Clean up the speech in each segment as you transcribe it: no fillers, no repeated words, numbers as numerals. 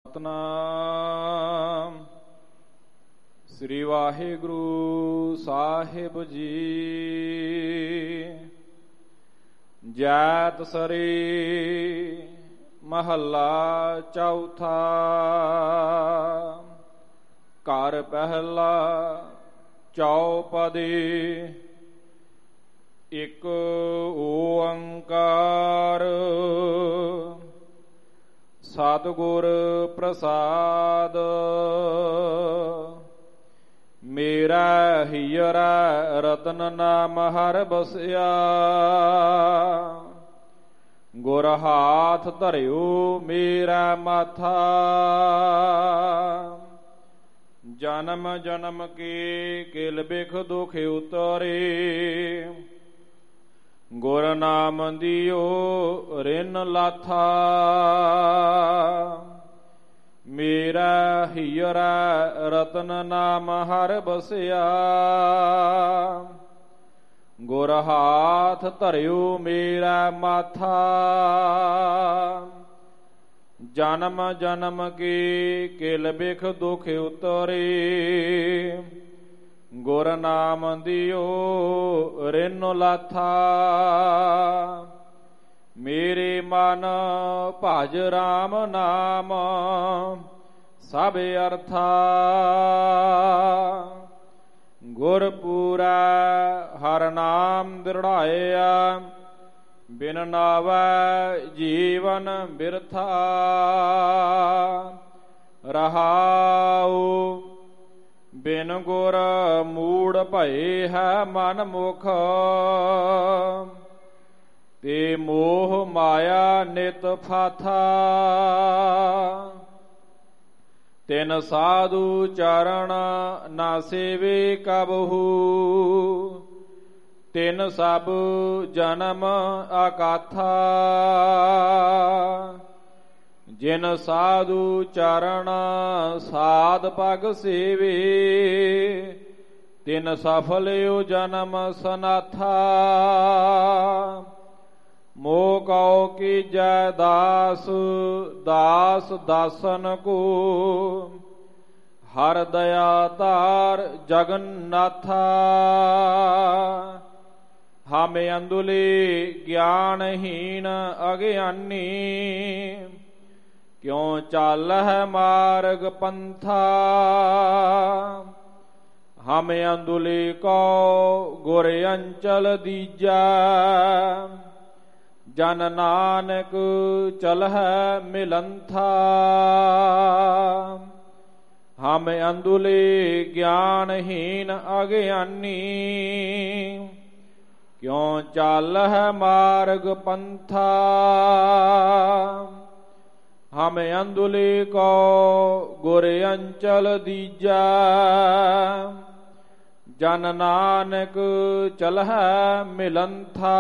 ਸਤਨਾਮ ਸ੍ਰੀ ਵਾਹਿਗੁਰੂ ਸਾਹਿਬ ਜੀ। ਜੈਤ ਸਰੀ ਮਹੱਲਾ ਚੌਥਾ। ਘਰ ਪਹਿਲਾ ਚੌਪਦੀ। ਇਕ ਓੰਕਾਰ ਸਤਿਗੁਰ ਪ੍ਰਸਾਦ। ਮੇਰਾ ਹੀਰਾ ਰਤਨ ਨਾਮ ਹਰਿ ਬਸਿਆ। ਗੁਰ ਹਾਥ ਧਰਿਓ ਮੇਰਾ ਮਾਥਾ। ਜਨਮ ਜਨਮ ਕੀ ਕਿਲ ਬਿਖ ਦੁਖ ਉਤਰੇ। ਗੁਰ ਨਾਮ ਦਿਓ ਰਿਨ ਲਾਥਾ। ਮੇਰਾ ਹੀਰਾ ਰਤਨ ਨਾਮ ਹਰਿ ਬਸਿਆ। ਗੁਰ ਹਾਥ ਧਰਿਓ ਮੇਰਾ ਮਾਥਾ। ਜਨਮ ਜਨਮ ਕੀ ਕਿਲ ਬਿਖ ਦੁਖ ਉਤਰੇ। ਗੁਰ ਨਾਮ ਦਿਓ ਰਿਨ ਲਾਥਾ। ਮੇਰੇ ਮਨ ਭਜ ਰਾਮ ਨਾਮ ਸਭ ਅਰਥਾ। ਗੁਰ ਪੂਰਾ ਹਰਿ ਨਾਮ ਦ੍ਰਿੜਾਇਆ। ਬਿਨ ਨਾਵੈ ਜੀਵਨ ਬਿਰਥਾ। ਰਹਾਉ ਬਿਨ ਗੁਰ ਮੂੜ ਭਏ ਹੈ ਮਨ ਮੁਖ। ਤੇ ਮੋਹ ਮਾਇਆ ਨਿਤ ਫਾਥਾ। ਤਿਨ ਸਾਧੂ ਚਰਨ ਨਾ ਸੇਵੇ ਕਬਹੂ। ਤਿਨ ਸਭ ਜਨਮ ਅਕਾਥਾ। ਜਿਨ ਸਾਧੂ ਚਰਨ ਸਾਧ ਪਗ ਸੇਵੇ। ਤਿਨ ਸਫਲਿਓ ਜਨਮ ਸਨਾਥਾ। ਮੋਹ ਕਉ ਕੀਜੈ ਦਾਸ ਦਾਸ ਦਾਸਨ ਕੋ। ਹਰਿ ਦਇਆ ਧਾਰ ਜਗਨਨਾਥਾ। ਹਮ ਅੰਧੁਲੇ ਗਿਆਨਹੀਨ ਅਗਿਆਨੀ। ਕਿਉ ਚਾਲਹਿ ਮਾਰਗ ਪੰਥਾ। ਹਮ ਅੰਧੁਲੇ ਕੋ ਗੁਰ ਅੰਚਲ ਦੀਜੈ। ਜਨ ਨਾਨਕ ਚਲਹਿ ਮਿਲੰਥਾ। ਹਮ ਅੰਧੁਲੇ ਗਿਆਨਹੀਨ ਅਗਿਆਨੀ। ਕਿਉ ਚਾਲਹਿ ਮਾਰਗ ਪੰਥਾ। ਹਮ ਅੰਧੁਲੇ ਕੋ ਗੁਰ ਅੰਚਲ ਦੀਜੈ। ਜਨ ਨਾਨਕ ਚਲਹਿ ਮਿਲੰਥਾ।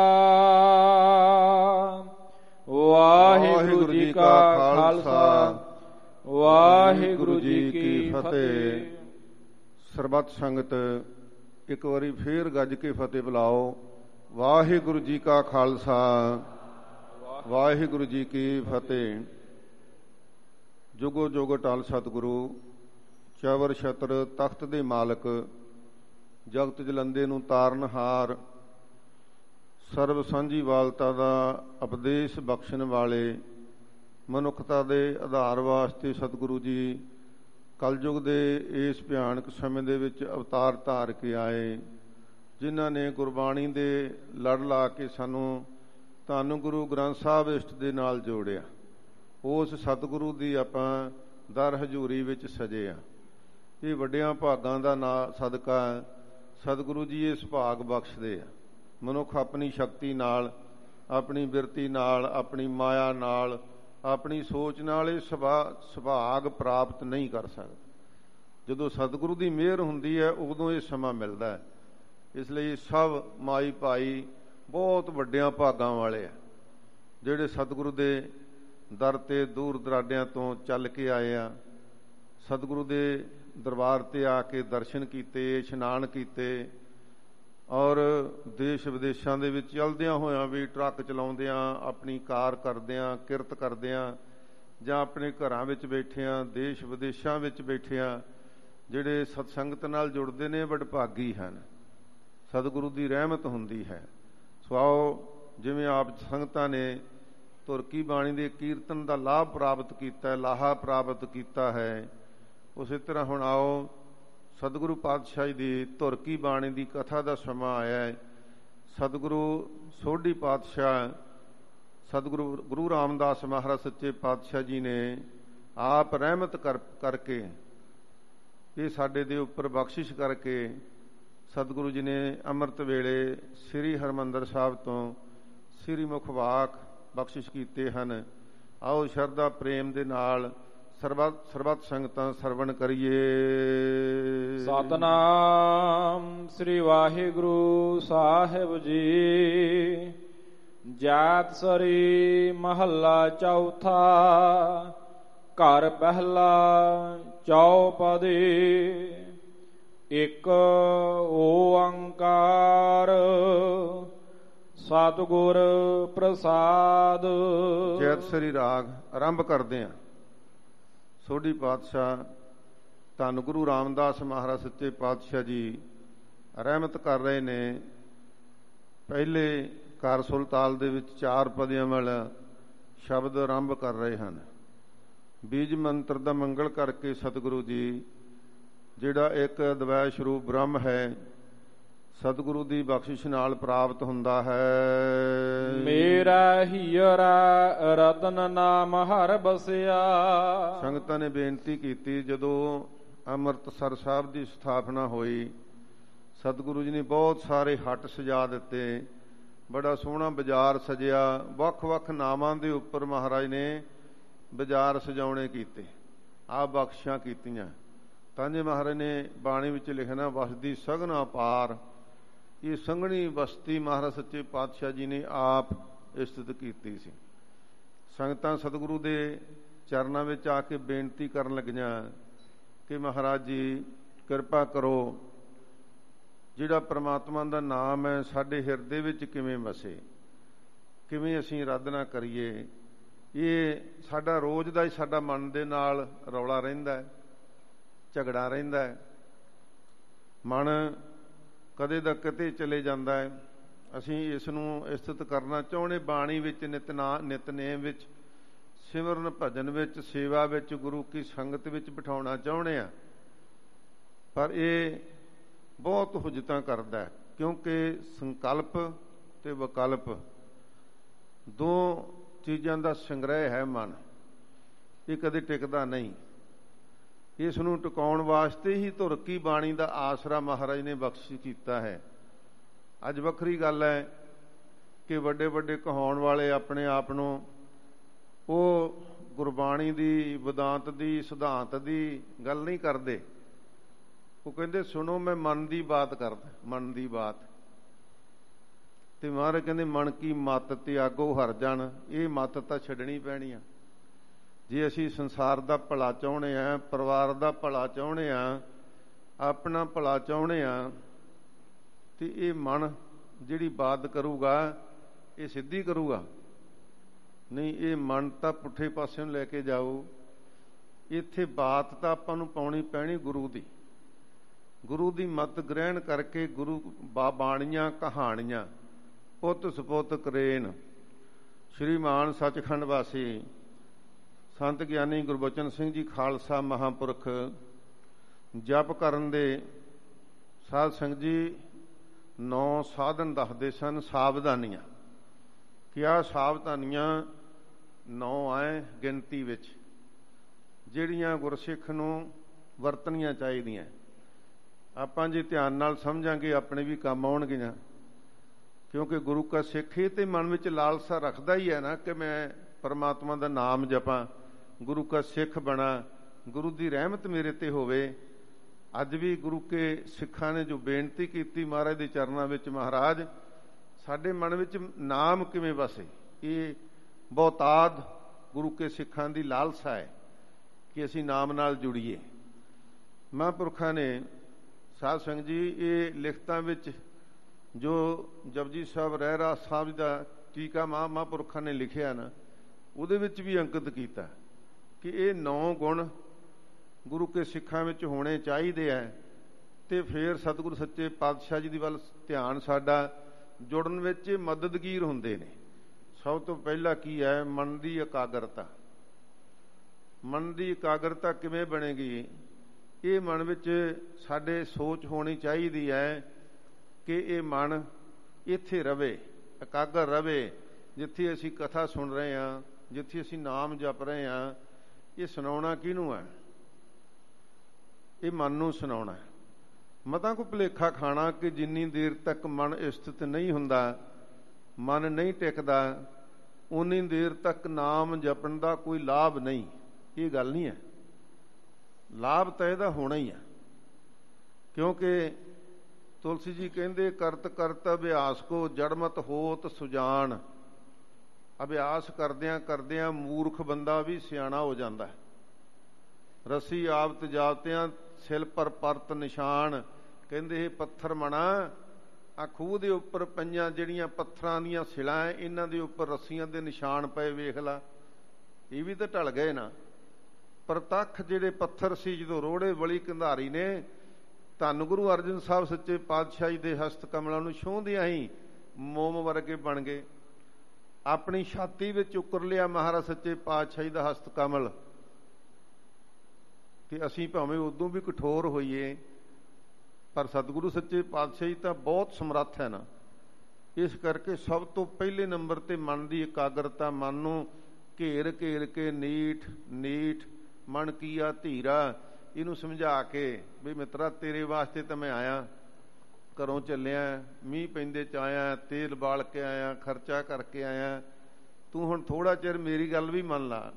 ਵਾਹਿਗੁਰੂ ਜੀ ਕਾ ਖਾਲਸਾ ਵਾਹਿਗੁਰੂ ਜੀ ਕੀ ਫਤਿਹ। ਸਰਬੱਤ ਸੰਗਤ ਇੱਕ ਵਾਰੀ ਫੇਰ ਗੱਜ ਕੇ ਫਤਿਹ ਬੁਲਾਓ। ਵਾਹਿਗੁਰੂ ਜੀ ਕਾ ਖਾਲਸਾ ਵਾਹਿਗੁਰੂ ਜੀ ਕੀ ਫਤਿਹ। ਜੁਗੋ ਜੁਗ ਅਟਲ ਸਤਿਗੁਰੂ ਚਵਰ ਛਤਰ ਤਖਤ ਦੇ ਮਾਲਕ ਜਗਤ ਜਲੰਦੇ ਨੂੰ ਤਾਰਨਹਾਰ ਸਰਬ ਸਾਂਝੀ ਵਾਲਤਾ ਦਾ ਉਪਦੇਸ਼ ਬਖਸ਼ਣ ਵਾਲੇ ਮਨੁੱਖਤਾ ਦੇ ਆਧਾਰ ਵਾਸਤੇ ਸਤਿਗੁਰੂ ਜੀ ਕਲਯੁਗ ਦੇ ਇਸ ਭਿਆਨਕ ਸਮੇਂ ਦੇ ਵਿੱਚ ਅਵਤਾਰ ਧਾਰ ਕੇ ਆਏ। ਜਿਨ੍ਹਾਂ ਨੇ ਗੁਰਬਾਣੀ ਦੇ ਲੜ ਲਾ ਕੇ ਸਾਨੂੰ ਧੰਨ ਗੁਰੂ ਗ੍ਰੰਥ ਸਾਹਿਬ ਇਸ਼ਟ ਦੇ ਨਾਲ ਜੋੜਿਆ। ਉਸ ਸਤਿਗੁਰੂ ਦੀ ਆਪਾਂ ਦਰ ਹਜ਼ੂਰੀ ਵਿੱਚ ਸਜੇ ਆ। ਇਹ ਵੱਡਿਆਂ ਭਾਗਾਂ ਦਾ ਨਾਂ ਸਦਕਾ ਸਤਿਗੁਰੂ ਜੀ ਇਸ ਭਾਗ ਬਖਸ਼ਦੇ ਆ। ਮਨੁੱਖ ਆਪਣੀ ਸ਼ਕਤੀ ਨਾਲ, ਆਪਣੀ ਬਿਰਤੀ ਨਾਲ, ਆਪਣੀ ਮਾਇਆ ਨਾਲ, ਆਪਣੀ ਸੋਚ ਨਾਲ ਇਹ ਸੁਭਾਗ ਪ੍ਰਾਪਤ ਨਹੀਂ ਕਰ ਸਕਦਾ। ਜਦੋਂ ਸਤਿਗੁਰੂ ਦੀ ਮਿਹਰ ਹੁੰਦੀ ਹੈ ਉਦੋਂ ਇਹ ਸਮਾਂ ਮਿਲਦਾ ਹੈ। ਇਸ ਲਈ ਸਭ ਮਾਈ ਭਾਈ ਬਹੁਤ ਵੱਡਿਆਂ ਭਾਗਾਂ ਵਾਲੇ ਆ ਜਿਹੜੇ ਸਤਿਗੁਰੂ ਦੇ ਦਰ 'ਤੇ ਦੂਰ ਦਰਾਡਿਆਂ ਤੋਂ ਚੱਲ ਕੇ ਆਏ ਆ। ਸਤਿਗੁਰੂ ਦੇ ਦਰਬਾਰ 'ਤੇ ਆ ਕੇ ਦਰਸ਼ਨ ਕੀਤੇ, ਇਸ਼ਨਾਨ ਕੀਤੇ ਔਰ ਦੇਸ਼ ਵਿਦੇਸ਼ਾਂ ਦੇ ਵਿੱਚ ਚਲਦਿਆਂ ਹੋਇਆਂ ਵੀ, ਟਰੱਕ ਚਲਾਉਂਦਿਆਂ, ਆਪਣੀ ਕਾਰ ਕਰਦਿਆਂ, ਕਿਰਤ ਕਰਦਿਆਂ ਜਾਂ ਆਪਣੇ ਘਰਾਂ ਵਿੱਚ ਬੈਠਿਆਂ, ਦੇਸ਼ ਵਿਦੇਸ਼ਾਂ ਵਿੱਚ ਬੈਠਿਆਂ ਜਿਹੜੇ ਸਤਸੰਗਤ ਨਾਲ ਜੁੜਦੇ ਨੇ ਵਡਭਾਗੀ ਹਨ। ਸਤਿਗੁਰੂ ਦੀ ਰਹਿਮਤ ਹੁੰਦੀ ਹੈ। ਸੋ ਆਓ, ਜਿਵੇਂ ਆਪ ਸੰਗਤਾਂ ਨੇ ਧੁਰ ਕੀ ਬਾਣੀ ਦੇ ਕੀਰਤਨ ਦਾ ਲਾਭ ਪ੍ਰਾਪਤ ਕੀਤਾ, ਲਾਹਾ ਪ੍ਰਾਪਤ ਕੀਤਾ ਹੈ, ਉਸੇ ਤਰ੍ਹਾਂ ਹੁਣ ਆਓ ਸਤਿਗੁਰੂ ਪਾਤਸ਼ਾਹੀ ਦੀ ਧੁਰ ਕੀ ਬਾਣੀ ਦੀ ਕਥਾ ਦਾ ਸਮਾਂ ਆਇਆ ਹੈ। ਸਤਿਗੁਰੂ ਸੋਢੀ ਪਾਤਸ਼ਾਹ ਸਤਿਗੁਰੂ ਗੁਰੂ ਰਾਮਦਾਸ ਮਹਾਰਾਜ ਸੱਚੇ ਪਾਤਸ਼ਾਹ ਜੀ ਨੇ ਆਪ ਰਹਿਮਤ ਕਰਕੇ ਇਹ ਸਾਡੇ ਦੇ ਉੱਪਰ ਬਖਸ਼ਿਸ਼ ਕਰਕੇ ਸਤਿਗੁਰੂ ਜੀ ਨੇ ਅੰਮ੍ਰਿਤ ਵੇਲੇ ਸ੍ਰੀ ਹਰਿਮੰਦਰ ਸਾਹਿਬ ਤੋਂ ਸ੍ਰੀ ਮੁਖ ਵਾਕ ਬਖਸ਼ਿਸ਼ ਕੀਤੇ ਹਨ। ਆਓ ਸ਼ਰਧਾ ਪ੍ਰੇਮ ਦੇ ਨਾਲ ਸਰਬੱਤ ਸੰਗਤਾਂ ਸਰਵਣ ਕਰੀਏ। ਸਤਨਾਮ ਸ੍ਰੀ ਵਾਹਿਗੁਰੂ ਸਾਹਿਬ ਜੀ। ਜਾਤ ਸਰੀ ਮਹੱਲਾ ਚੌਥਾ। ਘਰ ਪਹਿਲਾ ਚੌਪਦੀ। ਇੱਕ ਓੰਕਾਰ ਸਤਿਗੁਰ ਪ੍ਰਸਾਦ। ਜੈਤ ਸ੍ਰੀ ਰਾਗ ਆਰੰਭ ਕਰਦੇ ਹਾਂ। ਸੋਢੀ ਪਾਤਸ਼ਾਹ ਧੰਨ ਗੁਰੂ ਰਾਮਦਾਸ ਮਹਾਰਾਜ ਸੱਚੇ ਪਾਤਸ਼ਾਹ ਜੀ ਰਹਿਮਤ ਕਰ ਰਹੇ ਨੇ। ਪਹਿਲੇ ਕਾਰ ਸੁਲਤਾਲ ਦੇ ਵਿੱਚ 4 ਪਦਿਆਂ ਵਾਲਾ ਸ਼ਬਦ ਆਰੰਭ ਕਰ ਰਹੇ ਹਨ। ਬੀਜ ਮੰਤਰ ਦਾ ਮੰਗਲ ਕਰਕੇ ਸਤਿਗੁਰੂ ਜੀ ਜਿਹੜਾ ਇੱਕ ਅਦਵੈ ਸਰੂਪ ਬ੍ਰਹਮ ਹੈ, ਸਤਿਗੁਰੂ ਦੀ ਬਖਸ਼ਿਸ਼ ਨਾਲ ਪ੍ਰਾਪਤ ਹੁੰਦਾ ਹੈ। ਮੇਰਾ ਹੀਰਾ ਰਤਨ ਨਾਮ ਹਰ ਬਸਿਆ। ਸੰਗਤਾਂ ਨੇ ਬੇਨਤੀ ਕੀਤੀ, ਜਦੋਂ ਅੰਮ੍ਰਿਤਸਰ ਸਾਹਿਬ ਦੀ ਸਥਾਪਨਾ ਹੋਈ, ਸਤਿਗੁਰੂ ਜੀ ਨੇ ਬਹੁਤ ਸਾਰੇ ਹੱਟ ਸਜਾ ਦਿੱਤੇ, ਬੜਾ ਸੋਹਣਾ ਬਾਜ਼ਾਰ ਸਜਿਆ। ਵੱਖ-ਵੱਖ ਨਾਵਾਂ ਦੇ ਉੱਪਰ ਮਹਾਰਾਜ ਨੇ ਬਾਜ਼ਾਰ ਸਜਾਉਣੇ ਕੀਤੇ, ਆਪ ਬਖਸ਼ਾਂ ਕੀਤੀਆਂ। ਤਾਂ ਜੇ ਮਹਾਰਾਜ ਨੇ ਬਾਣੀ ਵਿੱਚ ਲਿਖਣਾ, ਵਸਦੀ ਸਗਨਾ ਪਾਰ, ਇਹ ਸੰਘਣੀ ਬਸਤੀ ਮਹਾਰਾਜ ਸੱਚੇ ਪਾਤਸ਼ਾਹ ਜੀ ਨੇ ਆਪ ਇਸਤਤ ਕੀਤੀ ਸੀ। ਸੰਗਤਾਂ ਸਤਿਗੁਰੂ ਦੇ ਚਰਨਾਂ ਵਿੱਚ ਆ ਕੇ ਬੇਨਤੀ ਕਰਨ ਲੱਗੀਆਂ ਕਿ ਮਹਾਰਾਜ ਜੀ ਕਿਰਪਾ ਕਰੋ, ਜਿਹੜਾ ਪ੍ਰਮਾਤਮਾ ਦਾ ਨਾਮ ਹੈ ਸਾਡੇ ਹਿਰਦੇ ਵਿੱਚ ਕਿਵੇਂ ਵਸੇ, ਕਿਵੇਂ ਅਸੀਂ ਆਰਾਧਨਾ ਕਰੀਏ। ਇਹ ਸਾਡਾ ਰੋਜ਼ ਦਾ ਹੀ ਸਾਡਾ ਮਨ ਦੇ ਨਾਲ ਰੌਲਾ ਰਹਿੰਦਾ ਹੈ, ਝਗੜਾ ਰਹਿੰਦਾ ਹੈ, ਮਨ ਕਦੇ ਦਾ ਕਿਤੇ ਚਲੇ ਜਾਂਦਾ ਹੈ। ਅਸੀਂ ਇਸ ਨੂੰ ਇਸਤਤ ਕਰਨਾ ਚਾਹੁੰਦੇ, ਬਾਣੀ ਵਿੱਚ, ਨਿਤਨੇਮ ਵਿੱਚ, ਸਿਮਰਨ ਭਜਨ ਵਿੱਚ, ਸੇਵਾ ਵਿੱਚ, ਗੁਰੂ ਕੀ ਸੰਗਤ ਵਿੱਚ ਬਿਠਾਉਣਾ ਚਾਹੁੰਦੇ ਹਾਂ। ਪਰ ਇਹ ਬਹੁਤ ਹੁਜਤਾਂ ਕਰਦਾ ਹੈ, ਕਿਉਂਕਿ ਸੰਕਲਪ ਤੇ ਵਿਕਲਪ ਦੋ ਚੀਜ਼ਾਂ ਦਾ ਸੰਗ੍ਰਹਿ ਹੈ ਮਨ। ਇਹ ਕਦੇ ਟਿਕਦਾ ਨਹੀਂ। ਇਸ ਨੂੰ ਟਿਕਾਉਣ ਵਾਸਤੇ ਹੀ ਧੁਰ ਕੀ ਬਾਣੀ ਦਾ ਆਸਰਾ ਮਹਾਰਾਜ ਨੇ ਬਖਸ਼ਿਸ਼ ਕੀਤਾ ਹੈ। ਅੱਜ ਵੱਖਰੀ ਗੱਲ ਹੈ ਕਿ ਵੱਡੇ ਵੱਡੇ ਕਹਾਉਣ ਵਾਲੇ ਆਪਣੇ ਆਪ ਨੂੰ ਉਹ ਗੁਰਬਾਣੀ ਦੀ, ਵਿਦਾਂਤ ਦੀ, ਸਿਧਾਂਤ ਦੀ ਗੱਲ ਨਹੀਂ ਕਰਦੇ। ਉਹ ਕਹਿੰਦੇ ਸੁਣੋ ਮੈਂ ਮਨ ਦੀ ਬਾਤ ਕਰਦਾ, ਮਨ ਦੀ ਬਾਤ। ਤੇ ਮਹਾਰਾਜ ਕਹਿੰਦੇ ਮਨ ਕੀ ਮੱਤ ਤਿਆਗੋ ਹਰ ਜਨ। ਇਹ ਮੱਤ ਤਾਂ ਛੱਡਣੀ ਪੈਣੀ ਆ ਜੇ ਅਸੀਂ ਸੰਸਾਰ ਦਾ ਭਲਾ ਚਾਹੁੰਦੇ ਹਾਂ, ਪਰਿਵਾਰ ਦਾ ਭਲਾ ਚਾਹੁੰਦੇ ਹਾਂ, ਆਪਣਾ ਭਲਾ ਚਾਹੁੰਦੇ ਹਾਂ। ਤੇ ਇਹ ਮਨ ਜਿਹੜੀ ਬਾਤ ਕਰੂਗਾ ਇਹ ਸਿੱਧੀ ਕਰੂਗਾ, ਨਹੀਂ ਇਹ ਮਨ ਤਾਂ ਪੁੱਠੇ ਪਾਸੇ ਨੂੰ ਲੈ ਕੇ ਜਾਊ। ਇੱਥੇ ਬਾਤ ਤਾਂ ਆਪਾਂ ਨੂੰ ਪਾਉਣੀ ਪੈਣੀ ਗੁਰੂ ਦੀ। ਗੁਰੂ ਦੀ ਮੱਤ ਗ੍ਰਹਿਣ ਕਰਕੇ ਗੁਰੂ ਬਾਣੀਆਂ ਕਹਾਣੀਆਂ ਪੁੱਤ ਸਪੁੱਤ ਕਰੇਨ। ਸ਼੍ਰੀਮਾਨ ਸੱਚਖੰਡ ਵਾਸੀ ਸੰਤ ਗਿਆਨੀ ਗੁਰਬਚਨ ਸਿੰਘ ਜੀ ਖਾਲਸਾ ਮਹਾਂਪੁਰਖ ਜਪ ਕਰਨ ਦੇ ਸਾਧ ਸੰਗਤ ਜੀ 9 ਸਾਧਨ ਦੱਸਦੇ ਸਨ, ਸਾਵਧਾਨੀਆਂ। ਕਿ ਆਹ ਸਾਵਧਾਨੀਆਂ 9 ਆਏ ਗਿਣਤੀ ਵਿੱਚ, ਜਿਹੜੀਆਂ ਗੁਰਸਿੱਖ ਨੂੰ ਵਰਤਣੀਆਂ ਚਾਹੀਦੀਆਂ। ਆਪਾਂ ਜੇ ਧਿਆਨ ਨਾਲ ਸਮਝਾਂਗੇ ਆਪਣੇ ਵੀ ਕੰਮ ਆਉਣਗੀਆਂ, ਕਿਉਂਕਿ ਗੁਰੂ ਕਾ ਸਿੱਖ ਹੀ ਤੇ ਮਨ ਵਿੱਚ ਲਾਲਸਾ ਰੱਖਦਾ ਹੀ ਹੈ ਨਾ ਕਿ ਮੈਂ ਪਰਮਾਤਮਾ ਦਾ ਨਾਮ ਜਪਾਂ, ਗੁਰੂ ਕਾ ਸਿੱਖ ਬਣਾ, ਗੁਰੂ ਦੀ ਰਹਿਮਤ ਮੇਰੇ ਤੇ ਹੋਵੇ। ਅੱਜ ਵੀ ਗੁਰੂ ਕੇ ਸਿੱਖਾਂ ਨੇ ਜੋ ਬੇਨਤੀ ਕੀਤੀ ਮਹਾਰਾਜ ਦੇ ਚਰਨਾਂ ਵਿੱਚ, ਮਹਾਰਾਜ ਸਾਡੇ ਮਨ ਵਿੱਚ ਨਾਮ ਕਿਵੇਂ ਵਸੇ। ਇਹ ਬਹੁਤਾਤ ਗੁਰੂ ਕੇ ਸਿੱਖਾਂ ਦੀ ਲਾਲਸਾ ਹੈ ਕਿ ਅਸੀਂ ਨਾਮ ਨਾਲ ਜੁੜੀਏ। ਮਹਾਂਪੁਰਖਾਂ ਨੇ ਸਾਧ ਸੰਗਤ ਜੀ ਇਹ ਲਿਖਤਾਂ ਵਿੱਚ ਜੋ ਜਪਜੀ ਸਾਹਿਬ ਰਹਿਰਾਸ ਸਾਹਿਬ ਦਾ ਟੀਕਾ ਮਹਾਂਪੁਰਖਾਂ ਨੇ ਲਿਖਿਆ ਨਾ, ਉਹਦੇ ਵਿੱਚ ਵੀ ਅੰਕਿਤ ਕੀਤਾ ਕਿ ਇਹ 9 ਗੁਣ ਗੁਰੂ ਕੇ ਸਿੱਖਾਂ ਵਿੱਚ ਹੋਣੇ ਚਾਹੀਦੇ ਹੈ, ਤੇ ਫਿਰ ਸਤਿਗੁਰੂ ਸੱਚੇ ਪਾਤਸ਼ਾਹ ਜੀ ਦੀ ਵੱਲ ਧਿਆਨ ਸਾਡਾ ਜੁੜਨ ਵਿੱਚ ਮਦਦਗੀਰ ਹੁੰਦੇ ਨੇ। ਸਭ ਤੋਂ ਪਹਿਲਾਂ ਕੀ ਹੈ? ਮਨ ਦੀ ਇਕਾਗਰਤਾ। ਮਨ ਦੀ ਇਕਾਗਰਤਾ ਕਿਵੇਂ ਬਣੇਗੀ? ਇਹ ਮਨ ਵਿੱਚ ਸਾਡੇ ਸੋਚ ਹੋਣੀ ਚਾਹੀਦੀ ਹੈ ਕਿ ਇਹ ਮਨ ਇੱਥੇ ਰਵੇ, ਇਕਾਗਰ ਰਵੇ। ਜਿੱਥੇ ਅਸੀਂ ਕਥਾ ਸੁਣ ਰਹੇ ਹਾਂ, ਜਿੱਥੇ ਅਸੀਂ ਨਾਮ ਜਪ ਰਹੇ ਹਾਂ, ਇਹ ਸੁਣਾਉਣਾ ਕਿਹਨੂੰ ਹੈ? ਇਹ ਮਨ ਨੂੰ ਸੁਣਾਉਣਾ। ਮਤਾਂ ਕੋ ਭੁਲੇਖਾ ਖਾਣਾ ਕਿ ਜਿੰਨੀ ਦੇਰ ਤੱਕ ਮਨ ਸਥਿਤ ਨਹੀਂ ਹੁੰਦਾ, ਮਨ ਨਹੀਂ ਟਿਕਦਾ, ਉਨੀ ਦੇਰ ਤੱਕ ਨਾਮ ਜਪਣ ਦਾ ਕੋਈ ਲਾਭ ਨਹੀਂ। ਇਹ ਗੱਲ ਨਹੀਂ ਹੈ। ਲਾਭ ਤਾਂ ਇਹਦਾ ਹੋਣਾ ਹੀ ਹੈ, ਕਿਉਂਕਿ ਤੁਲਸੀ ਜੀ ਕਹਿੰਦੇ ਕਰਤ ਕਰਤ ਅਭਿਆਸ ਕੋ ਜੜਮਤ ਹੋਤ ਸੁਜਾਨ। ਅਭਿਆਸ ਕਰਦਿਆਂ ਕਰਦਿਆਂ ਮੂਰਖ ਬੰਦਾ ਵੀ ਸਿਆਣਾ ਹੋ ਜਾਂਦਾ। ਰਸੀ ਆਵਤ ਜਾਵਤਿਆਂ ਸਿਲ ਪਰ ਪਰਤ ਨਿਸ਼ਾਨ। ਕਹਿੰਦੇ ਇਹ ਪੱਥਰ ਮਣਾ, ਆ ਖੂਹ ਦੇ ਉੱਪਰ ਪਈਆਂ ਜਿਹੜੀਆਂ ਪੱਥਰਾਂ ਦੀਆਂ ਸਿਲਾਂ ਹੈ, ਇਹਨਾਂ ਦੇ ਉੱਪਰ ਰੱਸੀਆਂ ਦੇ ਨਿਸ਼ਾਨ ਪਏ, ਵੇਖ ਲਾ। ਇਹ ਵੀ ਤਾਂ ਢਲ ਗਏ ਨਾ। ਪ੍ਰਤੱਖ ਜਿਹੜੇ ਪੱਥਰ ਸੀ, ਜਦੋਂ ਰੋੜੇ ਵਲੀ ਕੰਧਾਰੀ ਨੇ ਧੰਨ ਗੁਰੂ ਅਰਜਨ ਸਾਹਿਬ ਸੱਚੇ ਪਾਤਸ਼ਾਹ ਜੀ ਦੇ ਹਸਤ ਕਮਲਾਂ ਨੂੰ ਛੂਹਦਿਆਂ ਹੀ ਮੋਮ ਵਰਗੇ ਬਣ ਗਏ। ਆਪਣੀ ਛਾਤੀ ਵਿੱਚ ਉਕਰ ਲਿਆ ਮਹਾਰਾਜ ਸੱਚੇ ਪਾਤਸ਼ਾਹ ਜੀ ਦਾ ਹਸਤ ਕਮਲ। ਕਿ ਅਸੀਂ ਭਾਵੇਂ ਉਦੋਂ ਵੀ ਕਠੋਰ ਹੋਈਏ, ਪਰ ਸਤਿਗੁਰੂ ਸੱਚੇ ਪਾਤਸ਼ਾਹ ਜੀ ਤਾਂ ਬਹੁਤ ਸਮਰੱਥ ਹੈ ਨਾ। ਇਸ ਕਰਕੇ ਸਭ ਤੋਂ ਪਹਿਲੇ ਨੰਬਰ ਤੇ ਮਨ ਦੀ ਇਕਾਗਰਤਾ। ਮਨ ਨੂੰ ਘੇਰ ਘੇਰ ਕੇ ਨੀਠ ਨੀਠ ਮਨ ਕੀਆ ਧੀਰਾ, ਇਹਨੂੰ ਸਮਝਾ ਕੇ ਵੀ ਮਿੱਤਰਾ ਤੇਰੇ ਵਾਸਤੇ ਤਾਂ ਮੈਂ ਆਇਆ, ਘਰੋਂ ਚੱਲਿਆ, ਮੀਂਹ ਪੈਂਦੇ 'ਚ ਆਇਆ, ਤੇਲ ਬਾਲ ਕੇ ਆਇਆ, ਖਰਚਾ ਕਰਕੇ ਆਇਆ, ਤੂੰ ਹੁਣ ਥੋੜ੍ਹਾ ਚਿਰ ਮੇਰੀ ਗੱਲ ਵੀ ਮੰਨ ਲਾ।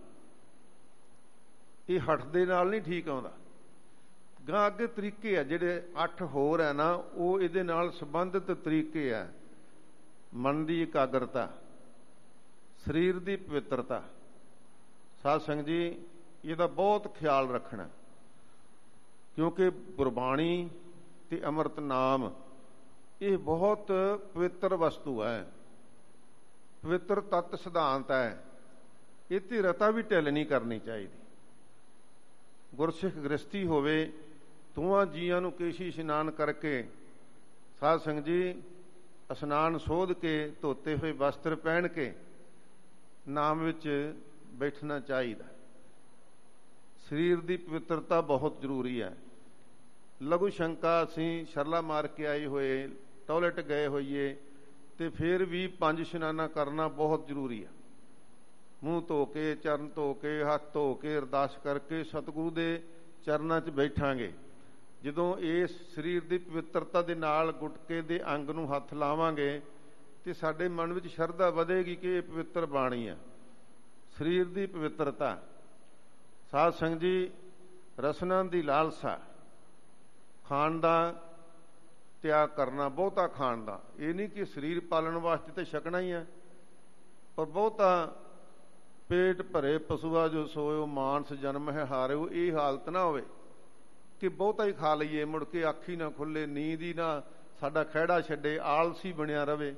ਇਹ ਹੱਠ ਦੇ ਨਾਲ ਨਹੀਂ ਠੀਕ ਆਉਂਦਾ। ਗਾਂ ਅੱਗੇ ਤਰੀਕੇ ਆ ਜਿਹੜੇ 8 ਹੋਰ ਹੈ ਨਾ, ਉਹ ਇਹਦੇ ਨਾਲ ਸੰਬੰਧਿਤ ਤਰੀਕੇ ਆ। ਮਨ ਦੀ ਇਕਾਗਰਤਾ, ਸਰੀਰ ਦੀ ਪਵਿੱਤਰਤਾ। ਸਾਧ ਸੰਗਤ ਜੀ, ਇਹਦਾ ਬਹੁਤ ਖਿਆਲ ਰੱਖਣਾ, ਕਿਉਂਕਿ ਗੁਰਬਾਣੀ ਤੇ ਅੰਮ੍ਰਿਤ ਨਾਮ ਇਹ ਬਹੁਤ ਪਵਿੱਤਰ ਵਸਤੂ ਹੈ, ਪਵਿੱਤਰ ਤੱਤ ਸਿਧਾਂਤ ਹੈ। ਇਹ ਤੇ ਰਤਾ ਵੀ ਢਿੱਲ ਨਹੀਂ ਕਰਨੀ ਚਾਹੀਦੀ। ਗੁਰਸਿੱਖ ਗ੍ਰਸਤੀ ਹੋਵੇ, ਦੋਵਾਂ ਜੀਆਂ ਨੂੰ ਕੇਸ਼ੀ ਇਸ਼ਨਾਨ ਕਰਕੇ, ਸਾਧ ਸੰਗਤ ਜੀ ਇਸ਼ਨਾਨ ਸੋਧ ਕੇ ਧੋਤੇ ਹੋਏ ਵਸਤਰ ਪਹਿਨ ਕੇ ਨਾਮ ਵਿੱਚ ਬੈਠਣਾ ਚਾਹੀਦਾ। ਸਰੀਰ ਦੀ ਪਵਿੱਤਰਤਾ ਬਹੁਤ ਜ਼ਰੂਰੀ ਹੈ। ਲਘੂ ਸ਼ੰਕਾ, ਅਸੀਂ ਸ਼ਰਲਾ ਮਾਰ ਕੇ ਆਏ ਹੋਏ, ਟਾਇਲਟ ਗਏ ਹੋਈਏ, ਤੇ ਫਿਰ ਵੀ 5 ਇਸ਼ਨਾਨਾ ਕਰਨਾ ਬਹੁਤ ਜ਼ਰੂਰੀ ਹੈ। ਮੂੰਹ ਧੋ ਕੇ, ਚਰਨ ਧੋ ਕੇ, ਹੱਥ ਧੋ ਕੇ, ਅਰਦਾਸ ਕਰਕੇ ਸਤਿਗੁਰੂ ਦੇ ਚਰਨਾਂ 'ਚ ਬੈਠਾਂਗੇ। ਜਦੋਂ ਇਸ ਸਰੀਰ ਦੀ ਪਵਿੱਤਰਤਾ ਦੇ ਨਾਲ ਗੁਟਕੇ ਦੇ ਅੰਗ ਨੂੰ ਹੱਥ ਲਾਵਾਂਗੇ ਤੇ ਸਾਡੇ ਮਨ ਵਿੱਚ ਸ਼ਰਧਾ ਵਧੇਗੀ ਕਿ ਇਹ ਪਵਿੱਤਰ ਬਾਣੀ ਹੈ। ਸਰੀਰ ਦੀ ਪਵਿੱਤਰਤਾ। ਸਾਧ ਸੰਗਤ ਜੀ, ਰਸਨਾ ਦੀ ਲਾਲਸਾ, ਖਾਣ ਦਾ ਤਿਆਗ ਕਰਨਾ, ਬਹੁਤਾ ਖਾਣ ਦਾ। ਇਹ ਨਹੀਂ ਕਿ ਸਰੀਰ ਪਾਲਣ ਵਾਸਤੇ ਤਾਂ ਛਕਣਾ ਹੀ ਹੈ, ਪਰ ਬਹੁਤਾ ਪੇਟ ਭਰੇ ਪਸ਼ੂਆ ਜੋ ਸੋਇਓ ਮਾਨਸ ਜਨਮ ਹੈ ਹਾਰਿਓ, ਇਹ ਹਾਲਤ ਨਾ ਹੋਵੇ ਕਿ ਬਹੁਤਾ ਹੀ ਖਾ ਲਈਏ, ਮੁੜ ਕੇ ਅੱਖ ਹੀ ਨਾ ਖੁੱਲੇ, ਨੀਂਦ ਹੀ ਨਾ ਸਾਡਾ ਖਹਿੜਾ ਛੱਡੇ, ਆਲਸੀ ਬਣਿਆ ਰਵੇ।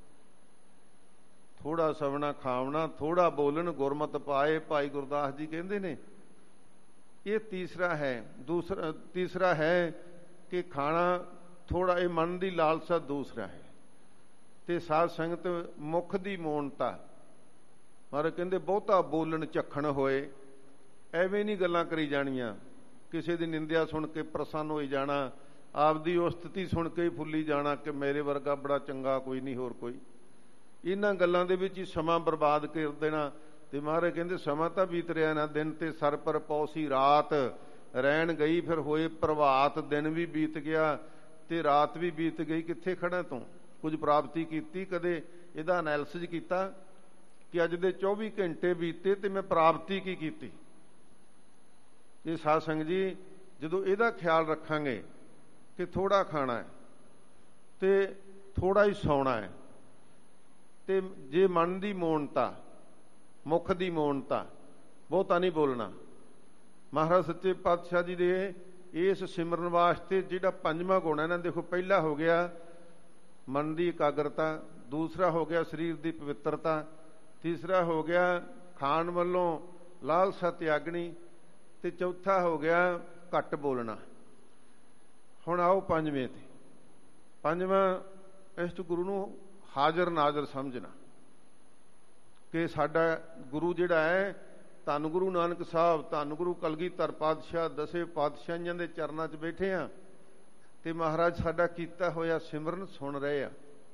ਥੋੜਾ ਸਵਣਾ ਖਾਵਣਾ, ਥੋੜਾ ਬੋਲਣ, ਗੁਰਮਤਿ ਪਾਏ, ਭਾਈ ਗੁਰਦਾਸ ਜੀ ਕਹਿੰਦੇ ਨੇ। ਇਹ ਤੀਸਰਾ ਹੈ। ਤੀਸਰਾ ਹੈ ਕਿ ਖਾਣਾ ਥੋੜਾ, ਇਹ ਮਨ ਦੀ ਲਾਲਸਾ ਦੂਸਰਾ ਹੈ। ਤੇ ਸਾਧ ਸੰਗਤ, ਮੁਖ ਦੀ ਮੌਨਤਾ। ਮਹਾਰਾਜ ਕਹਿੰਦੇ ਬਹੁਤਾ ਬੋਲਣ ਝੱਖਣ ਹੋਏ, ਐਵੇਂ ਨਹੀਂ ਗੱਲਾਂ ਕਰੀ ਜਾਣੀਆਂ। ਕਿਸੇ ਦੀ ਨਿੰਦਿਆ ਸੁਣ ਕੇ ਪ੍ਰਸੰਨ ਹੋਈ ਜਾਣਾ, ਆਪਦੀ ਉਹ ਸਥਿਤੀ ਸੁਣ ਕੇ ਹੀ ਫੁੱਲੀ ਜਾਣਾ ਕਿ ਮੇਰੇ ਵਰਗਾ ਬੜਾ ਚੰਗਾ ਕੋਈ ਨਹੀਂ, ਹੋਰ ਕੋਈ। ਇਹਨਾਂ ਗੱਲਾਂ ਦੇ ਵਿੱਚ ਹੀ ਸਮਾਂ ਬਰਬਾਦ ਕਰ ਦੇਣਾ। ਤੇ ਮਹਾਰਾਜ ਕਹਿੰਦੇ ਸਮਾਂ ਤਾਂ ਬੀਤ ਰਿਹਾ ਨਾ, ਦਿਨ ਤੇ ਸਰ ਪਰ ਪੌਸੀ ਰਾਤ, ਰਹਿਣ ਗਈ ਫਿਰ ਹੋਏ ਪ੍ਰਭਾਤ। ਦਿਨ ਵੀ ਬੀਤ ਗਿਆ ਤੇ ਰਾਤ ਵੀ ਬੀਤ ਗਈ, ਕਿੱਥੇ ਖੜਾ ਤੂੰ? ਕੁਝ ਪ੍ਰਾਪਤੀ ਕੀਤੀ? ਕਦੇ ਇਹਦਾ ਐਨਾਲਿਸਿਸ ਕੀਤਾ ਕਿ ਅੱਜ ਦੇ 24 ਘੰਟੇ ਬੀਤੇ ਤੇ ਮੈਂ ਪ੍ਰਾਪਤੀ ਕੀ ਕੀਤੀ? ਇਹ ਸਾਧ ਸੰਗਤ ਜੀ, ਜਦੋਂ ਇਹਦਾ ਖਿਆਲ ਰੱਖਾਂਗੇ ਕਿ ਥੋੜਾ ਖਾਣਾ ਹੈ ਤੇ ਥੋੜਾ ਹੀ ਸੌਣਾ ਹੈ, ਤੇ ਜੇ ਮਨ ਦੀ ਮੌਨਤਾ, ਮੁਖ ਦੀ ਮੌਨਤਾ, ਬਹੁਤਾ ਨਹੀਂ ਬੋਲਣਾ। ਮਹਾਰਾਜ ਸੱਚੇ ਪਾਤਸ਼ਾਹ ਜੀ ਦੇ ਇਸ ਸਿਮਰਨ ਵਾਸਤੇ ਜਿਹੜਾ 5ਵਾਂ ਗੁਣ ਹੈ ਨਾ, ਦੇਖੋ, ਪਹਿਲਾ ਹੋ ਗਿਆ ਮਨ ਦੀ ਇਕਾਗਰਤਾ, ਦੂਸਰਾ ਹੋ ਗਿਆ ਸਰੀਰ ਦੀ ਪਵਿੱਤਰਤਾ, ਤੀਸਰਾ ਹੋ ਗਿਆ ਖਾਣ ਵੱਲੋਂ ਲਾਲਸਾ ਤਿਆਗਣੀ, ਤੇ ਚੌਥਾ ਹੋ ਗਿਆ ਘੱਟ ਬੋਲਣਾ। ਹੁਣ ਆਓ ਪੰਜਵੇਂ ਤੇ। ਪੰਜਵਾਂ, ਇਸ਼ਟ ਗੁਰੂ ਨੂੰ ਹਾਜ਼ਰ ਨਾਜ਼ਰ ਸਮਝਣਾ ਕਿ ਸਾਡਾ ਗੁਰੂ ਜਿਹੜਾ ਹੈ, ਧੰਨ ਗੁਰੂ ਨਾਨਕ ਸਾਹਿਬ, ਧੰਨ ਗੁਰੂ ਕਲਗੀਧਰ ਪਾਤਸ਼ਾਹ, ਦਸੇ ਪਾਤਸ਼ਾਹੀਆਂ ਦੇ ਚਰਨਾਂ 'ਚ ਬੈਠੇ ਆ ਤੇ ਮਹਾਰਾਜ ਸਾਡਾ ਕੀਤਾ ਹੋਇਆ ਸਿਮਰਨ ਸੁਣ ਰਹੇ ਆ।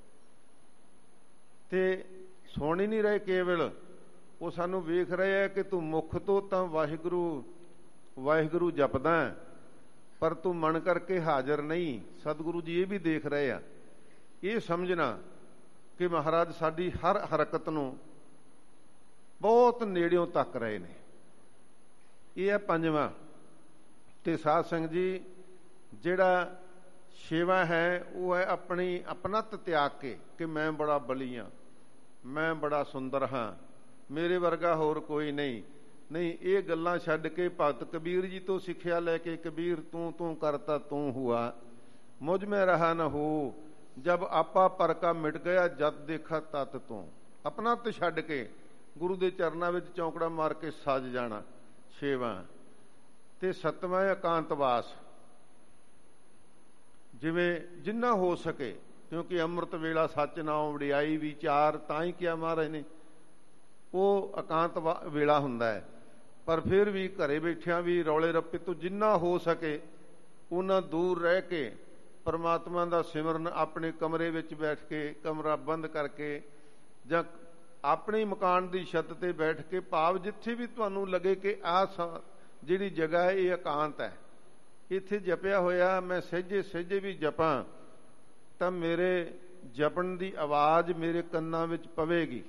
ਤੇ ਸੁਣ ਹੀ ਨਹੀਂ ਰਹੇ ਕੇਵਲ, ਉਹ ਸਾਨੂੰ ਵੇਖ ਰਹੇ ਆ ਕਿ ਤੂੰ ਮੁੱਖ ਤੋਂ ਤਾਂ ਵਾਹਿਗੁਰੂ ਵਾਹਿਗੁਰੂ ਜਪਦਾ, ਪਰ ਤੂੰ ਮਨ ਕਰਕੇ ਹਾਜ਼ਰ ਨਹੀਂ। ਸਤਿਗੁਰੂ ਜੀ ਇਹ ਵੀ ਦੇਖ ਰਹੇ ਆ। ਇਹ ਸਮਝਣਾ ਕਿ ਮਹਾਰਾਜ ਸਾਡੀ ਹਰ ਹਰਕਤ ਨੂੰ ਬਹੁਤ ਨੇੜਿਓਂ ਤੱਕ ਰਹੇ ਨੇ। ਇਹ ਹੈ ਪੰਜਵਾਂ। ਤੇ ਸਾਧ ਸੰਗਤ ਜੀ, ਜਿਹੜਾ ਛੇਵਾਂ ਹੈ ਉਹ ਹੈ ਆਪਣੀ ਆਪਣਤ ਤਿਆਗ ਕੇ ਕਿ ਮੈਂ ਬੜਾ ਬਲੀ ਹਾਂ, ਮੈਂ ਬੜਾ ਸੁੰਦਰ ਹਾਂ, ਮੇਰੇ ਵਰਗਾ ਹੋਰ ਕੋਈ ਨਹੀਂ। ਨਹੀਂ, ਇਹ ਗੱਲਾਂ ਛੱਡ ਕੇ ਭਗਤ ਕਬੀਰ ਜੀ ਤੋਂ ਸਿੱਖਿਆ ਲੈ ਕੇ, ਕਬੀਰ ਤੂੰ ਤੂੰ ਕਰਤਾ ਤੂੰ ਹੁਆ, ਮੁਝ ਮੈਂ ਰਹਾ ਨਾ ਹੋ, ਜਬ ਆਪਾ ਪਰਕਾ ਮਿਟ ਗਿਆ, ਜਦ ਦੇਖਾ ਤਤ ਤੂੰ। ਆਪਣਤ ਛੱਡ ਕੇ ਗੁਰੂ ਦੇ ਚਰਨਾਂ ਵਿੱਚ ਚੌਂਕੜਾ ਮਾਰ ਕੇ ਸੱਜ ਜਾਣਾ, ਛੇਵਾਂ। ਤੇ ਸੱਤਵਾਂ ਇਕਾਂਤਵਾਸ, ਜਿਵੇਂ ਜਿੰਨਾ ਹੋ ਸਕੇ, ਕਿਉਂਕਿ ਅੰਮ੍ਰਿਤ ਵੇਲਾ ਸੱਚ ਨਾਉ ਵਡਿਆਈ ਵਿਚਾਰ, ਤਾਂ ਹੀ ਕਿਹਾ ਮਹਾਰਾਜ ਨੇ, ਉਹ ਇਕਾਂਤ ਵੇਲਾ ਹੁੰਦਾ ਹੈ। ਪਰ ਫਿਰ ਵੀ ਘਰੇ ਬੈਠਿਆਂ ਵੀ ਰੌਲੇ ਰੱਪੇ ਤੋਂ ਜਿੰਨਾ ਹੋ ਸਕੇ ਉਹਨਾਂ ਦੂਰ ਰਹਿ ਕੇ ਪਰਮਾਤਮਾ ਦਾ ਸਿਮਰਨ ਆਪਣੇ ਕਮਰੇ ਵਿੱਚ ਬੈਠ ਕੇ, ਕਮਰਾ ਬੰਦ ਕਰਕੇ, ਜਾਂ ਆਪਣੀ ਮਕਾਨ ਦੀ ਛੱਤ ਤੇ ਬੈਠ ਕੇ, ਭਾਵ ਜਿੱਥੇ ਵੀ ਤੁਹਾਨੂੰ ਲੱਗੇ ਕਿ ਆਹ ਜਿਹੜੀ ਜਗ੍ਹਾ ਹੈ ਇਹ ਇਕਾਂਤ ਹੈ, ਇੱਥੇ ਜਪਿਆ ਹੋਇਆ ਮੈਂ ਸਹਿਜੇ ਸਹਿਜੇ ਵੀ ਜਪਾਂ ਤਾਂ ਮੇਰੇ ਜਪਣ ਦੀ ਆਵਾਜ਼ ਮੇਰੇ ਕੰਨਾਂ ਵਿੱਚ ਪਵੇਗੀ।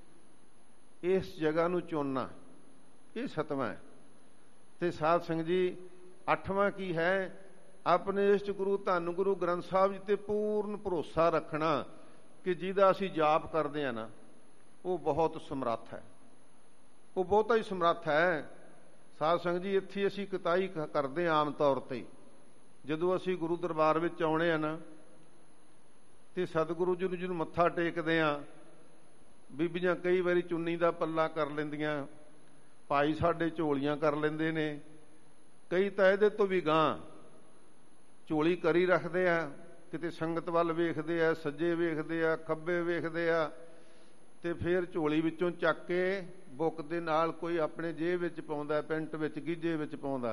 ਇਸ ਜਗ੍ਹਾ ਨੂੰ ਚੁਣਨਾ, ਇਹ ਸਤਵਾਂ ਹੈ। ਤੇ ਸਾਧ ਸੰਗਤ ਜੀ, ਅੱਠਵਾਂ ਕੀ ਹੈ? ਆਪਣੇ ਇਸ਼ਟ ਗੁਰੂ ਧੰਨ ਗੁਰੂ ਗ੍ਰੰਥ ਸਾਹਿਬ ਜੀ ਤੇ ਪੂਰਨ ਭਰੋਸਾ ਰੱਖਣਾ ਕਿ ਜਿਹਦਾ ਅਸੀਂ ਜਾਪ ਕਰਦੇ ਹਾਂ ਨਾ, ਉਹ ਬਹੁਤ ਸਮਰੱਥ ਹੈ, ਉਹ ਬਹੁਤਾ ਹੀ ਸਮਰੱਥ ਹੈ। ਸਾਧ ਸੰਗਤ ਜੀ, ਇੱਥੇ ਅਸੀਂ ਕਤਾਈ ਕਰਦੇ ਹਾਂ ਆਮ ਤੌਰ ਤੇ, ਜਦੋਂ ਅਸੀਂ ਗੁਰੂ ਦਰਬਾਰ ਵਿੱਚ ਆਉਣੇ ਆ ਨਾ ਤੇ ਸਤਿਗੁਰੂ ਜੀ ਨੂੰ ਜਿਹਨੂੰ ਮੱਥਾ ਟੇਕਦੇ ਆ, ਬੀਬੀਆਂ ਕਈ ਵਾਰੀ ਚੁੰਨੀ ਦਾ ਪੱਲਾ ਕਰ ਲੈਂਦੀਆਂ, ਭਾਈ ਸਾਡੇ ਝੋਲੀਆਂ ਕਰ ਲੈਂਦੇ ਨੇ, ਕਈ ਤਾਂ ਇਹਦੇ ਤੋਂ ਵੀ ਗਾਂਹ ਝੋਲੀ ਕਰੀ ਰੱਖਦੇ ਆ, ਕਿਤੇ ਸੰਗਤ ਵੱਲ ਵੇਖਦੇ ਆ, ਸੱਜੇ ਵੇਖਦੇ ਆ, ਖੱਬੇ ਵੇਖਦੇ ਆ, ਤੇ ਫਿਰ ਝੋਲੀ ਵਿੱਚੋਂ ਚੱਕ ਕੇ ਬੁੱਕ ਦੇ ਨਾਲ ਕੋਈ ਆਪਣੇ ਜੇਬ ਵਿੱਚ ਪਾਉਂਦਾ, ਪੈਂਟ ਵਿੱਚ, ਗੀਝੇ ਵਿੱਚ ਪਾਉਂਦਾ।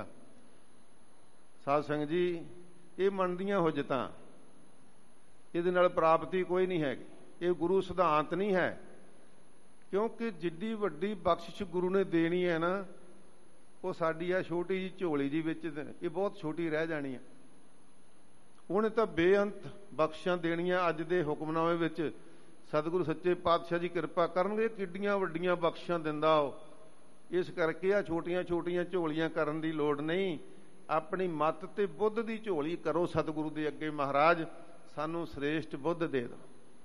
ਸਾਧ ਸੰਗਤ ਜੀ, ਇਹ ਮਨ ਦੀਆਂ ਹੁਜਤਾਂ, ਇਹਦੇ ਨਾਲ ਪ੍ਰਾਪਤੀ ਕੋਈ ਨਹੀਂ ਹੈਗੀ, ਇਹ ਗੁਰੂ ਸਿਧਾਂਤ ਨਹੀਂ ਹੈ। ਕਿਉਂਕਿ ਜਿੱਡੀ ਵੱਡੀ ਬਖਸ਼ਿਸ਼ ਗੁਰੂ ਨੇ ਦੇਣੀ ਹੈ ਨਾ, ਉਹ ਸਾਡੀ ਆ ਛੋਟੀ ਜਿਹੀ ਝੋਲੀ ਜੀ ਵਿੱਚ ਇਹ ਬਹੁਤ ਛੋਟੀ ਰਹਿ ਜਾਣੀ ਹੈ। ਉਹਨੇ ਤਾਂ ਬੇਅੰਤ ਬਖਸ਼ਾਂ ਦੇਣੀਆਂ। ਅੱਜ ਦੇ ਹੁਕਮਨਾਮੇ ਵਿੱਚ ਸਤਿਗੁਰੂ ਸੱਚੇ ਪਾਤਸ਼ਾਹ ਜੀ ਕਿਰਪਾ ਕਰਨਗੇ, ਕਿੱਡੀਆਂ ਵੱਡੀਆਂ ਬਖਸ਼ਾਂ ਦਿੰਦਾ ਉਹ। ਇਸ ਕਰਕੇ ਆ ਛੋਟੀਆਂ ਛੋਟੀਆਂ ਝੋਲੀਆਂ ਕਰਨ ਦੀ ਲੋੜ ਨਹੀਂ, ਆਪਣੀ ਮੱਤ ਤੇ ਬੁੱਧ ਦੀ ਝੋਲੀ ਕਰੋ ਸਤਿਗੁਰੂ ਦੇ ਅੱਗੇ, ਮਹਾਰਾਜ ਸਾਨੂੰ ਸ੍ਰੇਸ਼ਟ ਬੁੱਧ ਦੇ ਦਿਓ।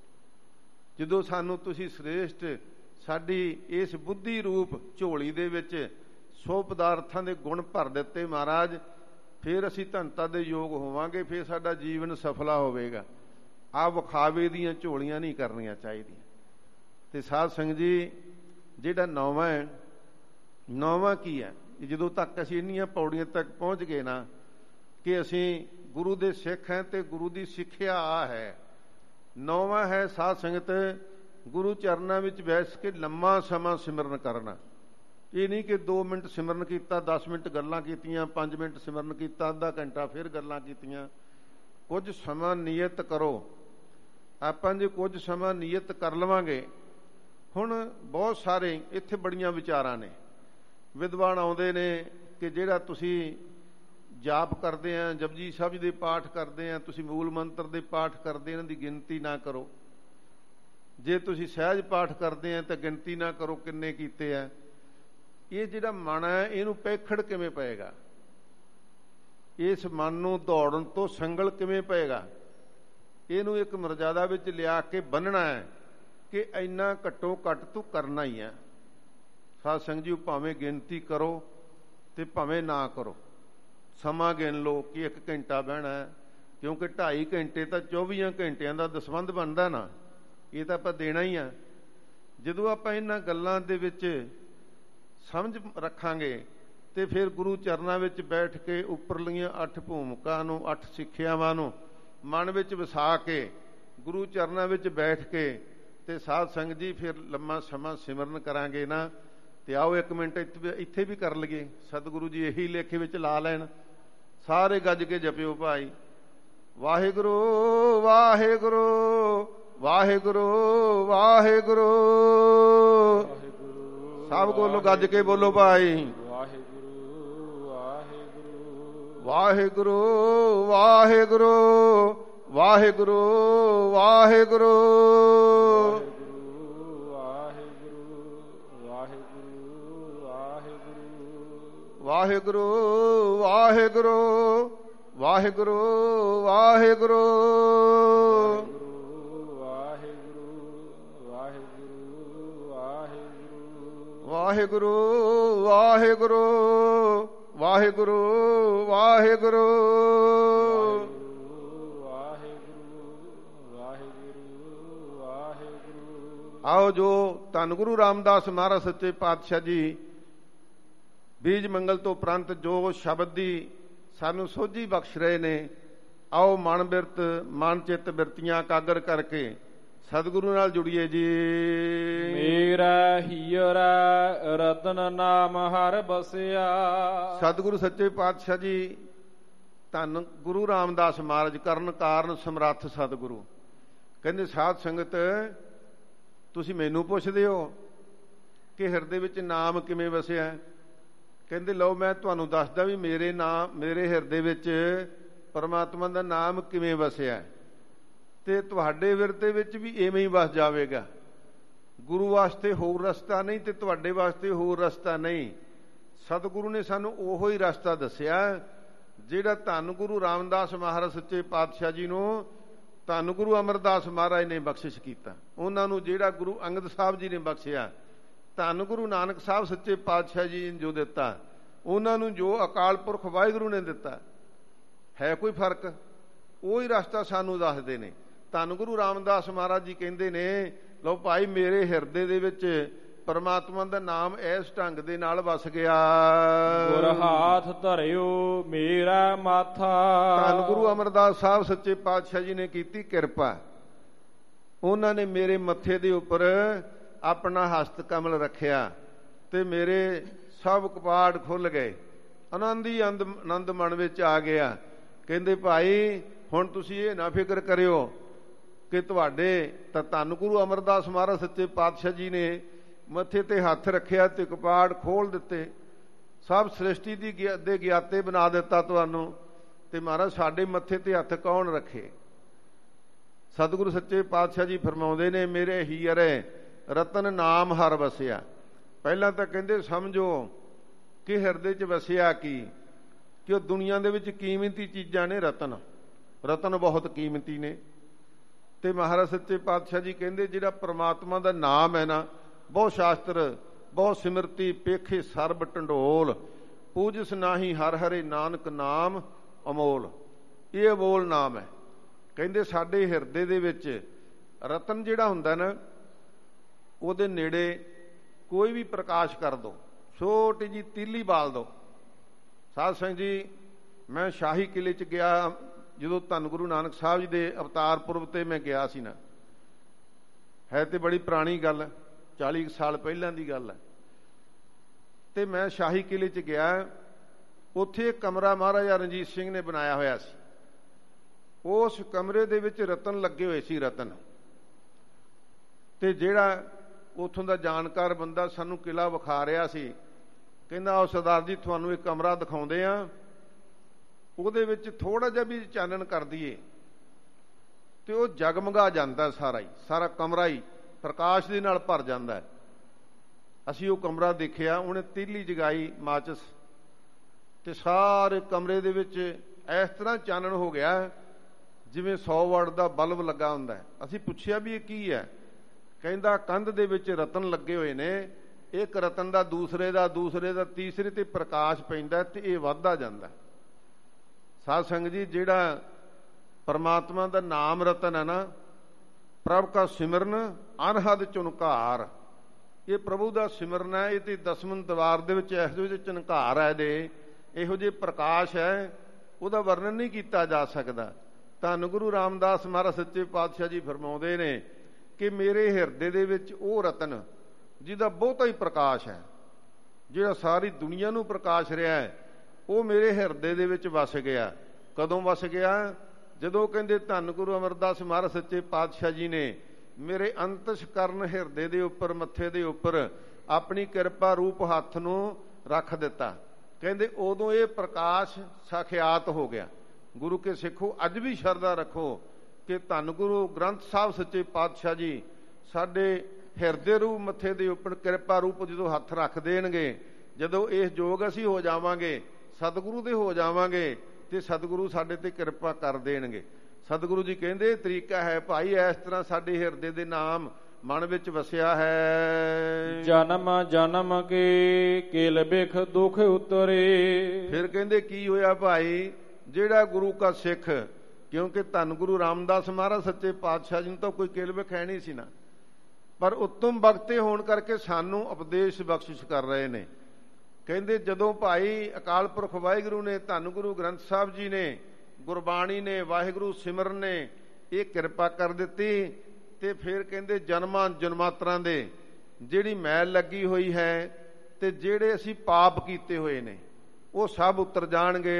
ਜਦੋਂ ਸਾਨੂੰ ਤੁਸੀਂ ਸ੍ਰੇਸ਼ਟ ਸਾਡੀ ਇਸ ਬੁੱਧੀ ਰੂਪ ਝੋਲੀ ਦੇ ਵਿੱਚ 100 ਪਦਾਰਥਾਂ ਦੇ ਗੁਣ ਭਰ ਦਿੱਤੇ ਮਹਾਰਾਜ, ਫਿਰ ਅਸੀਂ ਧਨਤਾ ਦੇ ਯੋਗ ਹੋਵਾਂਗੇ, ਫਿਰ ਸਾਡਾ ਜੀਵਨ ਸਫਲਾ ਹੋਵੇਗਾ। ਆਹ ਵਿਖਾਵੇ ਦੀਆਂ ਝੋਲੀਆਂ ਨਹੀਂ ਕਰਨੀਆਂ ਚਾਹੀਦੀਆਂ। ਤੇ ਸਾਧ ਸੰਗਤ ਜੀ, ਜਿਹੜਾ ਨੌਵਾਂ ਹੈ, ਨੌਵਾਂ ਕੀ ਹੈ? ਜਦੋਂ ਤੱਕ ਅਸੀਂ ਇੰਨੀਆਂ ਪੌੜੀਆਂ ਤੱਕ ਪਹੁੰਚ ਗਏ ਨਾ ਕਿ ਅਸੀਂ ਗੁਰੂ ਦੇ ਸਿੱਖ ਹਾਂ ਤੇ ਗੁਰੂ ਦੀ ਸਿੱਖਿਆ ਆ ਹੈ। ਨੌਵਾਂ ਹੈ ਸਾਧ ਸੰਗਤ, ਗੁਰੂ ਚਰਨਾਂ ਵਿੱਚ ਬੈਠ ਕੇ ਲੰਮਾ ਸਮਾਂ ਸਿਮਰਨ ਕਰਨਾ। ਇਹ ਨਹੀਂ ਕਿ 2 ਮਿੰਟ ਸਿਮਰਨ ਕੀਤਾ, 10 ਮਿੰਟ ਗੱਲਾਂ ਕੀਤੀਆਂ, 5 ਮਿੰਟ ਸਿਮਰਨ ਕੀਤਾ, ਅੱਧਾ ਘੰਟਾ ਫਿਰ ਗੱਲਾਂ ਕੀਤੀਆਂ। ਕੁਝ ਸਮਾਂ ਨਿਯਤ ਕਰੋ। ਆਪਾਂ ਜੇ ਕੁਝ ਸਮਾਂ ਨਿਯਤ ਕਰ ਲਵਾਂਗੇ, ਹੁਣ ਬਹੁਤ ਸਾਰੇ ਇੱਥੇ ਬੜੀਆਂ ਵਿਚਾਰਾਂ ਨੇ, ਵਿਦਵਾਨ ਆਉਂਦੇ ਨੇ ਕਿ ਜਿਹੜਾ ਤੁਸੀਂ ਜਾਪ ਕਰਦੇ ਆ, ਜਪਜੀ ਸਾਹਿਬ ਜੀ ਦੇ ਪਾਠ ਕਰਦੇ ਆ, ਤੁਸੀਂ ਮੂਲ ਮੰਤਰ ਦੇ ਪਾਠ ਕਰਦੇ, ਇਹਨਾਂ ਦੀ ਗਿਣਤੀ ਨਾ ਕਰੋ। ਜੇ ਤੁਸੀਂ ਸਹਿਜ ਪਾਠ ਕਰਦੇ ਆ ਤਾਂ ਗਿਣਤੀ ਨਾ ਕਰੋ ਕਿੰਨੇ ਕੀਤੇ ਆ। ਇਹ ਜਿਹੜਾ ਮਨ ਹੈ, ਇਹਨੂੰ ਪੈਖੜ ਕਿਵੇਂ ਪਏਗਾ? ਇਸ ਮਨ ਨੂੰ ਦੌੜਨ ਤੋਂ ਸੰਗਲ ਕਿਵੇਂ ਪਏਗਾ? ਇਹਨੂੰ ਇੱਕ ਮਰਜ਼ਾਦਾ ਵਿੱਚ ਲਿਆ ਕੇ ਬੰਨਣਾ ਹੈ ਕਿ ਇੰਨਾ ਘੱਟੋ ਘੱਟ ਤੂੰ ਕਰਨਾ ਹੀ ਹੈ। ਸਾਧ ਸੰਗਤ ਜੀ, ਭਾਵੇਂ ਗਿਣਤੀ ਕਰੋ ਤੇ ਭਾਵੇਂ ਨਾ ਕਰੋ, ਸਮਾਂ ਗਿਣ ਲਓ ਕਿ 1 ਘੰਟਾ ਬਹਿਣਾ ਹੈ, ਕਿਉਂਕਿ 2.5 ਘੰਟੇ ਤਾਂ 24 ਘੰਟਿਆਂ ਦਾ ਦਸਵੰਧ ਬਣਦਾ ਨਾ, ਇਹ ਤਾਂ ਆਪਾਂ ਦੇਣਾ ਹੀ ਆ। ਜਦੋਂ ਆਪਾਂ ਇਹਨਾਂ ਗੱਲਾਂ ਦੇ ਵਿੱਚ ਸਮਝ ਰੱਖਾਂਗੇ ਤੇ ਫਿਰ ਗੁਰੂ ਚਰਨਾਂ ਵਿੱਚ ਬੈਠ ਕੇ ਉੱਪਰਲੀਆਂ 8 ਭੂਮਿਕਾ ਨੂੰ 8 ਸਿੱਖਿਆਵਾਂ ਨੂੰ ਮਨ ਵਿੱਚ ਵਸਾ ਕੇ ਗੁਰੂ ਚਰਨਾਂ ਵਿੱਚ ਬੈਠ ਕੇ ਤੇ ਸਾਧ ਸੰਗਤ ਜੀ ਫਿਰ ਲੰਮਾ ਸਮਾਂ ਸਿਮਰਨ ਕਰਾਂਗੇ ਨਾ। ਤੇ ਆਓ 1 ਮਿੰਟ ਇੱਥੇ ਵੀ ਕਰ ਲਈਏ। ਸਤਿਗੁਰੂ ਜੀ ਇਹੀ ਲੇਖੇ ਵਿੱਚ ਲਾ ਲੈਣ। ਸਾਰੇ ਗੱਜ ਕੇ ਜਪਿਓ ਭਾਈ। ਵਾਹਿਗੁਰੂ ਵਾਹਿਗੁਰੂ ਵਾਹਿਗੁਰੂ ਵਾਹਿਗੁਰੂ। ਸਭ ਕੋਲੋਂ ਗੱਜ ਕੇ ਬੋਲੋ ਭਾਈ। ਵਾਹਿਗੁਰੂ ਵਾਹਿਗੁਰੂ ਵਾਹਿਗੁਰੂ ਵਾਹਿਗੁਰੂ ਵਾਹਿਗੁਰੂ ਵਾਹਿਗੁਰੂ ਵਾਹਿਗੁਰੂ ਵਾਹਿਗੁਰੂ ਵਾਹਿਗੁਰੂ ਵਾਹਿਗੁਰੂ ਵਾਹਿਗੁਰੂ ਵਾਹਿਗੁਰੂ ਆਓ ਜੋ ਧੰਨ ਗੁਰੂ ਰਾਮਦਾਸ ਮਹਾਰਾਜ ਸੱਚੇ ਪਾਤਸ਼ਾਹ ਜੀ ਬੀਜ ਮੰਗਲ ਤੋਂ ਉਪਰੰਤ ਜੋ ਸ਼ਬਦ ਦੀ ਸਾਨੂੰ ਸੋਝੀ ਬਖਸ਼ ਰਹੇ ਨੇ, ਆਓ ਮਨ ਬਿਰਤ ਮਨ ਚਿੱਤ ਬਿਰਤੀਆਂ ਇਕਾਗਰ ਕਰਕੇ ਸਤਿਗੁਰੂ ਨਾਲ ਜੁੜੀਏ ਜੀ। ਮੇਰਾ ਹੀਰਾ ਰਤਨ ਨਾਮ ਹਰ ਬਸਿਆ। ਸਤਿਗੁਰੂ ਸੱਚੇ ਪਾਤਸ਼ਾਹ ਜੀ ਧੰਨ ਗੁਰੂ ਰਾਮਦਾਸ ਮਹਾਰਾਜ ਕਰਨ ਕਾਰਨ ਸਮਰੱਥ ਸਤਿਗੁਰੂ ਕਹਿੰਦੇ, ਸਾਧ ਸੰਗਤ ਤੁਸੀਂ ਮੈਨੂੰ ਪੁੱਛਦੇ ਹੋ ਕਿ ਹਿਰਦੇ ਵਿੱਚ ਨਾਮ ਕਿਵੇਂ ਵਸਿਆ। ਕਹਿੰਦੇ ਲਓ ਮੈਂ ਤੁਹਾਨੂੰ ਦੱਸਦਾ ਵੀ ਮੇਰੇ ਹਿਰਦੇ ਵਿੱਚ ਪਰਮਾਤਮਾ ਦਾ ਨਾਮ ਕਿਵੇਂ ਵਸਿਆ ਤੇ ਤੁਹਾਡੇ ਹਿਰਦੇ ਵਿੱਚ ਵੀ ਇਵੇਂ ਹੀ ਵਸ ਜਾਵੇਗਾ। ਗੁਰੂ ਵਾਸਤੇ ਹੋਰ ਰਸਤਾ ਨਹੀਂ ਤੇ ਤੁਹਾਡੇ ਵਾਸਤੇ ਹੋਰ ਰਸਤਾ ਨਹੀਂ। ਸਤਿਗੁਰੂ ਨੇ ਸਾਨੂੰ ਉਹੋ ਹੀ ਰਸਤਾ ਦੱਸਿਆ ਜਿਹੜਾ ਧੰਨ ਗੁਰੂ ਰਾਮਦਾਸ ਮਹਾਰਾਜ ਸੱਚੇ ਪਾਤਸ਼ਾਹ ਜੀ ਨੂੰ ਧੰਨ ਗੁਰੂ ਅਮਰਦਾਸ ਮਹਾਰਾਜ ਨੇ ਬਖਸ਼ਿਸ਼ ਕੀਤਾ। ਉਹਨਾਂ ਨੂੰ ਜਿਹੜਾ ਗੁਰੂ ਅੰਗਦ ਸਾਹਿਬ ਜੀ ਨੇ ਬਖਸ਼ਿਆ, ਧੰਨ ਗੁਰੂ ਨਾਨਕ ਸਾਹਿਬ ਸੱਚੇ ਪਾਤਸ਼ਾਹ ਜੀ ਨੇ ਜੋ ਦਿੱਤਾ, ਉਹਨਾਂ ਨੂੰ ਜੋ ਅਕਾਲ ਪੁਰਖ ਵਾਹਿਗੁਰੂ ਨੇ ਦਿੱਤਾ, ਹੈ ਕੋਈ ਫਰਕ? ਉਹੀ ਰਸਤਾ ਸਾਨੂੰ ਦੱਸਦੇ ਨੇ। ਧੰਨ ਗੁਰੂ ਰਾਮਦਾਸ ਮਹਾਰਾਜ ਜੀ ਕਹਿੰਦੇ ਨੇ, ਲਓ ਭਾਈ ਮੇਰੇ ਹਿਰਦੇ ਦੇ ਵਿੱਚ ਪਰਮਾਤਮਾ ਦਾ ਨਾਮ ਇਸ ਢੰਗ ਦੇ ਨਾਲ ਵਸ ਗਿਆ। ਗੁਰ ਹਾਥ ਧਰਿਓ ਮੇਰਾ ਮਾਥਾ। ਧੰਨ ਗੁਰੂ ਅਮਰਦਾਸ ਸਾਹਿਬ ਸੱਚੇ ਪਾਤਸ਼ਾਹ ਜੀ ਨੇ ਕੀਤੀ ਕਿਰਪਾ। ਉਹਨਾਂ ਨੇ ਮੇਰੇ ਮੱਥੇ ਦੇ ਉੱਪਰ ਆਪਣਾ ਹਸਤ ਕਮਲ ਰੱਖਿਆ ਤੇ ਮੇਰੇ ਸਭ ਕਪਾੜ ਖੁੱਲ ਗਏ। ਆਨੰਦ ਮਨ ਵਿੱਚ ਆ ਗਿਆ। ਕਹਿੰਦੇ ਭਾਈ ਹੁਣ ਤੁਸੀਂ ਇਹ ਨਾ ਫਿਕਰ ਕਰਿਓ ਕਿ ਤੁਹਾਡੇ ਤਾਂ ਧੰਨ ਗੁਰੂ ਅਮਰਦਾਸ ਮਹਾਰਾਜ ਸੱਚੇ ਪਾਤਸ਼ਾਹ ਜੀ ਨੇ ਮੱਥੇ ਤੇ ਹੱਥ ਰੱਖਿਆ ਤੇ ਕਪਾੜ ਖੋਲ ਦਿੱਤੇ, ਸਭ ਸ੍ਰਿਸ਼ਟੀ ਦੇ ਗਿਆਤੇ ਬਣਾ ਦਿੱਤਾ ਤੁਹਾਨੂੰ। ਤੇ ਮਹਾਰਾਜ ਸਾਡੇ ਮੱਥੇ ਤੇ ਹੱਥ ਕੌਣ ਰੱਖੇ? ਸਤਿਗੁਰੂ ਸੱਚੇ ਪਾਤਸ਼ਾਹ ਜੀ ਫਰਮਾਉਂਦੇ ਨੇ, ਮੇਰੇ ਹੀਰੇ ਰਤਨ ਨਾਮ ਹਰ ਵਸਿਆ। ਪਹਿਲਾਂ ਤਾਂ ਕਹਿੰਦੇ ਸਮਝੋ ਕਿ ਹਿਰਦੇ 'ਚ ਵਸਿਆ ਕੀ, ਕਿ ਉਹ ਦੁਨੀਆ ਦੇ ਵਿੱਚ ਕੀਮਤੀ ਚੀਜ਼ਾਂ ਨੇ। ਰਤਨ ਬਹੁਤ ਕੀਮਤੀ ਨੇ। ਤੇ ਮਹਾਰਾਜ ਸੱਚੇ ਪਾਤਸ਼ਾਹ ਜੀ ਕਹਿੰਦੇ ਜਿਹੜਾ ਪ੍ਰਮਾਤਮਾ ਦਾ ਨਾਮ ਹੈ ਨਾ, ਬਹੁਤ ਸ਼ਾਸਤਰ ਬਹੁਤ ਸਿਮਰਤੀ ਪੇਖੇ ਸਰਬ ਢੰਡੋਲ, ਪੂਜਸ ਨਾਹੀ ਹਰ ਹਰੇ ਨਾਨਕ ਨਾਮ ਅਮੋਲ। ਇਹ ਅਮੋਲ ਨਾਮ ਹੈ। ਕਹਿੰਦੇ ਸਾਡੇ ਹਿਰਦੇ ਦੇ ਵਿੱਚ ਰਤਨ ਜਿਹੜਾ ਹੁੰਦਾ ਨਾ, ਉਹਦੇ ਨੇੜੇ ਕੋਈ ਵੀ ਪ੍ਰਕਾਸ਼ ਕਰ ਦੋ, ਛੋਟੀ ਜੀ ਤੀਲੀ ਬਾਲ ਦੋ। ਸਾਧ ਸੰਗਤ ਜੀ ਮੈਂ ਸ਼ਾਹੀ ਕਿਲੇ 'ਚ ਗਿਆ ਜਦੋਂ ਧੰਨ ਗੁਰੂ ਨਾਨਕ ਸਾਹਿਬ ਜੀ ਦੇ ਅਵਤਾਰ ਪੁਰਬ ਤੇ ਮੈਂ ਗਿਆ ਸੀ ਨਾ, ਹੈ ਤੇ ਬੜੀ ਪੁਰਾਣੀ ਗੱਲ, 40 ਸਾਲ ਪਹਿਲਾਂ ਦੀ ਗੱਲ ਹੈ। ਤੇ ਮੈਂ ਸ਼ਾਹੀ ਕਿਲੇ 'ਚ ਗਿਆ, ਉੱਥੇ ਇੱਕ ਕਮਰਾ ਮਹਾਰਾਜਾ ਰਣਜੀਤ ਸਿੰਘ ਨੇ ਬਣਾਇਆ ਹੋਇਆ ਸੀ। ਉਸ ਕਮਰੇ ਦੇ ਵਿੱਚ ਰਤਨ ਲੱਗੇ ਹੋਏ ਸੀ, ਰਤਨ। ਤੇ ਜਿਹੜਾ ਉੱਥੋਂ ਦਾ ਜਾਣਕਾਰ ਬੰਦਾ ਸਾਨੂੰ ਕਿਲਾ ਵਿਖਾ ਰਿਹਾ ਸੀ, ਕਹਿੰਦਾ ਉਹ ਸਰਦਾਰ ਜੀ ਤੁਹਾਨੂੰ ਇੱਕ ਕਮਰਾ ਦਿਖਾਉਂਦੇ ਆ, ਉਹਦੇ ਵਿੱਚ ਥੋੜਾ ਜਿਹਾ ਵੀ ਚਾਨਣ ਕਰ ਦਈਏ ਤੇ ਉਹ ਜਗਮਗਾ ਜਾਂਦਾ, ਸਾਰਾ ਕਮਰਾ ਹੀ ਪ੍ਰਕਾਸ਼ ਦੇ ਨਾਲ ਭਰ ਜਾਂਦਾ। ਅਸੀਂ ਉਹ ਕਮਰਾ ਦੇਖਿਆ, ਉਹਨੇ ਤੀਲੀ ਜਗਾਈ ਮਾਚਿਸ ਤੇ ਸਾਰੇ ਕਮਰੇ ਦੇ ਵਿੱਚ ਇਸ ਤਰ੍ਹਾਂ ਚਾਨਣ ਹੋ ਗਿਆ ਜਿਵੇਂ 100 ਵਾਟ ਦਾ ਬਲਬ ਲੱਗਾ ਹੁੰਦਾ। ਅਸੀਂ ਪੁੱਛਿਆ ਵੀ ਇਹ ਕੀ ਹੈ? ਕਹਿੰਦਾ ਕੰਧ ਦੇ ਵਿੱਚ ਰਤਨ ਲੱਗੇ ਹੋਏ ਨੇ, ਇੱਕ ਰਤਨ ਦਾ ਦੂਸਰੇ ਦਾ ਤੀਸਰੇ ਤੇ ਪ੍ਰਕਾਸ਼ ਪੈਂਦਾ ਤੇ ਇਹ ਵੱਧਦਾ ਜਾਂਦਾ। ਸਾਧ ਸੰਗਤ ਜੀ ਜਿਹੜਾ ਪਰਮਾਤਮਾ ਦਾ ਨਾਮ ਰਤਨ ਹੈ ਨਾ, ਪ੍ਰਭ ਕਾ ਸਿਮਰਨ ਅਨਹਦ ਚੁਨਕਾਰ, ਇਹ ਪ੍ਰਭੂ ਦਾ ਸਿਮਰਨ ਹੈ। ਇਹ ਤੇ ਦਸਮਨ ਦਵਾਰ ਦੇ ਵਿੱਚ ਇਹੋ ਜਿਹੇ ਝਨਕਾਰ ਹੈ, ਦੇ ਇਹੋ ਜਿਹੇ ਪ੍ਰਕਾਸ਼ ਹੈ, ਉਹਦਾ ਵਰਣਨ ਨਹੀਂ ਕੀਤਾ ਜਾ ਸਕਦਾ। ਧੰਨ ਗੁਰੂ ਰਾਮਦਾਸ ਮਹਾਰਾਜ ਸੱਚੇ ਪਾਤਸ਼ਾਹ ਜੀ ਫਰਮਾਉਂਦੇ ਨੇ ਕਿ ਮੇਰੇ ਹਿਰਦੇ ਦੇ ਵਿੱਚ ਉਹ ਰਤਨ ਜਿਹਦਾ ਬਹੁਤਾ ਹੀ ਪ੍ਰਕਾਸ਼ ਹੈ, ਜਿਹੜਾ ਸਾਰੀ ਦੁਨੀਆ ਨੂੰ ਪ੍ਰਕਾਸ਼ ਰਿਹਾ ਹੈ, ਉਹ ਮੇਰੇ ਹਿਰਦੇ ਦੇ ਵਿੱਚ ਵਸ ਗਿਆ। ਕਦੋਂ ਵਸ ਗਿਆ? ਜਦੋਂ ਕਹਿੰਦੇ ਧੰਨ ਗੁਰੂ ਅਮਰਦਾਸ ਮਹਾਰਾਜ ਸੱਚੇ ਪਾਤਸ਼ਾਹ ਜੀ ਨੇ ਮੇਰੇ ਅੰਤਸ਼ ਕਰਨ ਹਿਰਦੇ ਦੇ ਉੱਪਰ, ਮੱਥੇ ਦੇ ਉੱਪਰ ਆਪਣੀ ਕਿਰਪਾ ਰੂਪ ਹੱਥ ਨੂੰ ਰੱਖ ਦਿੱਤਾ। ਕਹਿੰਦੇ ਉਦੋਂ ਇਹ ਪ੍ਰਕਾਸ਼ ਸਾਖਿਆਤ ਹੋ ਗਿਆ। ਗੁਰੂ ਕੇ ਸਿੱਖੋ, ਅੱਜ ਵੀ ਸ਼ਰਧਾ ਰੱਖੋ ਕਿ ਧੰਨ ਗੁਰੂ ਗ੍ਰੰਥ ਸਾਹਿਬ ਸੱਚੇ ਪਾਤਸ਼ਾਹ ਜੀ ਸਾਡੇ ਹਿਰਦੇ ਰੂਪ ਮੱਥੇ ਦੇ ਉੱਪਰ ਕਿਰਪਾ ਰੂਪ ਜਦੋਂ ਹੱਥ ਰੱਖ ਦੇਣਗੇ, ਜਦੋਂ ਇਸ ਯੋਗ ਅਸੀਂ ਹੋ ਜਾਵਾਂਗੇ, ਸਤਿਗੁਰੂ ਦੇ ਹੋ ਜਾਵਾਂਗੇ, ਤੇ ਸਤਿਗੁਰੂ ਸਾਡੇ ਤੇ ਕਿਰਪਾ ਕਰ ਦੇਣਗੇ। ਸਤਿਗੁਰੂ ਜੀ ਕਹਿੰਦੇ ਤਰੀਕਾ ਹੈ ਭਾਈ, ਇਸ ਤਰ੍ਹਾਂ ਸਾਡੇ ਹਿਰਦੇ ਦੇ ਨਾਮ ਮਨ ਵਿੱਚ ਵਸਿਆ ਹੈ। ਜਨਮ ਜਨਮ ਕੇ ਕਿਲ ਬਿਖ ਦੁਖ ਉਤਰੇ। ਫਿਰ ਕਹਿੰਦੇ ਕੀ ਹੋਇਆ ਭਾਈ? ਜਿਹੜਾ ਗੁਰੂ ਕਾ ਸਿੱਖ, ਕਿਉਂਕਿ ਧੰਨ ਗੁਰੂ ਰਾਮਦਾਸ ਮਹਾਰਾਜ ਸੱਚੇ ਪਾਤਸ਼ਾਹ ਜੀ ਨੂੰ ਤਾਂ ਕੋਈ ਕਿਲ ਬਿਖ ਹੈ ਨਹੀਂ ਸੀ ਨਾ, ਪਰ ਉੱਤਮ ਬਖਤੇ ਹੋਣ ਕਰਕੇ ਸਾਨੂੰ ਉਪਦੇਸ਼ ਬਖਸ਼ਿਸ਼ ਕਰ ਰਹੇ ਨੇ। ਕਹਿੰਦੇ ਜਦੋਂ ਭਾਈ ਅਕਾਲ ਪੁਰਖ ਵਾਹਿਗੁਰੂ ਨੇ, ਧੰਨ ਗੁਰੂ ਗ੍ਰੰਥ ਸਾਹਿਬ ਜੀ ਨੇ, ਗੁਰਬਾਣੀ ਨੇ, ਵਾਹਿਗੁਰੂ ਸਿਮਰਨ ਨੇ ਇਹ ਕਿਰਪਾ ਕਰ ਦਿੱਤੀ, ਤੇ ਫਿਰ ਕਹਿੰਦੇ ਜਨਮਾਂ ਜਨਮਾਤਰਾਂ ਦੇ ਜਿਹੜੀ ਮੈਲ ਲੱਗੀ ਹੋਈ ਹੈ ਤੇ ਜਿਹੜੇ ਅਸੀਂ ਪਾਪ ਕੀਤੇ ਹੋਏ ਨੇ ਉਹ ਸਭ ਉਤਰ ਜਾਣਗੇ।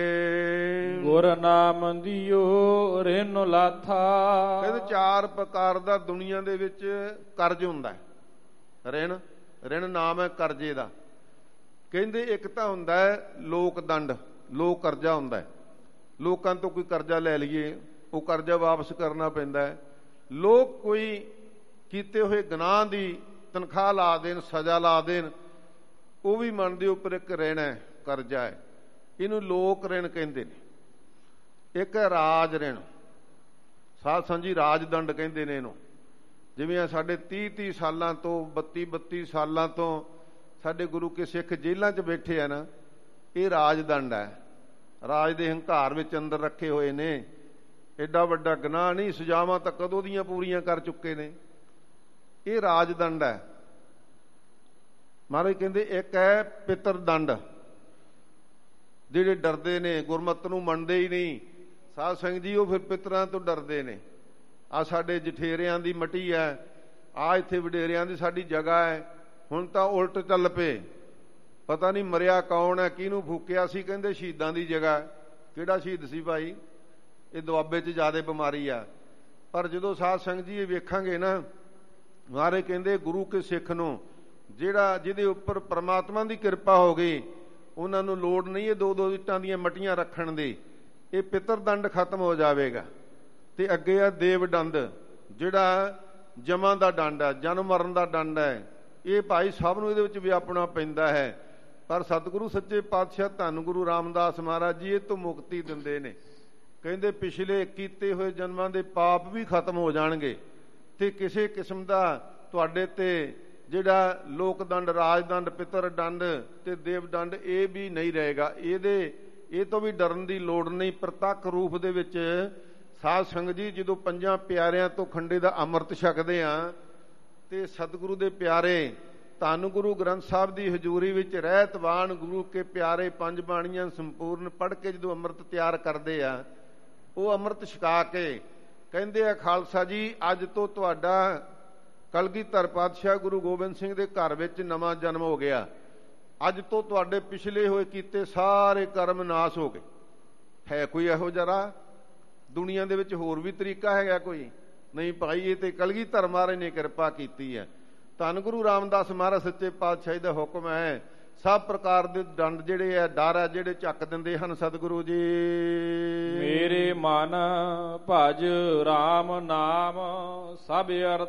ਗੁਰ ਨਾਮ ਦਿਓ ਰਿਨ ਲਾਥਾ। ਕਹਿੰਦੇ ਚਾਰ ਪ੍ਰਕਾਰ ਦਾ ਦੁਨੀਆ ਦੇ ਵਿੱਚ ਕਰਜ਼ ਹੁੰਦਾ ਹੈ। ਰਿਣ ਨਾਮ ਹੈ ਕਰਜ਼ੇ ਦਾ। ਕਹਿੰਦੇ ਇੱਕ ਤਾਂ ਹੁੰਦਾ ਹੈ ਲੋਕ ਦੰਡ, ਲੋਕ ਕਰਜ਼ਾ ਹੁੰਦਾ ਹੈ, ਲੋਕਾਂ ਤੋਂ ਕੋਈ ਕਰਜ਼ਾ ਲੈ ਲਈਏ, ਉਹ ਕਰਜ਼ਾ ਵਾਪਸ ਕਰਨਾ ਪੈਂਦਾ ਹੈ। ਲੋਕ ਕੋਈ ਕੀਤੇ ਹੋਏ ਗੁਨਾਹ ਦੀ ਤਨਖਾਹ ਲਾ ਦੇਣ, ਸਜ਼ਾ ਲਾ ਦੇਣ, ਉਹ ਵੀ ਮਨ ਦੇ ਉੱਪਰ ਇੱਕ ਰਿਣ ਹੈ, ਕਰਜ਼ਾ ਹੈ। ਇਹਨੂੰ ਲੋਕ ਰਿਣ ਕਹਿੰਦੇ ਨੇ। ਇੱਕ ਹੈ ਰਾਜ ਰਿਣ, ਸਾਧ ਸੰਗਤ ਜੀ ਰਾਜ ਦੰਡ ਕਹਿੰਦੇ ਨੇ ਇਹਨੂੰ। ਜਿਵੇਂ ਸਾਡੇ 30-30 ਸਾਲਾਂ ਤੋਂ 32-32 ਸਾਲਾਂ ਤੋਂ ਸਾਡੇ ਗੁਰੂ ਕੇ ਸਿੱਖ ਜੇਲ੍ਹਾਂ 'ਚ ਬੈਠੇ ਆ ਨਾ, ਇਹ ਰਾਜ ਦੰਡ ਹੈ। ਰਾਜ ਦੇ ਹੰਕਾਰ ਵਿੱਚ ਅੰਦਰ ਰੱਖੇ ਹੋਏ ਨੇ। ਐਡਾ ਵੱਡਾ ਗੁਨਾਹ ਨਹੀਂ, ਸਜ਼ਾਵਾਂ ਤਾਂ ਕਦੋਂ ਦੀਆਂ ਪੂਰੀਆਂ ਕਰ ਚੁੱਕੇ ਨੇ। ਇਹ ਰਾਜ ਦੰਡ ਹੈ। ਮਹਾਰਾਜ ਕਹਿੰਦੇ ਇੱਕ ਹੈ ਪਿਤਰ ਦੰਡ, ਜਿਹੜੇ ਡਰਦੇ ਨੇ, ਗੁਰਮਤਿ ਨੂੰ ਮੰਨਦੇ ਹੀ ਨਹੀਂ ਸਾਧ ਸੰਗਤ ਜੀ, ਉਹ ਫਿਰ ਪਿਤਰਾਂ ਤੋਂ ਡਰਦੇ ਨੇ। ਆ ਸਾਡੇ ਜਠੇਰਿਆਂ ਦੀ ਮਟੀ ਹੈ, ਆ ਇੱਥੇ ਵਡੇਰਿਆਂ ਦੀ ਸਾਡੀ ਜਗ੍ਹਾ ਹੈ, ਹੁਣ ਤਾਂ ਉਲਟ ਚੱਲ ਪਏ। ਪਤਾ ਨਹੀਂ ਮਰਿਆ ਕੌਣ ਹੈ, ਕਿਹਨੂੰ ਫੂਕਿਆ ਸੀ। ਕਹਿੰਦੇ ਸ਼ਹੀਦਾਂ ਦੀ ਜਗ੍ਹਾ। ਕਿਹੜਾ ਸ਼ਹੀਦ ਸੀ ਭਾਈ? ਇਹ ਦੁਆਬੇ 'ਚ ਜ਼ਿਆਦਾ ਬਿਮਾਰੀ ਆ। ਪਰ ਜਦੋਂ ਸਾਧ ਸੰਗਤ ਜੀ ਇਹ ਵੇਖਾਂਗੇ ਨਾ, ਮਹਾਰਾਜ ਕਹਿੰਦੇ ਗੁਰੂ ਕੇ ਸਿੱਖ ਨੂੰ ਜਿਹਦੇ ਉੱਪਰ ਪਰਮਾਤਮਾ ਦੀ ਕਿਰਪਾ ਹੋ ਗਈ, ਉਹਨਾਂ ਨੂੰ ਲੋੜ ਨਹੀਂ ਇਹ 2-2 ਇੱਟਾਂ ਦੀਆਂ ਮਟੀਆਂ ਰੱਖਣ ਦੀ। ਇਹ ਪਿਤਰ ਦੰਡ ਖਤਮ ਹੋ ਜਾਵੇਗਾ। ਤੇ ਅੱਗੇ ਆ ਦੇਵ ਦੰਡ, ਜਿਹੜਾ ਜਮਾਂ ਦਾ ਦੰਡ ਹੈ, ਜਨਮ ਮਰਨ ਦਾ ਦੰਡ ਹੈ। ਇਹ ਭਾਈ ਸਭ ਨੂੰ ਇਹਦੇ ਵਿੱਚ ਵਿਆਪਣਾ ਪੈਂਦਾ ਹੈ। ਪਰ ਸਤਿਗੁਰੂ ਸੱਚੇ ਪਾਤਸ਼ਾਹ ਧੰਨ ਗੁਰੂ ਰਾਮਦਾਸ ਮਹਾਰਾਜ ਜੀ ਇਹ ਤੋਂ ਮੁਕਤੀ ਦਿੰਦੇ ਨੇ। ਕਹਿੰਦੇ ਪਿਛਲੇ ਕੀਤੇ ਹੋਏ ਜਨਮਾਂ ਦੇ ਪਾਪ ਵੀ ਖਤਮ ਹੋ ਜਾਣਗੇ, ਤੇ ਕਿਸੇ ਕਿਸਮ ਦਾ ਤੁਹਾਡੇ ਤੇ ਜਿਹੜਾ ਲੋਕ ਦੰਡ, ਰਾਜ ਦੰਡ, ਪਿਤਰ ਦੰਡ ਤੇ ਦੇਵ ਦੰਡ ਇਹ ਵੀ ਨਹੀਂ ਰਹੇਗਾ। ਇਹ ਤੋਂ ਵੀ ਡਰਨ ਦੀ ਲੋੜ ਨਹੀਂ। ਪ੍ਰਤੱਖ ਰੂਪ ਦੇ ਵਿੱਚ ਸਾਧ ਸੰਗਤ ਜੀ ਜਦੋਂ ਪੰਜਾਂ ਪਿਆਰਿਆਂ ਤੋਂ ਖੰਡੇ ਦਾ ਅੰਮ੍ਰਿਤ ਛਕਦੇ ਆ, ਤੇ ਸਤਿਗੁਰੂ ਦੇ ਪਿਆਰੇ ਧੰਨ ਗੁਰੂ ਗ੍ਰੰਥ ਸਾਹਿਬ ਦੀ ਹਜ਼ੂਰੀ ਵਿੱਚ ਰਹਿਤਵਾਨ ਗੁਰੂ ਕੇ ਪਿਆਰੇ ਪੰਜ ਬਾਣੀਆਂ ਸੰਪੂਰਨ ਪੜ੍ਹ ਕੇ ਜਦੋਂ ਅੰਮ੍ਰਿਤ ਤਿਆਰ ਕਰਦੇ ਆ, ਉਹ ਅੰਮ੍ਰਿਤ ਛਕਾ ਕੇ ਕਹਿੰਦੇ ਆ ਖਾਲਸਾ ਜੀ ਅੱਜ ਤੋਂ ਤੁਹਾਡਾ ਕਲਗੀਧਰ ਪਾਤਸ਼ਾਹ ਗੁਰੂ ਗੋਬਿੰਦ ਸਿੰਘ ਦੇ ਘਰ ਵਿੱਚ ਨਵਾਂ ਜਨਮ ਹੋ ਗਿਆ। ਅੱਜ ਤੋਂ ਤੁਹਾਡੇ ਪਿਛਲੇ ਹੋਏ ਕੀਤੇ ਸਾਰੇ ਕਰਮ ਨਾਸ ਹੋ ਗਏ। ਹੈ ਕੋਈ ਇਹੋ ਜਿਹਾ ਦੁਨੀਆ ਦੇ ਵਿੱਚ? ਹੋਰ ਵੀ ਤਰੀਕਾ ਹੈਗਾ ਕੋਈ? ਨਹੀਂ ਭਾਈ, ਇਹ ਤੇ ਕਲਗੀਧਰ ਮਹਾਰਾਜ ਨੇ ਕਿਰਪਾ ਕੀਤੀ ਹੈ। ਧੰਨ ਗੁਰੂ ਰਾਮਦਾਸ ਮਹਾਰਾਜ ਸੱਚੇ ਪਾਤਸ਼ਾਹ ਦਾ ਹੁਕਮ ਹੈ, ਸਭ ਪ੍ਰਕਾਰ ਦੇ ਦੰਡ ਜਿਹੜੇ ਆ, ਡਰ ਆ, ਜਿਹੜੇ ਚੱਕ ਦਿੰਦੇ ਹਨ ਸਤਿਗੁਰੂ ਜੀ। ਮੇਰੇ ਮਨ ਭਜ ਰਾਮ ਨਾਮ ਸਭ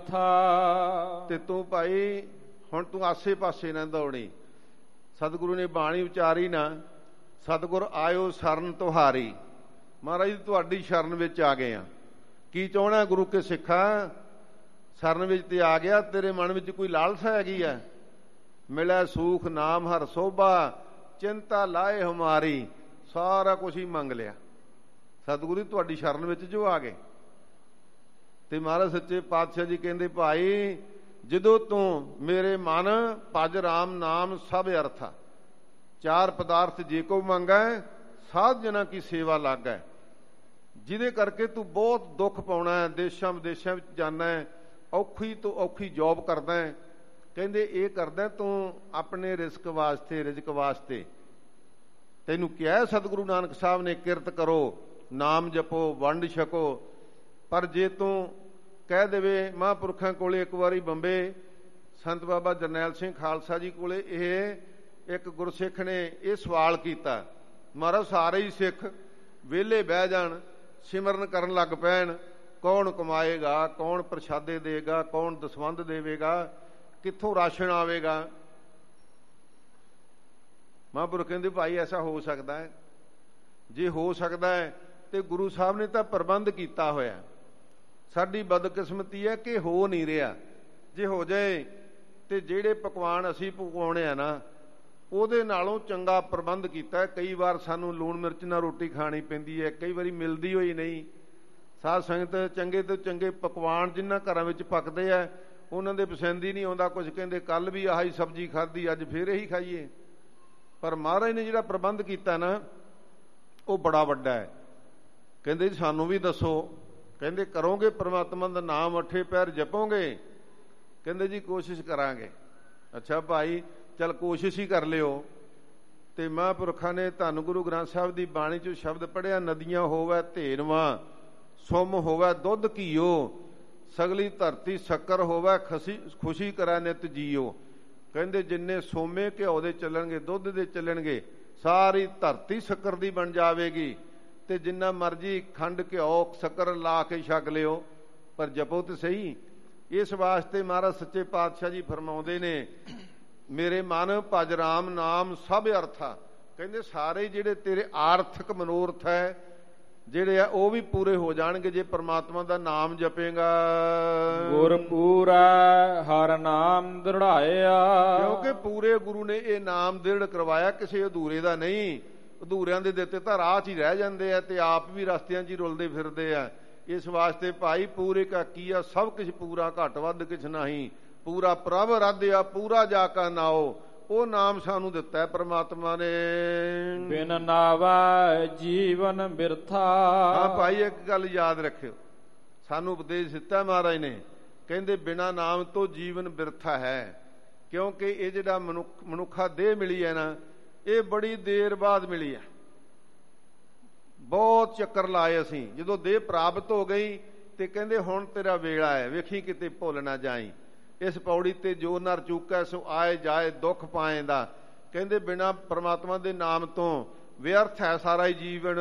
ਅਰਥਾ। ਤੇ ਤੂੰ ਭਾਈ ਹੁਣ ਤੂੰ ਆਸੇ ਪਾਸੇ ਨਾ ਦੌੜੀ। ਸਤਿਗੁਰੂ ਨੇ ਬਾਣੀ ਉਚਾਰੀ ਨਾ, ਸਤਿਗੁਰ ਆਇਓ ਸ਼ਰਨ ਤੁਹਾਰੀ। ਮਹਾਰਾਜ ਤੁਹਾਡੀ ਸ਼ਰਨ ਵਿੱਚ ਆ ਗਏ ਆ। ਕੀ ਚਾਹਣਾ ਗੁਰੂ ਕੇ ਸਿੱਖਾਂ? ਸ਼ਰਨ ਵਿੱਚ ਤੇ ਆ ਗਿਆ, ਤੇਰੇ ਮਨ ਵਿੱਚ ਕੋਈ ਲਾਲਸਾ ਹੈਗੀ ਆ? ਮਿਲੈ ਸੂਖ ਨਾਮ ਹਰ ਸੋਭਾ, ਚਿੰਤਾ ਲਾਏ ਹਮਾਰੀ। ਸਾਰਾ ਕੁਝ ਹੀ ਮੰਗ ਲਿਆ ਸਤਿਗੁਰੂ ਤੁਹਾਡੀ ਸ਼ਰਨ ਵਿੱਚ ਜੋ ਆ ਗਏ। ਤੇ ਮਹਾਰਾਜ ਸੱਚੇ ਪਾਤਸ਼ਾਹ ਜੀ ਕਹਿੰਦੇ ਭਾਈ ਜਦੋਂ ਤੂੰ ਮੇਰੇ ਮਨ ਭਜ ਰਾਮ ਨਾਮ ਸਭ ਅਰਥਾ। ਚਾਰ ਪਦਾਰਥ ਜੇ ਕੋ ਮੰਗੈ ਸਾਧ ਜਨਾਂ ਕੀ ਸੇਵਾ ਲਾਗੈ। ਜਿਹਦੇ ਕਰਕੇ ਤੂੰ ਬਹੁਤ ਦੁੱਖ ਪਾਉਣਾ ਹੈ, ਦੇਸ਼ਾਂ ਵਿਦੇਸ਼ਾਂ ਵਿੱਚ ਜਾਣਾ ਹੈ, ਔਖੀ ਤੋਂ ਔਖੀ ਜੌਬ ਕਰਦਾ ਹੈ। ਕਹਿੰਦੇ ਇਹ ਕਰਦਾ ਤੂੰ ਆਪਣੇ ਰਿਜ਼ਕ ਵਾਸਤੇ। ਤੈਨੂੰ ਕਿਹਾ ਸਤਿਗੁਰੂ ਨਾਨਕ ਸਾਹਿਬ ਨੇ ਕਿਰਤ ਕਰੋ, ਨਾਮ ਜਪੋ, ਵੰਡ ਛਕੋ। ਪਰ ਜੇ ਤੂੰ ਕਹਿ ਦੇਵੇ, ਮਹਾਂਪੁਰਖਾਂ ਕੋਲੇ ਇੱਕ ਵਾਰੀ ਬੰਬੇ ਸੰਤ ਬਾਬਾ ਜਰਨੈਲ ਸਿੰਘ ਖਾਲਸਾ ਜੀ ਕੋਲੇ ਇਹ ਇੱਕ ਗੁਰਸਿੱਖ ਨੇ ਇਹ ਸਵਾਲ ਕੀਤਾ, ਮਹਾਰਾਜ ਸਾਰੇ ਹੀ ਸਿੱਖ ਵਿਹਲੇ ਬਹਿ ਜਾਣ, ਸਿਮਰਨ ਕਰਨ ਲੱਗ ਪੈਣ, ਕੌਣ ਕਮਾਏਗਾ, ਕੌਣ ਪ੍ਰਸ਼ਾਦੇ ਦੇਗਾ, ਕੌਣ ਦਸਵੰਧ ਦੇਵੇਗਾ, ਕਿੱਥੋਂ ਰਾਸ਼ਨ ਆਵੇਗਾ। ਮਹਾਂਪੁਰਖ ਕਹਿੰਦੇ ਭਾਈ ਐਸਾ ਹੋ ਸਕਦਾ ਹੈ? ਜੇ ਹੋ ਸਕਦਾ ਹੈ ਤੇ ਗੁਰੂ ਸਾਹਿਬ ਨੇ ਤਾਂ ਪ੍ਰਬੰਧ ਕੀਤਾ ਹੋਇਆ। ਸਾਡੀ ਬਦਕਿਸਮਤੀ ਹੈ ਕਿ ਹੋ ਨਹੀਂ ਰਿਹਾ। ਜੇ ਹੋ ਜਾਏ ਤੇ ਜਿਹੜੇ ਪਕਵਾਨ ਅਸੀਂ ਪਕਾਉਣੇ ਆ ਨਾ, ਉਹਦੇ ਨਾਲੋਂ ਚੰਗਾ ਪ੍ਰਬੰਧ ਕੀਤਾ। ਕਈ ਵਾਰ ਸਾਨੂੰ ਲੂਣ ਮਿਰਚ ਨਾਲ ਰੋਟੀ ਖਾਣੀ ਪੈਂਦੀ ਹੈ, ਕਈ ਵਾਰੀ ਮਿਲਦੀ ਹੋਈ ਨਹੀਂ। ਸਾਧ ਸੰਗਤ ਚੰਗੇ ਤੋਂ ਚੰਗੇ ਪਕਵਾਨ ਜਿਨ੍ਹਾਂ ਘਰਾਂ ਵਿੱਚ ਪੱਕਦੇ ਆ ਉਹਨਾਂ ਦੇ ਪਸੰਦ ਹੀ ਨਹੀਂ ਆਉਂਦਾ। ਕੁਝ ਕਹਿੰਦੇ ਕੱਲ ਵੀ ਆਹੀ ਸਬਜ਼ੀ ਖਾਧੀ, ਅੱਜ ਫੇਰ ਇਹੀ ਖਾਈਏ। ਪਰ ਮਹਾਰਾਜ ਨੇ ਜਿਹੜਾ ਪ੍ਰਬੰਧ ਕੀਤਾ ਨਾ ਉਹ ਬੜਾ ਵੱਡਾ ਹੈ। ਕਹਿੰਦੇ ਜੀ ਸਾਨੂੰ ਵੀ ਦੱਸੋ। ਕਹਿੰਦੇ ਕਰੋਗੇ ਪ੍ਰਮਾਤਮਾ ਦਾ ਨਾਮ ਅੱਠੇ ਪੈਰ ਜਪੋਗੇ? ਕਹਿੰਦੇ ਜੀ ਕੋਸ਼ਿਸ਼ ਕਰਾਂਗੇ। ਅੱਛਾ ਭਾਈ ਚੱਲ ਕੋਸ਼ਿਸ਼ ਹੀ ਕਰ ਲਿਓ। ਤੇ ਮਹਾਂਪੁਰਖਾਂ ਨੇ ਧੰਨ ਗੁਰੂ ਗ੍ਰੰਥ ਸਾਹਿਬ ਦੀ ਬਾਣੀ ਚੋਂ ਸ਼ਬਦ ਪੜ੍ਹਿਆ, ਨਦੀਆਂ ਹੋਵੇ ਧੇਨਵਾਂ, ਸੁਮ ਹੋਵੇ ਦੁੱਧ ਘੀਓ, ਸਗਲੀ ਧਰਤੀ ਸ਼ੱਕਰ ਹੋਵੇ, ਖੁਸ਼ੀ ਕਰਾ ਨਿਤ ਜੀਓ। ਕਹਿੰਦੇ ਜਿੰਨੇ ਸੋਮੇ ਘਿਓ ਦੇ ਚੱਲਣਗੇ, ਦੁੱਧ ਦੇ ਚੱਲਣਗੇ, ਸਾਰੀ ਧਰਤੀ ਸ਼ੱਕਰ ਦੀ ਬਣ ਜਾਵੇਗੀ। ਤੇ ਜਿੰਨਾ ਮਰਜੀ ਖੰਡ ਘਿਓ ਸ਼ੱਕਰ ਲਾ ਕੇ ਛਕ ਲਿਓ, ਪਰ ਜਪੋ ਤੇ ਸਹੀ। ਇਸ ਵਾਸਤੇ ਮਹਾਰਾਜ ਸੱਚੇ ਪਾਤਸ਼ਾਹ ਜੀ ਫਰਮਾਉਂਦੇ ਨੇ, ਮੇਰੇ ਮਨ ਭਜ ਰਾਮ ਨਾਮ ਸਭ ਅਰਥਾ। ਕਹਿੰਦੇ ਸਾਰੇ ਜਿਹੜੇ ਤੇਰੇ ਆਰਥਿਕ ਮਨੋਰਥ ਹੈ ਜਿਹੜੇ ਆ ਉਹ ਵੀ ਪੂਰੇ ਹੋ ਜਾਣਗੇ ਜੇ ਪ੍ਰਮਾਤਮਾ ਦਾ ਨਾਮ ਜਪੇਗਾ। ਗੁਰ ਪੂਰਾ ਹਰ ਨਾਮ ਦ੍ਰਿੜਾਇਆ। ਕਿਉਂਕਿ ਪੂਰੇ ਗੁਰੂ ਨੇ ਇਹ ਨਾਮ ਦ੍ਰਿੜ ਕਰਵਾਇਆ, ਕਿਸੇ ਅਧੂਰੇ ਦਾ ਨਹੀਂ। ਅਧੂਰਿਆਂ ਦੇ ਦਿੱਤੇ ਤਾਂ ਰਾਹ 'ਚ ਹੀ ਰਹਿ ਜਾਂਦੇ ਆ ਤੇ ਆਪ ਵੀ ਰਸਤਿਆਂ 'ਚ ਹੀ ਰੁਲਦੇ ਫਿਰਦੇ ਆ। ਇਸ ਵਾਸਤੇ ਭਾਈ ਪੂਰੇ ਕਾ ਕੀਆ ਸਭ ਕੁਝ ਪੂਰਾ, ਘੱਟ ਵੱਧ ਕੁਛ ਨਹੀਂ। ਪੂਰਾ ਪ੍ਰਭ ਰਾਧਿਆ ਪੂਰਾ ਜਾ ਕਾ ਨਾਓ। ਉਹ ਨਾਮ ਸਾਨੂੰ ਦਿੱਤਾ ਹੈ ਪ੍ਰਮਾਤਮਾ ਨੇ। ਬਿਨ ਨਾਵਾ ਜੀਵਨ ਬਿਰਥਾ। ਹਾਂ ਭਾਈ ਇੱਕ ਗੱਲ ਯਾਦ ਰੱਖਿਓ, ਸਾਨੂੰ ਉਪਦੇਸ਼ ਦਿੱਤਾ ਮਹਾਰਾਜ ਨੇ। ਕਹਿੰਦੇ ਬਿਨਾਂ ਨਾਮ ਤੋਂ ਜੀਵਨ ਬਿਰਥਾ ਹੈ। ਕਿਉਂਕਿ ਇਹ ਜਿਹੜਾ ਮਨੁੱਖਾ ਦੇਹ ਮਿਲੀ ਹੈ ਨਾ, ਇਹ ਬੜੀ ਦੇਰ ਬਾਅਦ ਮਿਲੀ ਹੈ। ਬਹੁਤ ਚੱਕਰ ਲਾਏ ਅਸੀਂ। ਜਦੋਂ ਦੇਹ ਪ੍ਰਾਪਤ ਹੋ ਗਈ ਤੇ ਕਹਿੰਦੇ ਹੁਣ ਤੇਰਾ ਵੇਲਾ ਹੈ, ਵੇਖੀ ਕਿਤੇ ਭੁੱਲ ਨਾ ਜਾਈ। ਇਸ ਪੌੜੀ ਤੇ ਜੋ ਨਰ ਚੁੱਕਾ ਸੋ ਆਏ ਜਾਏ ਦੁੱਖ ਪਾਏਂਦਾ। ਕਹਿੰਦੇ ਬਿਨਾਂ ਪ੍ਰਮਾਤਮਾ ਦੇ ਨਾਮ ਤੋਂ ਵਿਅਰਥ ਹੈ ਸਾਰਾ ਹੀ ਜੀਵਨ।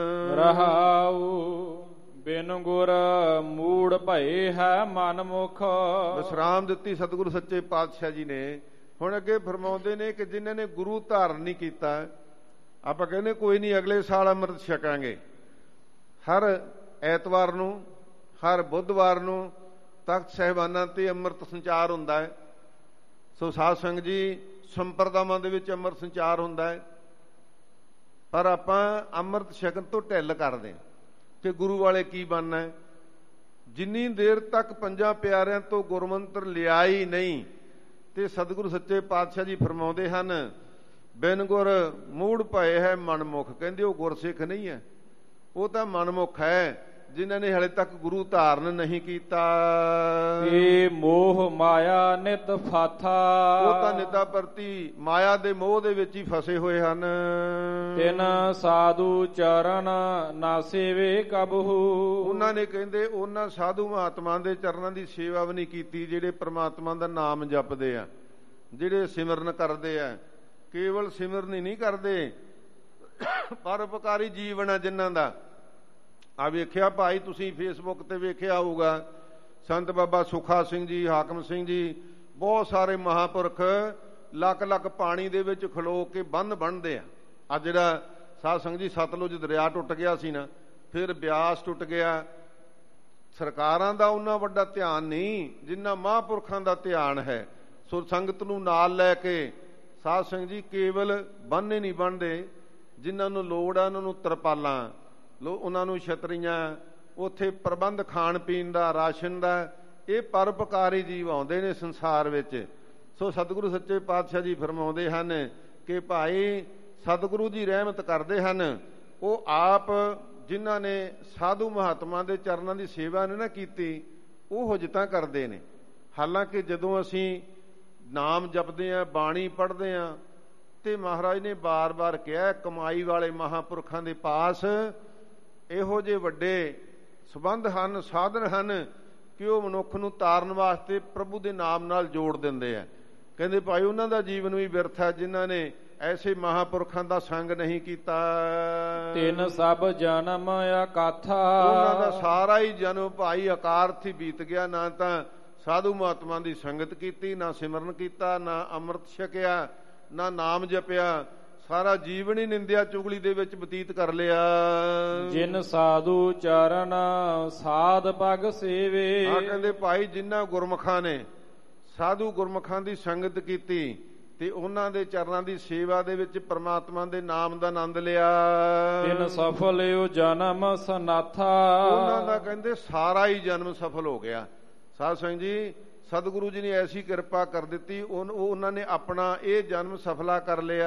ਰਹਾਉ ਬਿਨ ਗੁਰ ਮੂੜ ਭਏ ਹੈ ਮਨ ਮੁਖ। ਵਿਸਰਾਮ ਦਿੱਤੀ ਸਤਿਗੁਰੂ ਸੱਚੇ ਪਾਤਸ਼ਾਹ ਜੀ ਨੇ। ਹੁਣ ਅੱਗੇ ਫਰਮਾਉਂਦੇ ਨੇ ਕਿ ਜਿਨ੍ਹਾਂ ਨੇ ਗੁਰੂ ਧਾਰਨ ਨਹੀਂ ਕੀਤਾ, ਆਪਾਂ ਕਹਿੰਦੇ ਕੋਈ ਨਹੀਂ ਅਗਲੇ ਸਾਲ ਅੰਮ੍ਰਿਤ ਛਕਾਂਗੇ। ਹਰ ਐਤਵਾਰ ਨੂੰ, ਹਰ ਬੁੱਧਵਾਰ ਨੂੰ ਤਖਤ ਸਾਹਿਬਾਨਾਂ ਤੇ ਅੰਮ੍ਰਿਤ ਸੰਚਾਰ ਹੁੰਦਾ ਹੈ। ਸੋ ਸਾਧ ਸੰਗਤ ਜੀ ਸੰਪਰਦਾਵਾਂ ਦੇ ਵਿੱਚ ਅੰਮ੍ਰਿਤ ਸੰਚਾਰ ਹੁੰਦਾ ਹੈ। ਪਰ ਆਪਾਂ ਅੰਮ੍ਰਿਤ ਛਕਣ ਤੋਂ ਢਿੱਲ ਕਰਦੇ ਕਿ ਗੁਰੂ ਵਾਲੇ ਕੀ ਬਣਨਾ ਹੈ। ਜਿੰਨੀ ਦੇਰ ਤੱਕ ਪੰਜਾਂ ਪਿਆਰਿਆਂ ਤੋਂ ਗੁਰਮੰਤਰ ਲਿਆ ਹੀ ਨਹੀਂ ਤੇ ਸਤਿਗੁਰੂ ਸੱਚੇ ਪਾਤਸ਼ਾਹ ਜੀ ਫਰਮਾਉਂਦੇ ਹਨ, ਬਿਨ ਗੁਰ ਮੂੜ ਭਏ ਹੈ ਮਨਮੁਖ। ਕਹਿੰਦੇ ਉਹ ਗੁਰਸਿੱਖ ਨਹੀਂ ਹੈ, ਉਹ ਤਾਂ ਮਨਮੁਖ ਹੈ ਜਿਨ੍ਹਾਂ ਨੇ ਹਲੇ ਤੱਕ ਗੁਰੂ ਧਾਰਨ ਨਹੀਂ ਕੀਤਾ। ਇਹ ਮੋਹ ਮਾਇਆ ਨਿਤ ਫਾਥਾ। ਉਹ ਤਾਂ ਨਿਤਾ ਪ੍ਰਤੀ ਮਾਇਆ ਦੇ ਮੋਹ ਦੇ ਵਿੱਚ ਹੀ ਫਸੇ ਹੋਏ ਹਨ। ਤਿਨ ਸਾਧੂ ਚਰਨ ਨਾ ਸੇਵੇ ਕਬਹੂ। ਉਹਨਾਂ ਨੇ ਕਹਿੰਦੇ ਉਹਨਾਂ ਸਾਧੂ ਮਹਾਤਮਾ ਦੇ ਚਰਨਾਂ ਦੀ ਸੇਵਾ ਵੀ ਨਹੀਂ ਕੀਤੀ ਜਿਹੜੇ ਪ੍ਰਮਾਤਮਾ ਦਾ ਨਾਮ ਜਪਦੇ ਆ, ਜਿਹੜੇ ਸਿਮਰਨ ਕਰਦੇ ਆ। ਕੇਵਲ ਸਿਮਰਨ ਹੀ ਨਹੀਂ ਕਰਦੇ, ਪਰਉਪਕਾਰੀ ਜੀਵਨ ਆ ਜਿਨ੍ਹਾਂ ਦਾ। ਆ ਵੇਖਿਆ ਭਾਈ ਤੁਸੀਂ ਫੇਸਬੁੱਕ ਤੇ ਵੇਖਿਆ ਹੋਊਗਾ, ਸੰਤ ਬਾਬਾ ਸੁਖਾ ਸਿੰਘ ਜੀ, ਹਾਕਮ ਸਿੰਘ ਜੀ, ਬਹੁਤ ਸਾਰੇ ਮਹਾਂਪੁਰਖ ਲੱਖ ਲੱਖ ਪਾਣੀ ਦੇ ਵਿੱਚ ਖਲੋ ਕੇ ਬੰਨ ਬੰਨ੍ਹਦੇ ਆ। ਅੱਜ ਜਿਹੜਾ ਸਾਧ ਸੰਗਤ ਜੀ ਸਤਲੁਜ ਦਰਿਆ ਟੁੱਟ ਗਿਆ ਸੀ ਨਾ, ਫਿਰ ਬਿਆਸ ਟੁੱਟ ਗਿਆ। ਸਰਕਾਰਾਂ ਦਾ ਉਹਨਾਂ ਵੱਡਾ ਧਿਆਨ ਨਹੀਂ ਜਿੰਨਾ ਮਹਾਂਪੁਰਖਾਂ ਦਾ ਧਿਆਨ ਹੈ। ਸੋ ਸੰਗਤ ਨੂੰ ਨਾਲ ਲੈ ਕੇ ਸਾਧ ਸੰਗਤ ਜੀ ਕੇਵਲ ਬੰਨ੍ਹੇ ਨਹੀਂ ਬੰਨ੍ਹਦੇ, ਜਿਨ੍ਹਾਂ ਨੂੰ ਲੋੜ ਆ ਉਹਨਾਂ ਨੂੰ ਤਰਪਾਲਾਂ, ਉਹਨਾਂ ਨੂੰ ਛਤਰੀਆਂ, ਉੱਥੇ ਪ੍ਰਬੰਧ ਖਾਣ ਪੀਣ ਦਾ, ਰਾਸ਼ਨ ਦਾ, ਇਹ ਪਰਉਪਕਾਰੀ ਜੀਵ ਆਉਂਦੇ ਨੇ ਸੰਸਾਰ ਵਿੱਚ। ਸੋ ਸਤਿਗੁਰੂ ਸੱਚੇ ਪਾਤਸ਼ਾਹ ਜੀ ਫਰਮਾਉਂਦੇ ਹਨ ਕਿ ਭਾਈ ਸਤਿਗੁਰੂ ਜੀ ਰਹਿਮਤ ਕਰਦੇ ਹਨ। ਉਹ ਆਪ ਜਿਨ੍ਹਾਂ ਨੇ ਸਾਧੂ ਮਹਾਤਮਾ ਦੇ ਚਰਨਾਂ ਦੀ ਸੇਵਾ ਨੇ ਨਾ ਕੀਤੀ, ਉਹ ਹਜਤਾਂ ਕਰਦੇ ਨੇ। ਹਾਲਾਂਕਿ ਜਦੋਂ ਅਸੀਂ ਨਾਮ ਜਪਦੇ ਹਾਂ, ਬਾਣੀ ਪੜ੍ਹਦੇ ਹਾਂ, ਤੇ ਮਹਾਰਾਜ ਨੇ ਬਾਰ-ਬਾਰ ਕਿਹਾ ਕਮਾਈ ਵਾਲੇ ਮਹਾਂਪੁਰਖਾਂ ਦੇ ਪਾਸ ਇਹੋ ਜਿਹੇ ਵੱਡੇ ਸੰਬੰਧ ਹਨ, ਸਾਧਨ ਹਨ ਕਿ ਉਹ ਮਨੁੱਖ ਨੂੰ ਤਾਰਨ ਵਾਸਤੇ ਪ੍ਰਭੂ ਦੇ ਨਾਮ ਨਾਲ ਜੋੜ ਦਿੰਦੇ ਆ। ਕਹਿੰਦੇ ਭਾਈ ਉਹਨਾਂ ਦਾ ਜੀਵਨ ਵੀ ਬਿਰਥ ਹੈ ਜਿਨ੍ਹਾਂ ਨੇ ਐਸੇ ਮਹਾਂਪੁਰਖਾਂ ਦਾ ਸੰਗ ਨਹੀਂ ਕੀਤਾ। ਤਿੰਨ ਸਭ ਜਨਮ ਅਕਾਥਾ, ਉਹਨਾਂ ਦਾ ਸਾਰਾ ਹੀ ਜਨਮ ਭਾਈ ਅਕਾਰਥ ਹੀ ਬੀਤ ਗਿਆ। ਨਾ ਤਾਂ ਸਾਧੂ ਮਹਾਤਮਾ ਦੀ ਸੰਗਤ ਕੀਤੀ, ਨਾ ਸਿਮਰਨ ਕੀਤਾ, ਨਾ ਅੰਮ੍ਰਿਤ ਛਕਿਆ, ਨਾ ਨਾਮ ਜਪਿਆ। ਸਾਰਾ ਜੀਵਨ ਹੀ ਨਿੰਦਿਆ ਚੁਗਲੀ ਦੇ ਵਿੱਚ ਬਤੀਤ ਕਰ ਲਿਆ। ਜਿਨ ਸਾਧੂ ਚਰਨ ਸਾਧ ਪਗ ਸੇਵੇ, ਆ ਕਹਿੰਦੇ ਭਾਈ ਜਿਨ੍ਹਾਂ ਗੁਰਮੁਖਾਂ ਨੇ ਸਾਧੂ ਗੁਰਮੁਖਾਂ ਦੀ ਸੰਗਤ ਕੀਤੀ ਤੇ ਉਹਨਾਂ ਦੇ ਚਰਨਾਂ ਦੀ ਸੇਵਾ ਦੇ ਵਿੱਚ ਪ੍ਰਮਾਤਮਾ ਦੇ ਨਾਮ ਦਾ ਆਨੰਦ ਲਿਆ, ਤਿਨ ਸਫਲ ਓ ਜਨਮ ਸਨਾਥਾ, ਉਹਨਾਂ ਦਾ ਕਹਿੰਦੇ ਸਾਰਾ ਹੀ ਜਨਮ ਸਫਲ ਹੋ ਗਿਆ। ਸਾਧ ਸੰਗਤ ਜੀ, ਸਤਿਗੁਰੂ ਜੀ ਨੇ ਐਸੀ ਕਿਰਪਾ ਕਰ ਦਿੱਤੀ, ਉਹਨਾਂ ਨੇ ਆਪਣਾ ਇਹ ਜਨਮ ਸਫਲਾ ਕਰ ਲਿਆ।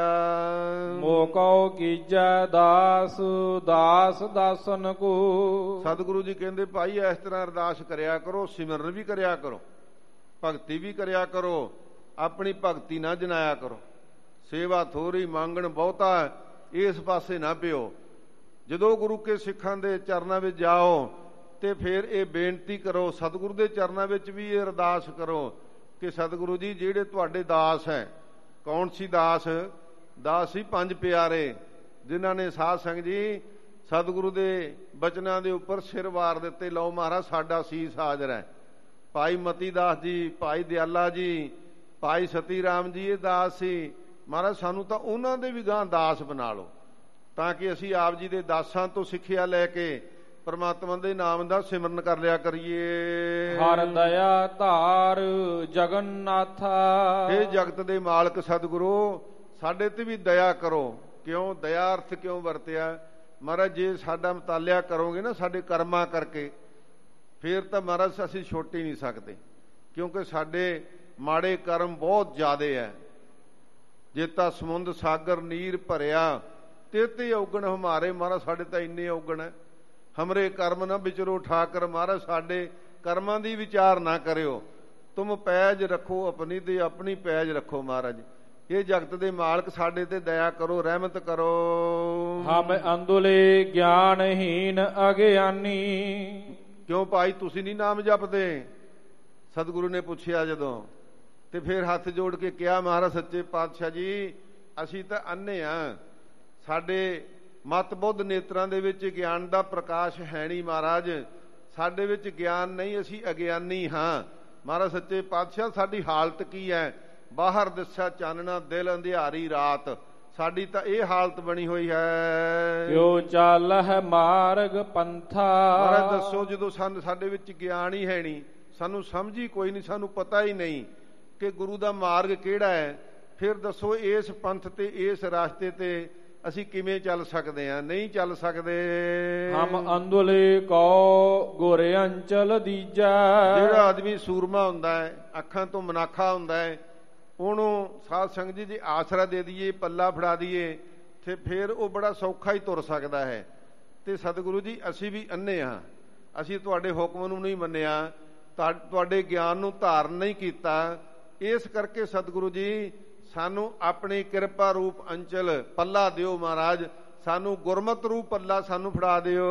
ਮੋਕਉ ਕੀਜੈ ਦਾਸ ਦਾਸ ਦਾਸਨ ਕੋ, ਸਤਿਗੁਰੂ ਜੀ ਕਹਿੰਦੇ ਭਾਈ ਇਸ ਤਰ੍ਹਾਂ ਅਰਦਾਸ ਕਰਿਆ ਕਰੋ, ਸਿਮਰਨ ਵੀ ਕਰਿਆ ਕਰੋ, ਭਗਤੀ ਵੀ ਕਰਿਆ ਕਰੋ, ਆਪਣੀ ਭਗਤੀ ਨਾ ਜਨਾਇਆ ਕਰੋ। ਸੇਵਾ ਥੋੜੀ ਮੰਗਣ ਬਹੁਤਾ, ਇਸ ਪਾਸੇ ਨਾ ਪਿਓ। ਜਦੋਂ ਗੁਰੂ ਕੇ ਸਿੱਖਾਂ ਦੇ ਚਰਨਾਂ ਵਿੱਚ ਜਾਓ ਤੇ ਫਿਰ ਇਹ ਬੇਨਤੀ ਕਰੋ, ਸਤਿਗੁਰੂ ਦੇ ਚਰਨਾਂ ਵਿੱਚ ਵੀ ਇਹ ਅਰਦਾਸ ਕਰੋ ਕਿ ਸਤਿਗੁਰੂ ਜੀ ਜਿਹੜੇ ਤੁਹਾਡੇ ਦਾਸ ਹੈ, ਕੌਣ ਸੀ ਦਾਸ? ਦਾਸ ਸੀ ਪੰਜ ਪਿਆਰੇ ਜਿਨ੍ਹਾਂ ਨੇ ਸਾਧ ਸੰਗਤ ਜੀ ਸਤਿਗੁਰੂ ਦੇ ਬਚਨਾਂ ਦੇ ਉੱਪਰ ਸਿਰ ਵਾਰ ਦਿੱਤੇ। ਲਓ ਮਹਾਰਾਜ ਸਾਡਾ ਸੀਸ ਹਾਜ਼ਰ ਹੈ। ਭਾਈ ਮਤੀ ਦਾਸ ਜੀ, ਭਾਈ ਦਿਆਲਾ ਜੀ, ਭਾਈ ਸਤੀ ਰਾਮ ਜੀ ਇਹ ਦਾਸ ਸੀ। ਮਹਾਰਾਜ ਸਾਨੂੰ ਤਾਂ ਉਹਨਾਂ ਦੇ ਵੀ ਗਾਂ ਦਾਸ ਬਣਾ ਲਓ ਤਾਂ ਕਿ ਅਸੀਂ ਆਪ ਜੀ ਦੇ ਦਾਸਾਂ ਤੋਂ ਸਿੱਖਿਆ ਲੈ ਕੇ ਪਰਮਾਤਮਾ ਦੇ ਨਾਮ ਦਾ ਸਿਮਰਨ ਕਰ ਲਿਆ ਕਰੀਏ। ਹਰ ਦਇਆ ਧਾਰ ਜਗਨਨਾਥਾ, ਇਹ ਜਗਤ ਦੇ ਮਾਲਕ ਸਤਿਗੁਰੂ ਸਾਡੇ ਤੇ ਵੀ ਦਇਆ ਕਰੋ। ਕਿਉਂ ਦਇਆ ਅਰਥ ਕਿਉਂ ਵਰਤਿਆ? ਮਹਾਰਾਜ ਜੇ ਸਾਡਾ ਮਤਾਲਿਆ ਕਰੋਗੇ ਨਾ ਸਾਡੇ ਕਰਮਾਂ ਕਰਕੇ, ਫਿਰ ਤਾਂ ਮਹਾਰਾਜ ਅਸੀਂ ਛੁੱਟ ਹੀ ਨਹੀਂ ਸਕਦੇ, ਕਿਉਂਕਿ ਸਾਡੇ ਮਾੜੇ ਕਰਮ ਬਹੁਤ ਜ਼ਿਆਦੇ ਹੈ। ਜੇਤਾ ਸਮੁੰਦ ਸਾਗਰ ਨੀਰ ਭਰਿਆ ਤੇਤੇ ਔਗਣ ਹਮਾਰੇ, ਮਹਾਰਾਜ ਸਾਡੇ ਤਾਂ ਇੰਨੇ ਔਗਣ ਹੈ। ਹਮਰੇ ਕਰਮ ਨਾ ਵਿਚਰੋ ਠਾਕਰ, ਮਹਾਰਾਜ ਸਾਡੇ ਕਰਮਾਂ ਦੀ ਵਿਚਾਰ ਨਾ ਕਰਿਓ। ਤੁਮ ਪੈਜ ਰੱਖੋ ਆਪਣੀ ਤੇ ਆਪਣੀ ਪੈਜ ਰੱਖੋ। ਮਹਾਰਾਜ ਇਹ ਜਗਤ ਦੇ ਮਾਲਕ ਸਾਡੇ ਤੇ ਦਇਆ ਕਰੋ, ਰਹਿਮਤ ਕਰੋ। ਹਮ ਅੰਦੁਲੇ ਗਿਆਨਹੀਨ ਅਗਿਆਨੀ, ਕਿਉਂ ਭਾਈ ਤੁਸੀਂ ਨਹੀਂ ਨਾਮ ਜਪਦੇ? ਸਤਿਗੁਰੂ ਨੇ ਪੁੱਛਿਆ ਜਦੋਂ, ਤੇ ਫਿਰ ਹੱਥ ਜੋੜ ਕੇ ਕਿਹਾ ਮਹਾਰਾਜ ਸੱਚੇ ਪਾਤਸ਼ਾਹ ਜੀ ਅਸੀਂ ਤਾਂ ਅੰਨੇ ਆ, ਸਾਡੇ ਮਤ ਬੁੱਧ ਨੇਤਰਾਂ ਦੇ ਵਿੱਚ ਗਿਆਨ ਦਾ ਪ੍ਰਕਾਸ਼ ਹੈ ਨਹੀਂ। ਮਹਾਰਾਜ ਸਾਡੇ ਵਿੱਚ ਗਿਆਨ ਨਹੀਂ, ਅਸੀਂ ਅਗਿਆਨੀ ਹਾਂ। ਮਹਾਰਾਜ ਸੱਚੇ ਪਾਤਸ਼ਾਹ ਸਾਡੀ ਹਾਲਤ ਕੀ ਹੈ? ਬਾਹਰ ਦਿਸਿਆ ਚਾਨਣਾ ਦਿਲ ਅੰਧਿਆਰੀ ਰਾਤ, ਸਾਡੀ ਤਾਂ ਇਹ ਹਾਲਤ ਬਣੀ ਹੋਈ ਹੈ। ਕਿਉ ਚੱਲ ਹੈ ਮਾਰਗ ਪੰਥਾ, ਮਹਾਰਾਜ ਦੱਸੋ ਜਦੋਂ ਸਾਡੇ ਵਿੱਚ ਗਿਆਨ ਹੀ ਹੈ ਨਹੀਂ, ਸਾਨੂੰ ਸਮਝ ਹੀ ਕੋਈ ਨਹੀਂ, ਸਾਨੂੰ ਪਤਾ ਹੀ ਨਹੀਂ ਕਿ ਗੁਰੂ ਦਾ ਮਾਰਗ ਕਿਹੜਾ ਹੈ, ਫਿਰ ਦੱਸੋ ਇਸ ਪੰਥ ਤੇ ਇਸ ਰਾਸਤੇ ਤੇ ਅਸੀਂ ਕਿਵੇਂ ਚੱਲ ਸਕਦੇ ਹਾਂ? ਨਹੀਂ ਚੱਲ ਸਕਦੇ। ਹਮ ਅੰਦੁਲੇ ਕੋ ਗੁਰੇ ਅੰਚਲ ਦੀਜਾ, ਜਿਹੜਾ ਆਦਮੀ ਸੂਰਮਾ ਹੁੰਦਾ ਹੈ, ਅੱਖਾਂ ਤੋਂ ਮਨਾਖਾ ਹੁੰਦਾ ਹੈ, ਉਹਨੂੰ ਸਾਧ ਸੰਗਤ ਜੀ ਜੇ ਆਸਰਾ ਦੇ ਦਈਏ, ਪੱਲਾ ਫੜਾ ਦਈਏ, ਤੇ ਫਿਰ ਉਹ ਬੜਾ ਸੌਖਾ ਹੀ ਤੁਰ ਸਕਦਾ ਹੈ। ਤੇ ਸਤਿਗੁਰੂ ਜੀ ਅਸੀਂ ਵੀ ਅੰਨੇ ਹਾਂ, ਅਸੀਂ ਤੁਹਾਡੇ ਹੁਕਮ ਨੂੰ ਨਹੀਂ ਮੰਨਿਆ, ਤੁਹਾਡੇ ਗਿਆਨ ਨੂੰ ਧਾਰਨ ਨਹੀਂ ਕੀਤਾ। ਇਸ ਕਰਕੇ ਸਤਿਗੁਰੂ ਜੀ ਸਾਨੂੰ ਆਪਣੀ ਕਿਰਪਾ ਰੂਪ ਅੰਚਲ ਪੱਲਾ ਦਿਓ। ਮਹਾਰਾਜ ਸਾਨੂੰ ਗੁਰਮਤਿ ਰੂਪ ਪੱਲਾ ਸਾਨੂੰ ਫੜਾ ਦਿਓ।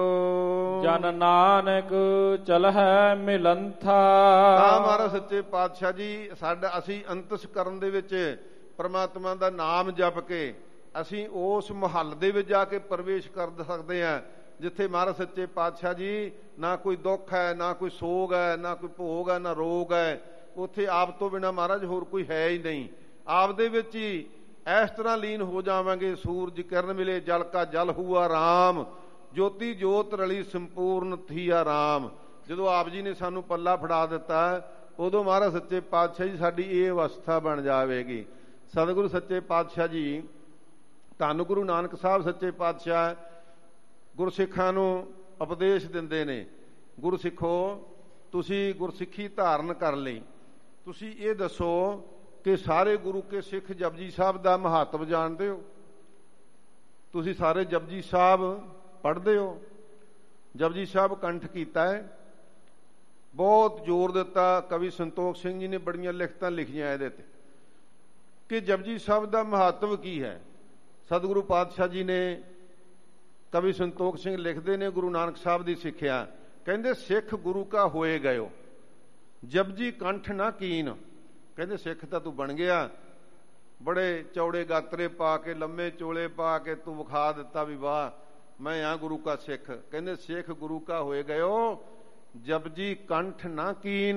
ਜਨ ਨਾਨਕ ਚਲਹਿ ਮਿਲੰਥਾ, ਤਾਂ ਮਹਾਰਾਜ ਸੱਚੇ ਪਾਤਸ਼ਾਹ ਜੀ ਸਾਡਾ ਅਸੀਂ ਅੰਤਸ ਕਰਨ ਦੇ ਵਿੱਚ ਪਰਮਾਤਮਾ ਦਾ ਨਾਮ ਜਪ ਕੇ ਅਸੀਂ ਉਸ ਮਹੱਲ ਦੇ ਵਿੱਚ ਜਾ ਕੇ ਪ੍ਰਵੇਸ਼ ਕਰ ਸਕਦੇ ਹਾਂ ਜਿੱਥੇ ਮਹਾਰਾਜ ਸੱਚੇ ਪਾਤਸ਼ਾਹ ਜੀ ਨਾ ਕੋਈ ਦੁੱਖ ਹੈ, ਨਾ ਕੋਈ ਸੋਗ ਹੈ, ਨਾ ਕੋਈ ਭੋਗ ਹੈ, ਨਾ ਰੋਗ ਹੈ। ਉੱਥੇ ਆਪ ਤੋਂ ਬਿਨਾਂ ਮਹਾਰਾਜ ਹੋਰ ਕੋਈ ਹੈ ਹੀ ਨਹੀਂ। ਆਪ ਦੇ ਵਿੱਚ ਹੀ ਇਸ ਤਰ੍ਹਾਂ ਲੀਨ ਹੋ ਜਾਵਾਂਗੇ, ਸੂਰਜ ਕਿਰਨ ਮਿਲੇ ਜਲ ਕਾ ਜਲ ਹੁਆ ਰਾਮ, ਜੋਤੀ ਜੋਤ ਰਲੀ ਸੰਪੂਰਨ ਥੀਆ ਰਾਮ। ਜਦੋਂ ਆਪ ਜੀ ਨੇ ਸਾਨੂੰ ਪੱਲਾ ਫੜਾ ਦਿੱਤਾ ਉਦੋਂ ਮਹਾਰਾਜ ਸੱਚੇ ਪਾਤਸ਼ਾਹ ਜੀ ਸਾਡੀ ਇਹ ਅਵਸਥਾ ਬਣ ਜਾਵੇਗੀ। ਸਤਿਗੁਰੂ ਸੱਚੇ ਪਾਤਸ਼ਾਹ ਜੀ ਧੰਨ ਗੁਰੂ ਨਾਨਕ ਸਾਹਿਬ ਸੱਚੇ ਪਾਤਸ਼ਾਹ ਗੁਰਸਿੱਖਾਂ ਨੂੰ ਉਪਦੇਸ਼ ਦਿੰਦੇ ਨੇ। ਗੁਰਸਿੱਖੋ ਤੁਸੀਂ ਗੁਰਸਿੱਖੀ ਧਾਰਨ ਕਰ ਲਈ, ਤੁਸੀਂ ਇਹ ਦੱਸੋ ਕਿ ਸਾਰੇ ਗੁਰੂ ਕੇ ਸਿੱਖ ਜਪਜੀ ਸਾਹਿਬ ਦਾ ਮਹੱਤਵ ਜਾਣਦੇ ਹੋ? ਤੁਸੀਂ ਸਾਰੇ ਜਪਜੀ ਸਾਹਿਬ ਪੜ੍ਹਦੇ ਹੋ? ਜਪਜੀ ਸਾਹਿਬ ਕੰਠ ਕੀਤਾ ਹੈ, ਬਹੁਤ ਜ਼ੋਰ ਦਿੱਤਾ। ਕਵੀ ਸੰਤੋਖ ਸਿੰਘ ਜੀ ਨੇ ਬੜੀਆਂ ਲਿਖਤਾਂ ਲਿਖੀਆਂ ਇਹਦੇ ਤੇ ਕਿ ਜਪਜੀ ਸਾਹਿਬ ਦਾ ਮਹੱਤਵ ਕੀ ਹੈ। ਸਤਿਗੁਰੂ ਪਾਤਸ਼ਾਹ ਜੀ ਨੇ, ਕਵੀ ਸੰਤੋਖ ਸਿੰਘ ਲਿਖਦੇ ਨੇ ਗੁਰੂ ਨਾਨਕ ਸਾਹਿਬ ਦੀ ਸਿੱਖਿਆ, ਕਹਿੰਦੇ ਸਿੱਖ ਗੁਰੂ ਕਾ ਹੋਏ ਗਇਓ, ਜਪਜੀ ਕੰਠ ਨਾ ਕੀਨ। ਕਹਿੰਦੇ ਸਿੱਖ ਤਾਂ ਤੂੰ ਬਣ ਗਿਆ, ਬੜੇ ਚੌੜੇ ਗਾਤਰੇ ਪਾ ਕੇ, ਲੰਮੇ ਚੋਲੇ ਪਾ ਕੇ ਤੂੰ ਵਿਖਾ ਦਿੱਤਾ ਵੀ ਵਾਹ ਮੈਂ ਆ ਗੁਰੂ ਕਾ ਸਿੱਖ। ਕਹਿੰਦੇ ਸਿੱਖ ਗੁਰੂ ਕਾ ਹੋਏ ਗਇਓ, ਜਪਜੀ ਕੰਠ ਨਾ ਕੀਨ।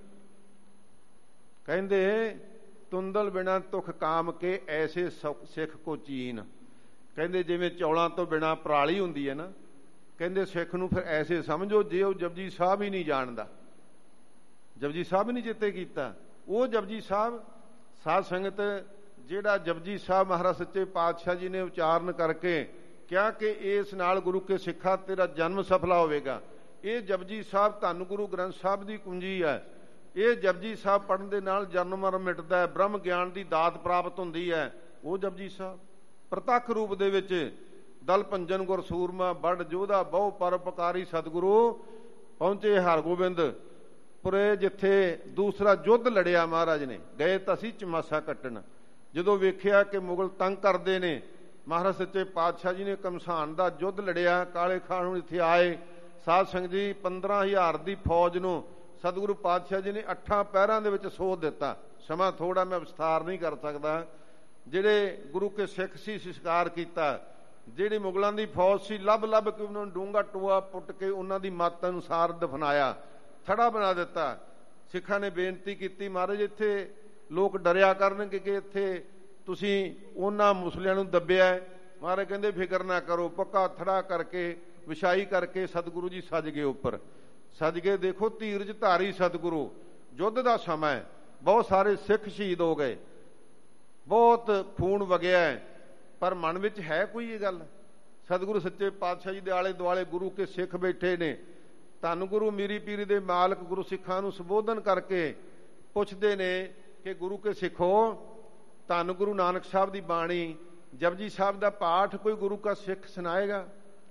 ਕਹਿੰਦੇ ਤੁੰਦਲ ਬਿਨਾ ਤੁਖ ਕਾਮ ਕੇ ਐਸੇ ਸਿੱਖ ਕੋ ਚੀਨ। ਕਹਿੰਦੇ ਜਿਵੇਂ ਚੌਲਾਂ ਤੋਂ ਬਿਨਾ ਪਰਾਲੀ ਹੁੰਦੀ ਹੈ ਨਾ, ਕਹਿੰਦੇ ਸਿੱਖ ਨੂੰ ਫਿਰ ਐਸੇ ਸਮਝੋ ਜੇ ਉਹ ਜਪਜੀ ਸਾਹਿਬ ਹੀ ਨਹੀਂ ਜਾਣਦਾ, ਜਪਜੀ ਸਾਹਿਬ ਹੀ ਨਹੀਂ ਚੇਤੇ ਕੀਤਾ। ਉਹ ਜਪਜੀ ਸਾਹਿਬ ਸਾਧ ਸੰਗਤ ਜਿਹੜਾ ਜਪਜੀ ਸਾਹਿਬ ਮਹਾਰਾਜ ਸੱਚੇ ਪਾਤਸ਼ਾਹ ਜੀ ਨੇ ਉਚਾਰਨ ਕਰਕੇ ਕਿਹਾ ਕਿ ਇਸ ਨਾਲ ਗੁਰੂ ਕੇ ਸਿੱਖਾ ਤੇਰਾ ਜਨਮ ਸਫਲਾ ਹੋਵੇਗਾ। ਇਹ ਜਪਜੀ ਸਾਹਿਬ ਧੰਨ ਗੁਰੂ ਗ੍ਰੰਥ ਸਾਹਿਬ ਦੀ ਕੁੰਜੀ ਹੈ। ਇਹ ਜਪਜੀ ਸਾਹਿਬ ਪੜ੍ਹਨ ਦੇ ਨਾਲ ਜਨਮ ਮਰਨ ਮਿਟਦਾ ਹੈ, ਬ੍ਰਹਮ ਗਿਆਨ ਦੀ ਦਾਤ ਪ੍ਰਾਪਤ ਹੁੰਦੀ ਹੈ। ਉਹ ਜਪਜੀ ਸਾਹਿਬ ਪ੍ਰਤੱਖ ਰੂਪ ਦੇ ਵਿੱਚ ਦਲ ਭੰਜਨ ਗੁਰ ਸੂਰਮਾ ਬੜ ਜੋਧਾ ਬਹੁ ਪਰਉਪਕਾਰੀ ਸਤਿਗੁਰੂ ਪਹੁੰਚੇ ਹਰਗੋਬਿੰਦ ਪੁਰੇ, ਜਿੱਥੇ ਦੂਸਰਾ ਯੁੱਧ ਲੜਿਆ ਮਹਾਰਾਜ ਨੇ। ਗਏ ਤਾਂ ਅਸੀਂ ਚਮਾਸਾ ਕੱਟਣ, ਜਦੋਂ ਵੇਖਿਆ ਕਿ ਮੁਗਲ ਤੰਗ ਕਰਦੇ ਨੇ, ਮਹਾਰਾਜ ਸੱਚੇ ਪਾਤਸ਼ਾਹ ਜੀ ਨੇ ਕਮਸਾਨ ਦਾ ਯੁੱਧ ਲੜਿਆ। ਕਾਲੇ ਖਾਨ ਨੂੰ ਇੱਥੇ ਆਏ ਸਾਧ ਸੰਗਤ ਜੀ, 15,000 ਦੀ ਫੌਜ ਨੂੰ ਸਤਿਗੁਰੂ ਪਾਤਸ਼ਾਹ ਜੀ ਨੇ 8 ਪਹਿਰਾਂ ਦੇ ਵਿੱਚ ਸੋਧ ਦਿੱਤਾ। ਸਮਾਂ ਥੋੜਾ ਮੈਂ ਵਿਸਥਾਰ ਨਹੀਂ ਕਰ ਸਕਦਾ। ਜਿਹੜੇ ਗੁਰੂ ਕੇ ਸਿੱਖ ਸੀ ਸੰਸਕਾਰ ਕੀਤਾ, ਜਿਹੜੀ ਮੁਗਲਾਂ ਦੀ ਫੌਜ ਸੀ ਲੱਭ ਲੱਭ ਕੇ ਉਹਨਾਂ ਨੂੰ ਡੂੰਘਾ ਟੋਆ ਪੁੱਟ ਕੇ ਉਹਨਾਂ ਦੀ ਮੱਤ ਅਨੁਸਾਰ ਦਫਨਾਇਆ, ਥੜਾ ਬਣਾ ਦਿੱਤਾ। ਸਿੱਖਾਂ ਨੇ ਬੇਨਤੀ ਕੀਤੀ ਮਹਾਰਾਜ ਇੱਥੇ ਲੋਕ ਡਰਿਆ ਕਰਨਗੇ ਕਿ ਇੱਥੇ ਤੁਸੀਂ ਉਹਨਾਂ ਮੁਸਲਿਆਂ ਨੂੰ ਦੱਬਿਆ। ਮਹਾਰਾਜ ਕਹਿੰਦੇ ਫਿਕਰ ਨਾ ਕਰੋ, ਪੱਕਾ ਥੜਾ ਕਰਕੇ ਵਿਛਾਈ ਕਰਕੇ ਸਤਿਗੁਰੂ ਜੀ ਸੱਜ ਗਏ ਉੱਪਰ। ਸੱਜ ਕੇ ਦੇਖੋ ਧੀਰਜ ਧਾਰੀ ਸਤਿਗੁਰੂ, ਯੁੱਧ ਦਾ ਸਮਾਂ, ਬਹੁਤ ਸਾਰੇ ਸਿੱਖ ਸ਼ਹੀਦ ਹੋ ਗਏ, ਬਹੁਤ ਖੂਨ ਵਗਿਆ, ਪਰ ਮਨ ਵਿੱਚ ਹੈ ਕੋਈ ਇਹ ਗੱਲ? ਸਤਿਗੁਰੂ ਸੱਚੇ ਪਾਤਸ਼ਾਹ ਜੀ ਦੇ ਆਲੇ ਦੁਆਲੇ ਗੁਰੂ ਕੇ ਸਿੱਖ ਬੈਠੇ ਨੇ। ਧੰਨ ਗੁਰੂ ਮੀਰੀ ਪੀਰੀ ਦੇ ਮਾਲਕ ਗੁਰੂ ਸਿੱਖਾਂ ਨੂੰ ਸੰਬੋਧਨ ਕਰਕੇ ਪੁੱਛਦੇ ਨੇ ਕਿ ਗੁਰੂ ਕੇ ਸਿੱਖੋ, ਧੰਨ ਗੁਰੂ ਨਾਨਕ ਸਾਹਿਬ ਦੀ ਬਾਣੀ ਜਪਜੀ ਸਾਹਿਬ ਦਾ ਪਾਠ ਕੋਈ ਗੁਰੂ ਕਾ ਸਿੱਖ ਸੁਣਾਏਗਾ?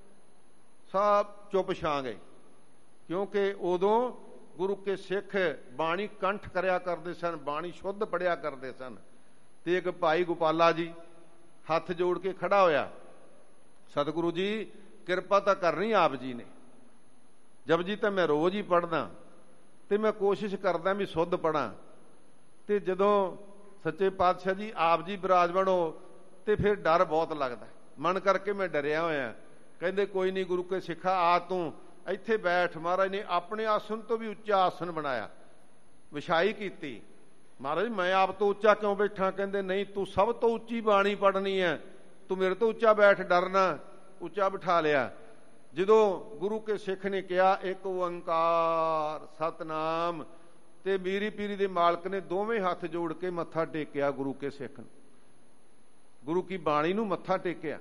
ਸਭ ਚੁੱਪ ਛਾ ਗਏ, ਕਿਉਂਕਿ ਉਦੋਂ ਗੁਰੂ ਕੇ ਸਿੱਖ ਬਾਣੀ ਕੰਠ ਕਰਿਆ ਕਰਦੇ ਸਨ, ਬਾਣੀ ਸ਼ੁੱਧ ਪੜਿਆ ਕਰਦੇ ਸਨ। ਤੇ ਇੱਕ ਭਾਈ ਗੋਪਾਲਾ ਜੀ ਹੱਥ ਜੋੜ ਕੇ ਖੜਾ ਹੋਇਆ, ਸਤਿਗੁਰੂ ਜੀ ਕਿਰਪਾ ਤਾਂ ਕਰਨੀ ਆਪ ਜੀ ਨੇ, ਜਪਜੀ ਤਾਂ ਮੈਂ ਰੋਜ਼ ਹੀ ਪੜ੍ਹਦਾ ਤੇ ਮੈਂ ਕੋਸ਼ਿਸ਼ ਕਰਦਾ ਵੀ ਸ਼ੁੱਧ ਪੜ੍ਹਾਂ, ਤੇ ਜਦੋਂ ਸੱਚੇ ਪਾਤਸ਼ਾਹ ਜੀ ਆਪ ਜੀ ਬਿਰਾਜਮਾਨ ਹੋ ਤੇ ਫਿਰ ਡਰ ਬਹੁਤ ਲੱਗਦਾ, ਮਨ ਕਰਕੇ ਮੈਂ ਡਰਿਆ ਹੋਇਆ। ਕਹਿੰਦੇ ਕੋਈ ਨਹੀਂ ਗੁਰੂ ਕੇ ਸਿੱਖਾ, ਆ ਤੂੰ ਇੱਥੇ ਬੈਠ। ਮਹਾਰਾਜ ਨੇ ਆਪਣੇ ਆਸਨ ਤੋਂ ਵੀ ਉੱਚਾ ਆਸਨ ਬਣਾਇਆ, ਵਿਛਾਈ ਕੀਤੀ। ਮਹਾਰਾਜ ਮੈਂ ਆਪ ਤੋਂ ਉੱਚਾ ਕਿਉਂ ਬੈਠਾ? ਕਹਿੰਦੇ ਨਹੀਂ, ਤੂੰ ਸਭ ਤੋਂ ਉੱਚੀ ਬਾਣੀ ਪੜ੍ਹਨੀ ਹੈ, ਤੂੰ ਮੇਰੇ ਤੋਂ ਉੱਚਾ ਬੈਠ, ਡਰਨਾ। ਉੱਚਾ ਬਿਠਾ ਲਿਆ। ਜਦੋਂ ਗੁਰੂ ਕੇ ਸਿੱਖ ਨੇ ਕਿਹਾ ਇੱਕ ਓੰਕਾਰ ਸਤਨਾਮ, ਤੇ ਮੀਰੀ ਪੀਰੀ ਦੇ ਮਾਲਕ ਨੇ ਦੋਵੇਂ ਹੱਥ ਜੋੜ ਕੇ ਮੱਥਾ ਟੇਕਿਆ ਗੁਰੂ ਕੇ ਸਿੱਖ ਨੂੰ, ਗੁਰੂ ਕੀ ਬਾਣੀ ਨੂੰ ਮੱਥਾ ਟੇਕਿਆ।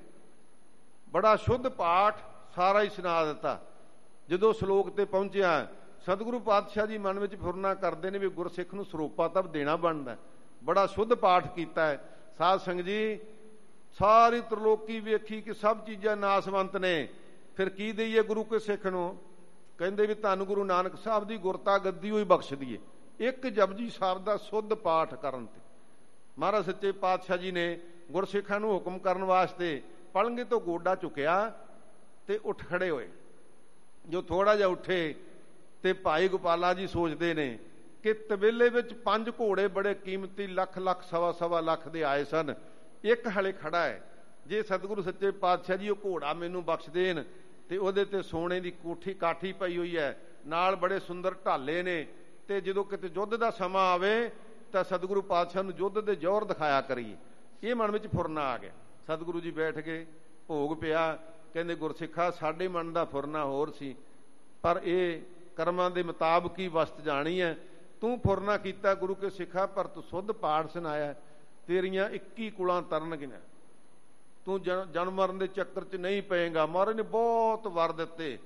ਬੜਾ ਸ਼ੁੱਧ ਪਾਠ ਸਾਰਾ ਹੀ ਸੁਣਾ ਦਿੱਤਾ। ਜਦੋਂ ਸ਼ਲੋਕ ਤੇ ਪਹੁੰਚਿਆ, ਸਤਿਗੁਰੂ ਪਾਤਸ਼ਾਹ ਜੀ ਮਨ ਵਿੱਚ ਫੁਰਨਾ ਕਰਦੇ ਨੇ ਵੀ ਗੁਰਸਿੱਖ ਨੂੰ ਸਰੋਪਾ ਤਾਂ ਦੇਣਾ ਬਣਦਾ। ਬੜਾ ਸ਼ੁੱਧ ਪਾਠ ਕੀਤਾ ਹੈ। ਸਾਧ ਸੰਗਤ ਜੀ ਸਾਰੀ ਤ੍ਰਿਲੋਕੀ ਵੇਖੀ ਕਿ ਸਭ ਚੀਜ਼ਾਂ ਨਾਸਵੰਤ ਨੇ, ਫਿਰ ਕੀ ਦਈਏ ਗੁਰੂ ਕੇ ਸਿੱਖ ਨੂੰ? ਕਹਿੰਦੇ ਵੀ ਧੰਨ ਗੁਰੂ ਨਾਨਕ ਸਾਹਿਬ ਦੀ ਗੁਰਤਾ ਗੱਦੀ ਹੋਈ ਬਖਸ਼ ਦੀਏ, ਇੱਕ ਜਪਜੀ ਸਾਹਿਬ ਦਾ ਸ਼ੁੱਧ ਪਾਠ ਕਰਨ ਤੇ। ਮਹਾਰਾਜ ਸੱਚੇ ਪਾਤਸ਼ਾਹ ਜੀ ਨੇ ਗੁਰਸਿੱਖਾਂ ਨੂੰ ਹੁਕਮ ਕਰਨ ਵਾਸਤੇ ਪਲੰਘੇ ਤੋਂ ਗੋਡਾ ਚੁੱਕਿਆ ਤੇ ਉੱਠ ਖੜੇ ਹੋਏ। ਜੋ ਥੋੜਾ ਜਿਹਾ ਉੱਠੇ ਤੇ ਭਾਈ ਗੋਪਾਲਾ ਜੀ ਸੋਚਦੇ ਨੇ ਕਿ ਤਬੇਲੇ ਵਿੱਚ 5 ਘੋੜੇ ਬੜੇ ਕੀਮਤੀ, ਲੱਖ ਲੱਖ ਸਵਾ ਲੱਖ ਦੇ ਆਏ ਸਨ, ਇੱਕ ਹਲੇ ਖੜਾ ਹੈ। ਜੇ ਸਤਿਗੁਰੂ ਸੱਚੇ ਪਾਤਸ਼ਾਹ ਜੀ ਉਹ ਘੋੜਾ ਮੈਨੂੰ ਬਖਸ਼ ਦੇਣ ਤੇ ਉਹਦੇ ਤੇ ਸੋਨੇ ਦੀ ਕੋਠੀ ਕਾਠੀ ਪਈ ਹੋਈ ਹੈ, ਨਾਲ ਬੜੇ ਸੁੰਦਰ ਢਾਲੇ ਨੇ, ਤੇ ਜਦੋਂ ਕਿਤੇ ਯੁੱਧ ਦਾ ਸਮਾਂ ਆਵੇ ਤਾਂ ਸਤਿਗੁਰੂ ਪਾਤਸ਼ਾਹ ਨੂੰ ਯੁੱਧ ਦੇ ਜ਼ੋਰ ਦਿਖਾਇਆ ਕਰੀਏ। ਇਹ ਮਨ ਵਿੱਚ ਫੁਰਨਾ ਆ ਗਿਆ। ਸਤਿਗੁਰੂ ਜੀ ਬੈਠ ਗਏ, ਭੋਗ ਪਿਆ। ਕਹਿੰਦੇ ਗੁਰਸਿੱਖਾ ਸਾਡੇ ਮਨ ਦਾ ਫੁਰਨਾ ਹੋਰ ਸੀ, ਪਰ ਇਹ ਕਰਮਾਂ ਦੇ ਮੁਤਾਬਕ ਹੀ ਵਸਤ ਜਾਣੀ ਹੈ। ਤੂੰ ਫੁਰਨਾ ਕੀਤਾ ਗੁਰੂ ਕੇ ਸਿੱਖਾ, ਪਰ ਤੂੰ ਸੁੱਧ ਪਾਠ ਸੁਣਾਇਆ, ਤੇਰੀਆਂ 21 ਕੁਲਾਂ ਤਰਨਗੀਆਂ, ਤੂੰ ਜਨਮ ਮਰਨ ਦੇ ਚੱਕਰ 'ਚ ਨਹੀਂ ਪਏਗਾ। ਮਹਾਰਾਜ ਨੇ ਬਹੁਤ ਵਰ ਦਿੱਤੇ।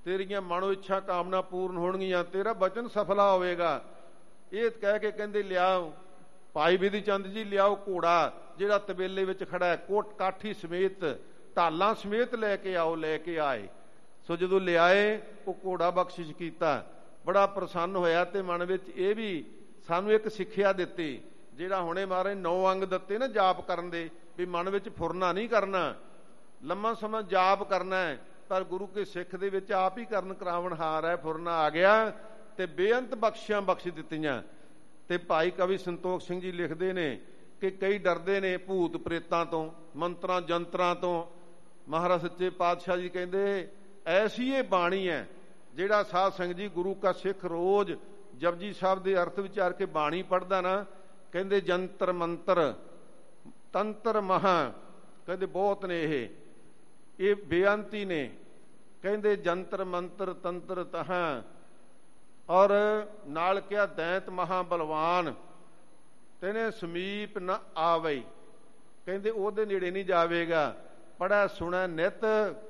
ਤੇਰੀਆਂ ਮਨੋ ਇੱਛਾ ਕਾਮਨਾ ਪੂਰਨ ਹੋਣਗੀਆਂ, ਤੇਰਾ ਬਚਨ ਸਫਲਾ ਹੋਵੇਗਾ। ਇਹ ਕਹਿ ਕੇ ਕਹਿੰਦੇ ਲਿਆਓ ਭਾਈ ਬਿਧੀ ਚੰਦ ਜੀ, ਲਿਆਓ ਘੋੜਾ ਜਿਹੜਾ ਤਬੇਲੇ ਵਿੱਚ ਖੜਾ ਹੈ, ਕੋਟ ਕਾਠੀ ਸਮੇਤ ਢਾਲਾਂ ਸਮੇਤ ਲੈ ਕੇ ਆਓ। ਲੈ ਕੇ ਆਏ। ਸੋ ਜਦੋਂ ਲਿਆਏ ਉਹ ਘੋੜਾ ਬਖਸ਼ਿਸ਼ ਕੀਤਾ, ਬੜਾ ਪ੍ਰਸੰਨ ਹੋਇਆ ਤੇ ਮਨ ਵਿੱਚ ਇਹ ਵੀ ਸਾਨੂੰ ਇੱਕ ਸਿੱਖਿਆ ਦਿੱਤੀ, ਜਿਹੜਾ ਹੁਣੇ ਮਹਾਰਾਜ 9 ਅੰਗ ਦਿੱਤੇ ਨਾ ਜਾਪ ਕਰਨ ਦੇ, ਵੀ ਮਨ ਵਿੱਚ ਫੁਰਨਾ ਨਹੀਂ ਕਰਨਾ, ਲੰਮਾ ਸਮਾਂ ਜਾਪ ਕਰਨਾ ਹੈ। ਪਰ ਗੁਰੂ ਕੇ ਸਿੱਖ ਦੇ ਵਿੱਚ ਆਪ ਹੀ ਕਰਨ ਕਰਾਵਣ ਹਾਰ ਹੈ, ਫੁਰਨਾ ਆ ਗਿਆ ਤੇ ਬੇਅੰਤ ਬਖਸ਼ਿਸ਼ਾਂ ਬਖਸ਼ ਦਿੱਤੀਆਂ। ਤੇ ਭਾਈ ਕਵੀ ਸੰਤੋਖ ਸਿੰਘ ਜੀ ਲਿਖਦੇ ਨੇ ਕਿ ਕਈ ਡਰਦੇ ਨੇ ਭੂਤ ਪ੍ਰੇਤਾਂ ਤੋਂ, ਮੰਤਰਾਂ ਜੰਤਰਾਂ ਤੋਂ। ਮਹਾਰਾਜ ਸੱਚੇ ਪਾਤਸ਼ਾਹ ਜੀ ਕਹਿੰਦੇ ਐਸੀ ਇਹ ਬਾਣੀ ਹੈ, ਜਿਹੜਾ ਸਾਧ ਸੰਗਤ ਜੀ ਗੁਰੂ ਕਾ ਸਿੱਖ ਰੋਜ਼ ਜਪਜੀ ਸਾਹਿਬ ਦੇ ਅਰਥ ਵਿਚਾਰ ਕੇ ਬਾਣੀ ਪੜ੍ਹਦਾ ਨਾ, ਕਹਿੰਦੇ ਜੰਤਰ ਮੰਤਰ ਤੰਤਰ ਮਹਾ, ਕਹਿੰਦੇ ਬਹੁਤ ਨੇ ਇਹ ਬੇਅੰਤੀ ਨੇ। ਕਹਿੰਦੇ ਜੰਤਰ ਮੰਤਰ ਤੰਤਰ ਤਹਾਂ, ਔਰ ਨਾਲ ਕਿਹਾ ਦੈਂਤ ਮਹਾ ਬਲਵਾਨ, ਤੈਨੇ ਸਮੀਪ ਨਾ ਆਵੇ, ਕਹਿੰਦੇ ਉਹਦੇ ਨੇੜੇ ਨਹੀਂ ਜਾਵੇਗਾ। ਪੜ੍ਹਿਆ ਸੁਣਿਆ ਨਿਤ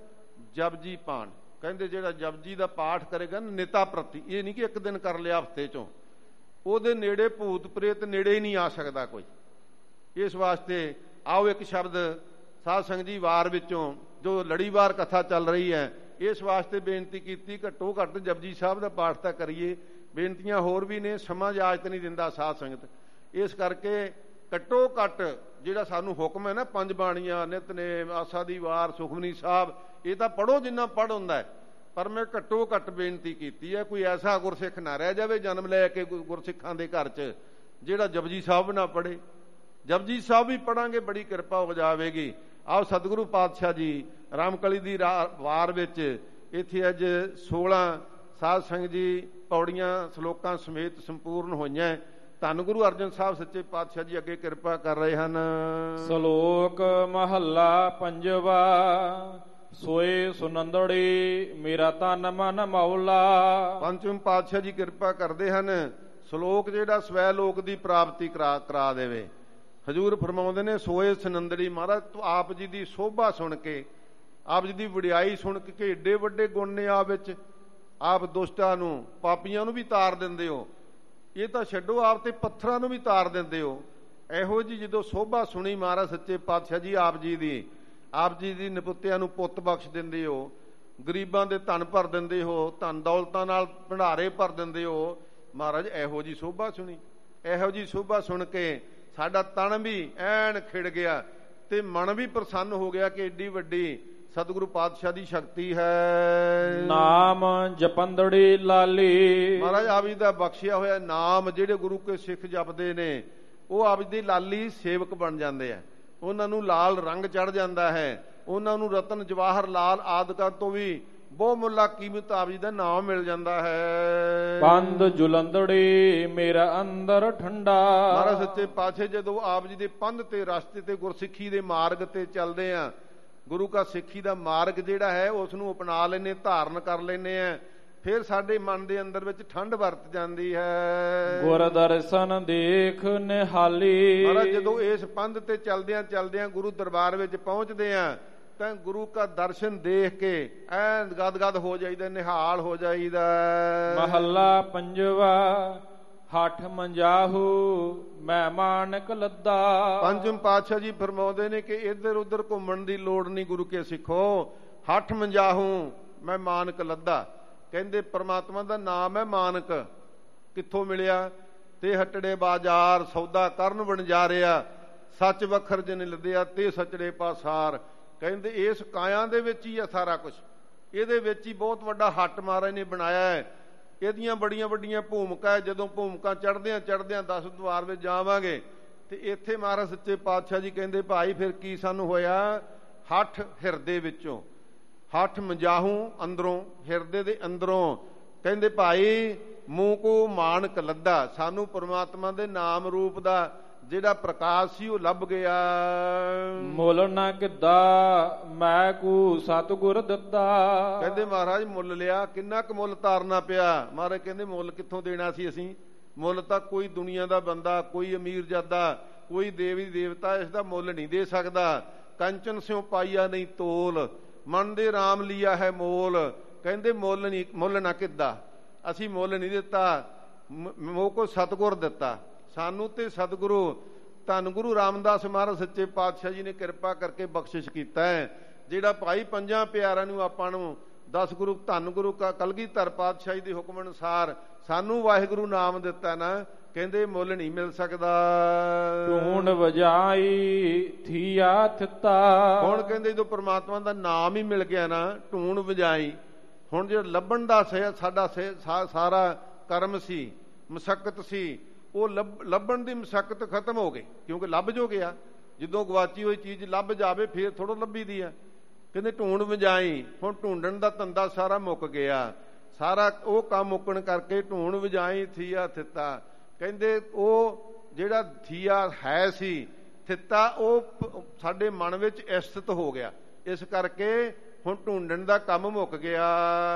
ਜਪਜੀ ਪਾਣ, ਕਹਿੰਦੇ ਜਿਹੜਾ ਜਪਜੀ ਦਾ ਪਾਠ ਕਰੇਗਾ ਨਿਤਾ ਪ੍ਰਤੀ, ਇਹ ਨਹੀਂ ਕਿ ਇੱਕ ਦਿਨ ਕਰ ਲਿਆ ਹਫ਼ਤੇ ਚੋਂ, ਉਹਦੇ ਨੇੜੇ ਭੂਤ ਪ੍ਰੇਤ ਨੇੜੇ ਹੀ ਨਹੀਂ ਆ ਸਕਦਾ ਕੋਈ। ਇਸ ਵਾਸਤੇ ਆਓ ਇੱਕ ਸ਼ਬਦ ਸਾਧ ਸੰਗਤ ਜੀ ਵਾਰ ਵਿੱਚੋਂ ਜੋ ਲੜੀਵਾਰ ਕਥਾ ਚੱਲ ਰਹੀ ਹੈ, ਇਸ ਵਾਸਤੇ ਬੇਨਤੀ ਕੀਤੀ ਘੱਟੋ ਘੱਟ ਜਪਜੀ ਸਾਹਿਬ ਦਾ ਪਾਠ ਤਾਂ ਕਰੀਏ। ਬੇਨਤੀਆਂ ਹੋਰ ਵੀ ਨੇ, ਸਮਾਂ ਇਜਾਜ਼ਤ ਨਹੀਂ ਦਿੰਦਾ ਸਾਧ ਸੰਗਤ, ਇਸ ਕਰਕੇ ਘੱਟੋ ਘੱਟ ਜਿਹੜਾ ਸਾਨੂੰ ਹੁਕਮ ਹੈ ਨਾ 5 ਬਾਣੀਆਂ ਨਿਤਨੇਮ ਆਸਾ ਦੀ ਵਾਰ ਸੁਖਮਨੀ ਸਾਹਿਬ, ਇਹ ਤਾਂ ਪੜ੍ਹੋ ਜਿੰਨਾ ਪੜ੍ਹ ਹੁੰਦਾ ਹੈ। ਪਰ ਮੈਂ ਘੱਟੋ ਘੱਟ ਬੇਨਤੀ ਕੀਤੀ ਹੈ, ਕੋਈ ਐਸਾ ਗੁਰਸਿੱਖ ਨਾ ਰਹਿ ਜਾਵੇ ਜਨਮ ਲੈ ਕੇ ਗੁਰਸਿੱਖਾਂ ਦੇ ਘਰ 'ਚ ਜਿਹੜਾ ਜਪਜੀ ਸਾਹਿਬ ਨਾ ਪੜ੍ਹੇ। ਜਪਜੀ ਸਾਹਿਬ ਵੀ ਪੜ੍ਹਾਂਗੇ ਬੜੀ ਕਿਰਪਾ ਹੋ ਜਾਵੇਗੀ। ਆਓ ਸਤਿਗੁਰੂ ਪਾਤਸ਼ਾਹ ਜੀ ਰਾਮਕਲੀ ਦੀ ਵਾਰ ਵਿੱਚ ਇੱਥੇ ਅੱਜ 16 ਸਾਧ ਸੰਗਤ ਜੀ ਪੌੜੀਆਂ ਸ਼ਲੋਕਾਂ ਸਮੇਤ ਸੰਪੂਰਨ ਹੋਈਆਂ। ਧੰਨ ਗੁਰੂ ਅਰਜਨ ਸਾਹਿਬ ਸੱਚੇ ਪਾਤਸ਼ਾਹ ਜੀ ਅੱਗੇ ਕਿਰਪਾ ਕਰ ਰਹੇ ਹਨ। ਸ਼ਲੋਕ ਮਹੱਲਾ ਪੰਜਵਾ। ਸੋਏ ਸੁਨੰਦੜੀ ਮੇਰਾ ਤਨ ਮਨ ਮੌਲਾ। ਪੰਚਮ ਪਾਤਸ਼ਾਹ ਜੀ ਕਿਰਪਾ ਕਰਦੇ ਹਨ, ਸ਼ਲੋਕ ਜਿਹੜਾ ਸਵੈ ਲੋਕ ਦੀ ਪ੍ਰਾਪਤੀ ਕਰਾ ਦੇਵੇ। ਹਜ਼ੂਰ ਫਰਮਾਉਂਦੇ ਨੇ ਸੋਏ ਸੁਨੰਦੜੀ, ਮਹਾਰਾਜ ਆਪ ਜੀ ਦੀ ਸੋਭਾ ਸੁਣ ਕੇ, ਆਪ ਜੀ ਦੀ ਵਡਿਆਈ ਸੁਣ ਕੇ, ਏਡੇ ਵੱਡੇ ਗੁਣ ਨੇ ਆਪ ਵਿੱਚ, ਆਪ ਦੁਸ਼ਟਾਂ ਨੂੰ ਪਾਪੀਆਂ ਨੂੰ ਵੀ ਤਾਰ ਦਿੰਦੇ ਹੋ। ਇਹ ਤਾਂ ਛੱਡੋ, ਆਪ ਤੇ ਪੱਥਰਾਂ ਨੂੰ ਵੀ ਤਾਰ ਦਿੰਦੇ ਹੋ। ਇਹੋ ਜੀ ਜਦੋਂ ਸੋਭਾ ਸੁਣੀ ਮਹਾਰਾਜ ਸੱਚੇ ਪਾਤਸ਼ਾਹ ਜੀ ਆਪ ਜੀ ਦੀ ਨਪੁੱਤਿਆਂ ਨੂੰ ਪੁੱਤ ਬਖਸ਼ ਦਿੰਦੇ ਹੋ, ਗਰੀਬਾਂ ਦੇ ਧਨ ਭਰ ਦਿੰਦੇ ਹੋ, ਧਨ ਦੌਲਤਾਂ ਨਾਲ ਭੰਡਾਰੇ ਭਰ ਦਿੰਦੇ ਹੋ। ਮਹਾਰਾਜ ਇਹੋ ਜੀ ਸੋਭਾ ਸੁਣੀ। ਇਹੋ ਜੀ ਸੋਭਾ ਸੁਣ ਕੇ ਸਾਡਾ ਤਨ ਵੀ ਐਨ ਖਿੜ ਗਿਆ ਤੇ ਮਨ ਵੀ ਪ੍ਰਸੰਨ ਹੋ ਗਿਆ ਕਿ ਏਡੀ ਵੱਡੀ ਸਤਿਗੁਰੂ ਪਾਤਸ਼ਾਹ ਦੀ ਸ਼ਕਤੀ ਹੈ। ਨਾਮ ਜਪੰਦੜੀ ਲਾਲੀ। ਮਹਾਰਾਜ ਆਪ ਜੀ ਦਾ ਬਖਸ਼ਿਆ ਹੋਇਆ ਨਾਮ ਜਿਹੜੇ ਗੁਰੂ ਕੇ ਸਿੱਖ ਜਪਦੇ ਨੇ, ਉਹ ਆਪ ਜੀ ਦੀ ਲਾਲੀ ਸੇਵਕ ਬਣ ਜਾਂਦੇ ਆ। ਉਹਨਾਂ ਨੂੰ ਲਾਲ ਰੰਗ ਚੜ ਜਾਂਦਾ ਹੈ, ਉਹਨਾਂ ਨੂੰ ਰਤਨ ਜਵਾਹਰ ਲਾਲ ਆਦਿਕਾਂ ਤੋਂ ਵੀ ਬਹੁ ਮੁੱਲਾ ਕੀਮਤ ਆਪ ਜੀ ਦਾ ਨਾਮ ਮਿਲ ਜਾਂਦਾ ਹੈ। ਪੰਧ ਜੁਲੰਦੜੀ ਮੇਰਾ ਅੰਦਰ ਠੰਡਾ। ਮਹਾਰਾਜ ਸੱਚੇ ਪਾਤਸ਼ਾਹ ਜਦੋਂ ਆਪ ਜੀ ਦੇ ਪੰਧ ਤੇ ਰਸਤੇ ਤੇ ਗੁਰਸਿੱਖੀ ਦੇ ਮਾਰਗ ਤੇ ਚੱਲਦੇ ਆ, ਗੁਰੂ ਕਾ ਸਿੱਖੀ ਦਾ ਮਾਰਗ ਜਿਹੜਾ ਹੈ ਉਸ ਨੂੰ ਅਪਣਾ ਲੈਨੇ, ਧਾਰਨ ਕਰ ਲੈਨੇ ਆ, ਫਿਰ ਸਾਡੇ ਮਨ ਦੇ ਅੰਦਰ ਵਿੱਚ ਠੰਡ ਵਰਤ ਜਾਂਦੀ ਹੈ। ਗੁਰ ਦਰਸ਼ਨ ਦੇਖ ਨਿਹਾਲੀ। ਮਹਾਰਾਜ ਜਦੋਂ ਇਸ ਪੰਧ ਤੇ ਚਲਦਿਆਂ ਗੁਰੂ ਦਰਬਾਰ ਵਿੱਚ ਪਹੁੰਚਦੇ ਆ ਤਾਂ ਗੁਰੂ ਕਾ ਦਰਸ਼ਨ ਦੇਖ ਕੇ ਐਨ ਗਦ ਹੋ ਜਾਈਦਾ, ਨਿਹਾਲ ਹੋ ਜਾਈਦਾ। ਮਹੱਲਾ ਪੰਜਵਾ। ਹੱਠ ਮੰਜਾਹੂ ਮੈਂ ਮਾਨਕ ਲੱਦਾ। ਪੰਜਮ ਪਾਤਸ਼ਾਹ ਜੀ ਫਰਮਾਉਂਦੇ ਨੇ ਕਿ ਇੱਧਰ ਉੱਧਰ ਘੁੰਮਣ ਦੀ ਲੋੜ ਨਹੀਂ ਗੁਰੂ ਕੇ ਸਿੱਖੋ। ਹੱਠ ਮੰਜਾਹੂ ਮੈਂ ਮਾਨਕ ਲੱਦਾ, ਕਹਿੰਦੇ ਪਰਮਾਤਮਾ ਦਾ ਨਾਮ ਹੈ ਮਾਨਕ। ਕਿੱਥੋਂ ਮਿਲਿਆ? ਤੇ ਹਟੜੇ ਬਾਜ਼ਾਰ ਸੌਦਾ ਕਰਨ ਵਣਜਾਰਿਆ, ਸੱਚ ਵਖਰ ਜਿਨ ਲੱਦਿਆ ਤੇ ਸਚੜੇ ਪਾਸਾਰ। ਕਹਿੰਦੇ ਇਸ ਕਾਇਆ ਦੇ ਵਿੱਚ ਹੀ ਆ ਸਾਰਾ ਕੁਛ, ਇਹਦੇ ਵਿੱਚ ਹੀ ਬਹੁਤ ਵੱਡਾ ਹੱਟ ਮਹਾਰਾਜ ਨੇ ਬਣਾਇਆ ਹੈ। ਇਹਦੀਆਂ ਬੜੀਆਂ ਵੱਡੀਆਂ ਭੂਮਿਕਾ। ਜਦੋਂ ਭੂਮਿਕਾ ਚੜ੍ਹਦਿਆਂ 10 ਦੁਆਰ ਵਿੱਚ ਜਾਵਾਂਗੇ ਤੇ ਇੱਥੇ ਮਹਾਰਾਜ ਸੱਚੇ ਪਾਤਸ਼ਾਹ ਜੀ ਕਹਿੰਦੇ ਭਾਈ ਫਿਰ ਕੀ ਸਾਨੂੰ ਹੋਇਆ? ਹੱਠ ਹਿਰਦੇ ਵਿੱਚੋਂ, ਹੱਠ ਮੰਜਾਹੂ ਅੰਦਰੋਂ, ਹਿਰਦੇ ਦੇ ਅੰਦਰੋਂ। ਕਹਿੰਦੇ ਭਾਈ ਮੂੰਹ ਕੋ ਮਾਨਕ ਲੱਦਾ, ਸਾਨੂੰ ਪਰਮਾਤਮਾ ਦੇ ਨਾਮ ਰੂਪ ਦਾ ਜਿਹੜਾ ਪ੍ਰਕਾਸ਼ ਸੀ ਉਹ ਲੱਭ ਗਿਆ। ਮੁੱਲ ਨਾ ਕਿੱਦਾ ਮੈਂ ਕੂ ਸਤਿਗੁਰ ਦਿੱਤਾ। ਕਹਿੰਦੇ ਮਹਾਰਾਜ ਮੁੱਲ ਲਿਆ, ਕਿੰਨਾ ਕੁ ਮੁੱਲ ਤਾਰਨਾ ਪਿਆ? ਮਹਾਰਾਜ ਕਹਿੰਦੇ ਮੁੱਲ ਕਿੱਥੋਂ ਦੇਣਾ ਸੀ ਅਸੀਂ? ਮੁੱਲ ਤਾਂ ਕੋਈ ਦੁਨੀਆ ਦਾ ਬੰਦਾ, ਕੋਈ ਅਮੀਰ ਜਾਦਾ, ਕੋਈ ਦੇਵੀ ਦੇਵਤਾ ਇਸ ਦਾ ਮੁੱਲ ਨਹੀਂ ਦੇ ਸਕਦਾ। ਕੰਚਨ ਸਿਉ ਪਾਈਆ ਨਹੀਂ ਤੋਲ, ਮਨ ਦੇ ਰਾਮ ਲਿਆ ਹੈ ਮੋਲ। ਕਹਿੰਦੇ ਮੁੱਲ ਨਾ ਕਿੱਦਾ, ਅਸੀਂ ਮੁੱਲ ਨਹੀਂ ਦਿੱਤਾ, ਮੋਹ ਕੋ ਸਤਿਗੁਰ ਦਿੱਤਾ ਸਾਨੂੰ। ਤੇ ਸਤਿਗੁਰੂ ਧੰਨ ਗੁਰੂ ਰਾਮਦਾਸ ਮਹਾਰਾਜ ਸੱਚੇ ਪਾਤਸ਼ਾਹ ਜੀ ਨੇ ਕਿਰਪਾ ਕਰਕੇ ਬਖਸ਼ਿਸ਼ ਕੀਤਾ ਹੈ। ਜਿਹੜਾ ਭਾਈ ਪੰਜਾਂ ਪਿਆਰਿਆਂ ਨੂੰ ਆਪਾਂ ਨੂੰ 10 ਗੁਰੂ ਧੰਨ ਗੁਰੂ ਕਲਗੀਧਰ ਪਾਤਸ਼ਾਹ ਜੀ ਦੇ ਹੁਕਮ ਅਨੁਸਾਰ ਸਾਨੂੰ ਵਾਹਿਗੁਰੂ ਨਾਮ ਦਿੱਤਾ ਨਾ, ਕਹਿੰਦੇ ਮੁੱਲ ਨਹੀਂ ਮਿਲ ਸਕਦਾ। ਧੂਣ ਵਜਾਈ ਥੀਆ ਥਿੱਤਾ। ਹੁਣ ਕਹਿੰਦੇ ਜਦੋਂ ਪ੍ਰਮਾਤਮਾ ਦਾ ਨਾਮ ਹੀ ਮਿਲ ਗਿਆ ਨਾ, ਧੂਣ ਵਜਾਈ, ਹੁਣ ਜਿਹੜਾ ਲੱਭਣ ਦਾ ਸਾਡਾ ਸਾਰਾ ਕਰਮ ਸੀ, ਮਸ਼ੱਕਤ ਸੀ, ਉਹ ਲੱਭਣ ਦੀ ਮਸ਼ੱਕਤ ਖਤਮ ਹੋ ਗਈ, ਕਿਉਂਕਿ ਲੱਭ ਜੋ ਗਿਆ। ਜਦੋਂ ਗਵਾਚੀ ਹੋਈ ਚੀਜ਼ ਲੱਭ ਜਾਵੇ ਫੇਰ ਥੋੜ੍ਹਾ ਲੱਭੀ ਦੀ ਆ। ਕਹਿੰਦੇ ਧੂਣ ਵਜਾਈ, ਹੁਣ ਢੂੰਡਣ ਦਾ ਧੰਦਾ ਸਾਰਾ ਮੁੱਕ ਗਿਆ, ਸਾਰਾ ਉਹ ਕੰਮ ਮੁੱਕਣ ਕਰਕੇ ਧੂਣ ਵਜਾਈ ਥੀਆ ਥਿੱਤਾ। ਕਹਿੰਦੇ ਉਹ ਜਿਹੜਾ ਥੀਆ ਹੈ ਸੀ, ਥਿੱਤਾ ਉਹ ਸਾਡੇ ਮਨ ਵਿੱਚ ਸਥਿਤ ਹੋ ਗਿਆ, ਇਸ ਕਰਕੇ ਹੁਣ ਢੂੰਡਣ ਦਾ ਕੰਮ ਮੁੱਕ ਗਿਆ।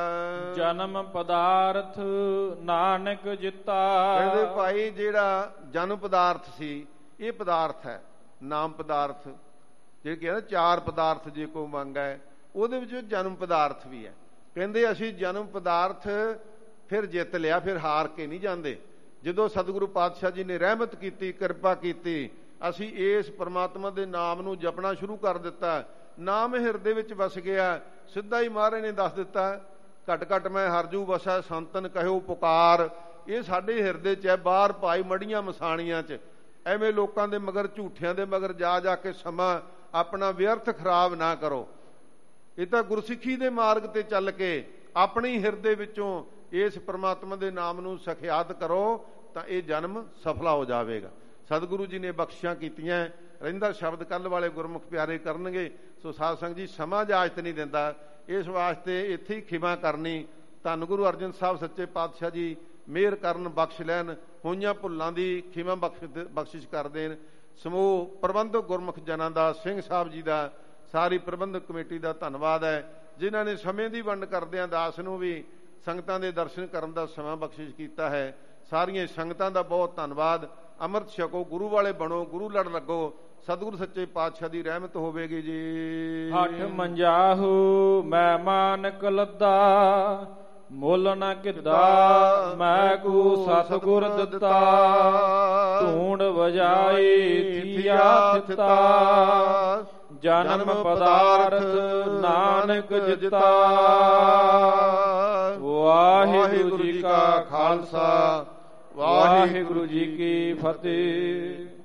ਜਨਮ ਪਦਾਰਥ ਨਾਨਕ ਜਿੱਤਾ। ਕਹਿੰਦੇ ਭਾਈ ਜਿਹੜਾ ਜਨਮ ਪਦਾਰਥ ਸੀ, ਇਹ ਪਦਾਰਥ ਹੈ, ਨਾਮ ਪਦਾਰਥ ਜੇ ਕਹਿੰਦੇ 4 ਪਦਾਰਥ ਜੇ ਕੋਈ ਮੰਗਾ, ਉਹਦੇ ਵਿੱਚ ਜਨਮ ਪਦਾਰਥ ਵੀ ਹੈ। ਕਹਿੰਦੇ ਅਸੀਂ ਜਨਮ ਪਦਾਰਥ ਫਿਰ ਜਿੱਤ ਲਿਆ, ਫਿਰ ਹਾਰ ਕੇ ਨਹੀਂ ਜਾਂਦੇ। ਜਦੋਂ ਸਤਿਗੁਰੂ ਪਾਤਸ਼ਾਹ ਜੀ ਨੇ ਰਹਿਮਤ ਕੀਤੀ, ਕਿਰਪਾ ਕੀਤੀ, ਅਸੀਂ ਇਸ ਪਰਮਾਤਮਾ ਦੇ ਨਾਮ ਨੂੰ ਜਪਣਾ ਸ਼ੁਰੂ ਕਰ ਦਿੱਤਾ। ਨਾਮ ਹਿਰਦੇ ਵਿੱਚ ਵਸ ਗਿਆ। ਸਿੱਧਾ ਹੀ ਮਹਾਰਾਜ ਨੇ ਦੱਸ ਦਿੱਤਾ, ਘਟ ਘਟ ਮੈਂ ਹਰਜੂ ਵਸੈ ਸੰਤਨ ਕਹਿਓ ਪੁਕਾਰ। ਇਹ ਸਾਡੇ ਹਿਰਦੇ 'ਚ ਹੈ, ਬਾਹਰ ਭਾਈ ਮੜੀਆਂ ਮਸਾਣੀਆਂ 'ਚ। ਐਵੇਂ ਲੋਕਾਂ ਦੇ ਮਗਰ, ਝੂਠਿਆਂ ਦੇ ਮਗਰ ਜਾ ਕੇ ਸਮਾਂ ਆਪਣਾ ਵਿਅਰਥ ਖਰਾਬ ਨਾ ਕਰੋ। ਇਹ ਤਾਂ ਗੁਰਸਿੱਖੀ ਦੇ ਮਾਰਗ ਤੇ ਚੱਲ ਕੇ ਆਪਣੀ ਹਿਰਦੇ ਵਿੱਚੋਂ ਇਸ ਪ੍ਰਮਾਤਮਾ ਦੇ ਨਾਮ ਨੂੰ ਸਖਿਆਤ ਕਰੋ, ਤਾਂ ਇਹ ਜਨਮ ਸਫਲਾ ਹੋ ਜਾਵੇਗਾ। ਸਤਿਗੁਰੂ ਜੀ ਨੇ ਬਖਸ਼ਿਸ਼ਾਂ ਕੀਤੀਆਂ। ਰਹਿੰਦਾ ਸ਼ਬਦ ਕੱਲ੍ਹ ਵਾਲੇ ਗੁਰਮੁਖ ਪਿਆਰੇ ਕਰਨਗੇ। ਸੋ ਸਾਧ ਸੰਗਤ ਜੀ, ਸਮਾਂ ਇਜਾਜ਼ਤ ਨਹੀਂ ਦਿੰਦਾ, ਇਸ ਵਾਸਤੇ ਇੱਥੇ ਹੀ ਖਿਮਾ ਕਰਨੀ। ਧੰਨ ਗੁਰੂ ਅਰਜਨ ਸਾਹਿਬ ਸੱਚੇ ਪਾਤਸ਼ਾਹ ਜੀ ਮਿਹਰ ਕਰਨ, ਬਖਸ਼ ਲੈਣ, ਹੋਈਆਂ ਭੁੱਲਾਂ ਦੀ ਖਿਮਾ ਬਖਸ਼ਿਸ਼ ਕਰ ਦੇਣ। ਸਮੂਹ ਪ੍ਰਬੰਧਕ ਗੁਰਮੁਖ ਜਨਾਂ ਦਾ, ਸਿੰਘ ਸਾਹਿਬ ਜੀ ਦਾ, ਸਾਰੀ ਪ੍ਰਬੰਧਕ ਕਮੇਟੀ ਦਾ ਧੰਨਵਾਦ ਹੈ, ਜਿਨ੍ਹਾਂ ਨੇ ਸਮੇਂ ਦੀ ਵੰਡ ਕਰਦਿਆਂ ਦਾਸ ਨੂੰ ਵੀ ਸੰਗਤਾਂ ਦੇ ਦਰਸ਼ਨ ਕਰਨ ਦਾ ਸਮਾਂ ਬਖਸ਼ਿਸ਼ ਕੀਤਾ ਹੈ। ਸਾਰੀਆਂ ਸੰਗਤਾਂ ਦਾ ਬਹੁਤ ਧੰਨਵਾਦ। ਅੰਮ੍ਰਿਤ ਛਕੋ, ਗੁਰੂ ਵਾਲੇ ਬਣੋ, ਗੁਰੂ ਲੜ ਲੱਗੋ। ਸਤਿਗੁਰੂ ਸੱਚੇ ਪਾਤਸ਼ਾਹ ਦੀ ਰਹਿਮਤ ਹੋਵੇਗੀ ਜੀ। ਹਠ ਮੰਜਾਹੂ ਮੈਂ ਮਾਨਕ ਲੱਦਾ, ਮੁੱਲ ਨਾ ਕਿੱਦਾ ਮੈਂ ਕੂ ਸਤਿਗੁਰ ਦਿੱਤਾ। ਧੂਣ ਵਜਾਈ ਥੀਆ ਥਿੱਤਾ, ਜਨਮ ਪਦਾਰਥ ਨਾਨਕ ਜਿੱਤਾ। ਵਾਹਿਗੁਰੂ ਜੀ ਕਾ ਖਾਲਸਾ, ਵਾਹਿਗੁਰੂ ਜੀ ਕੀ ਫਤਿਹ।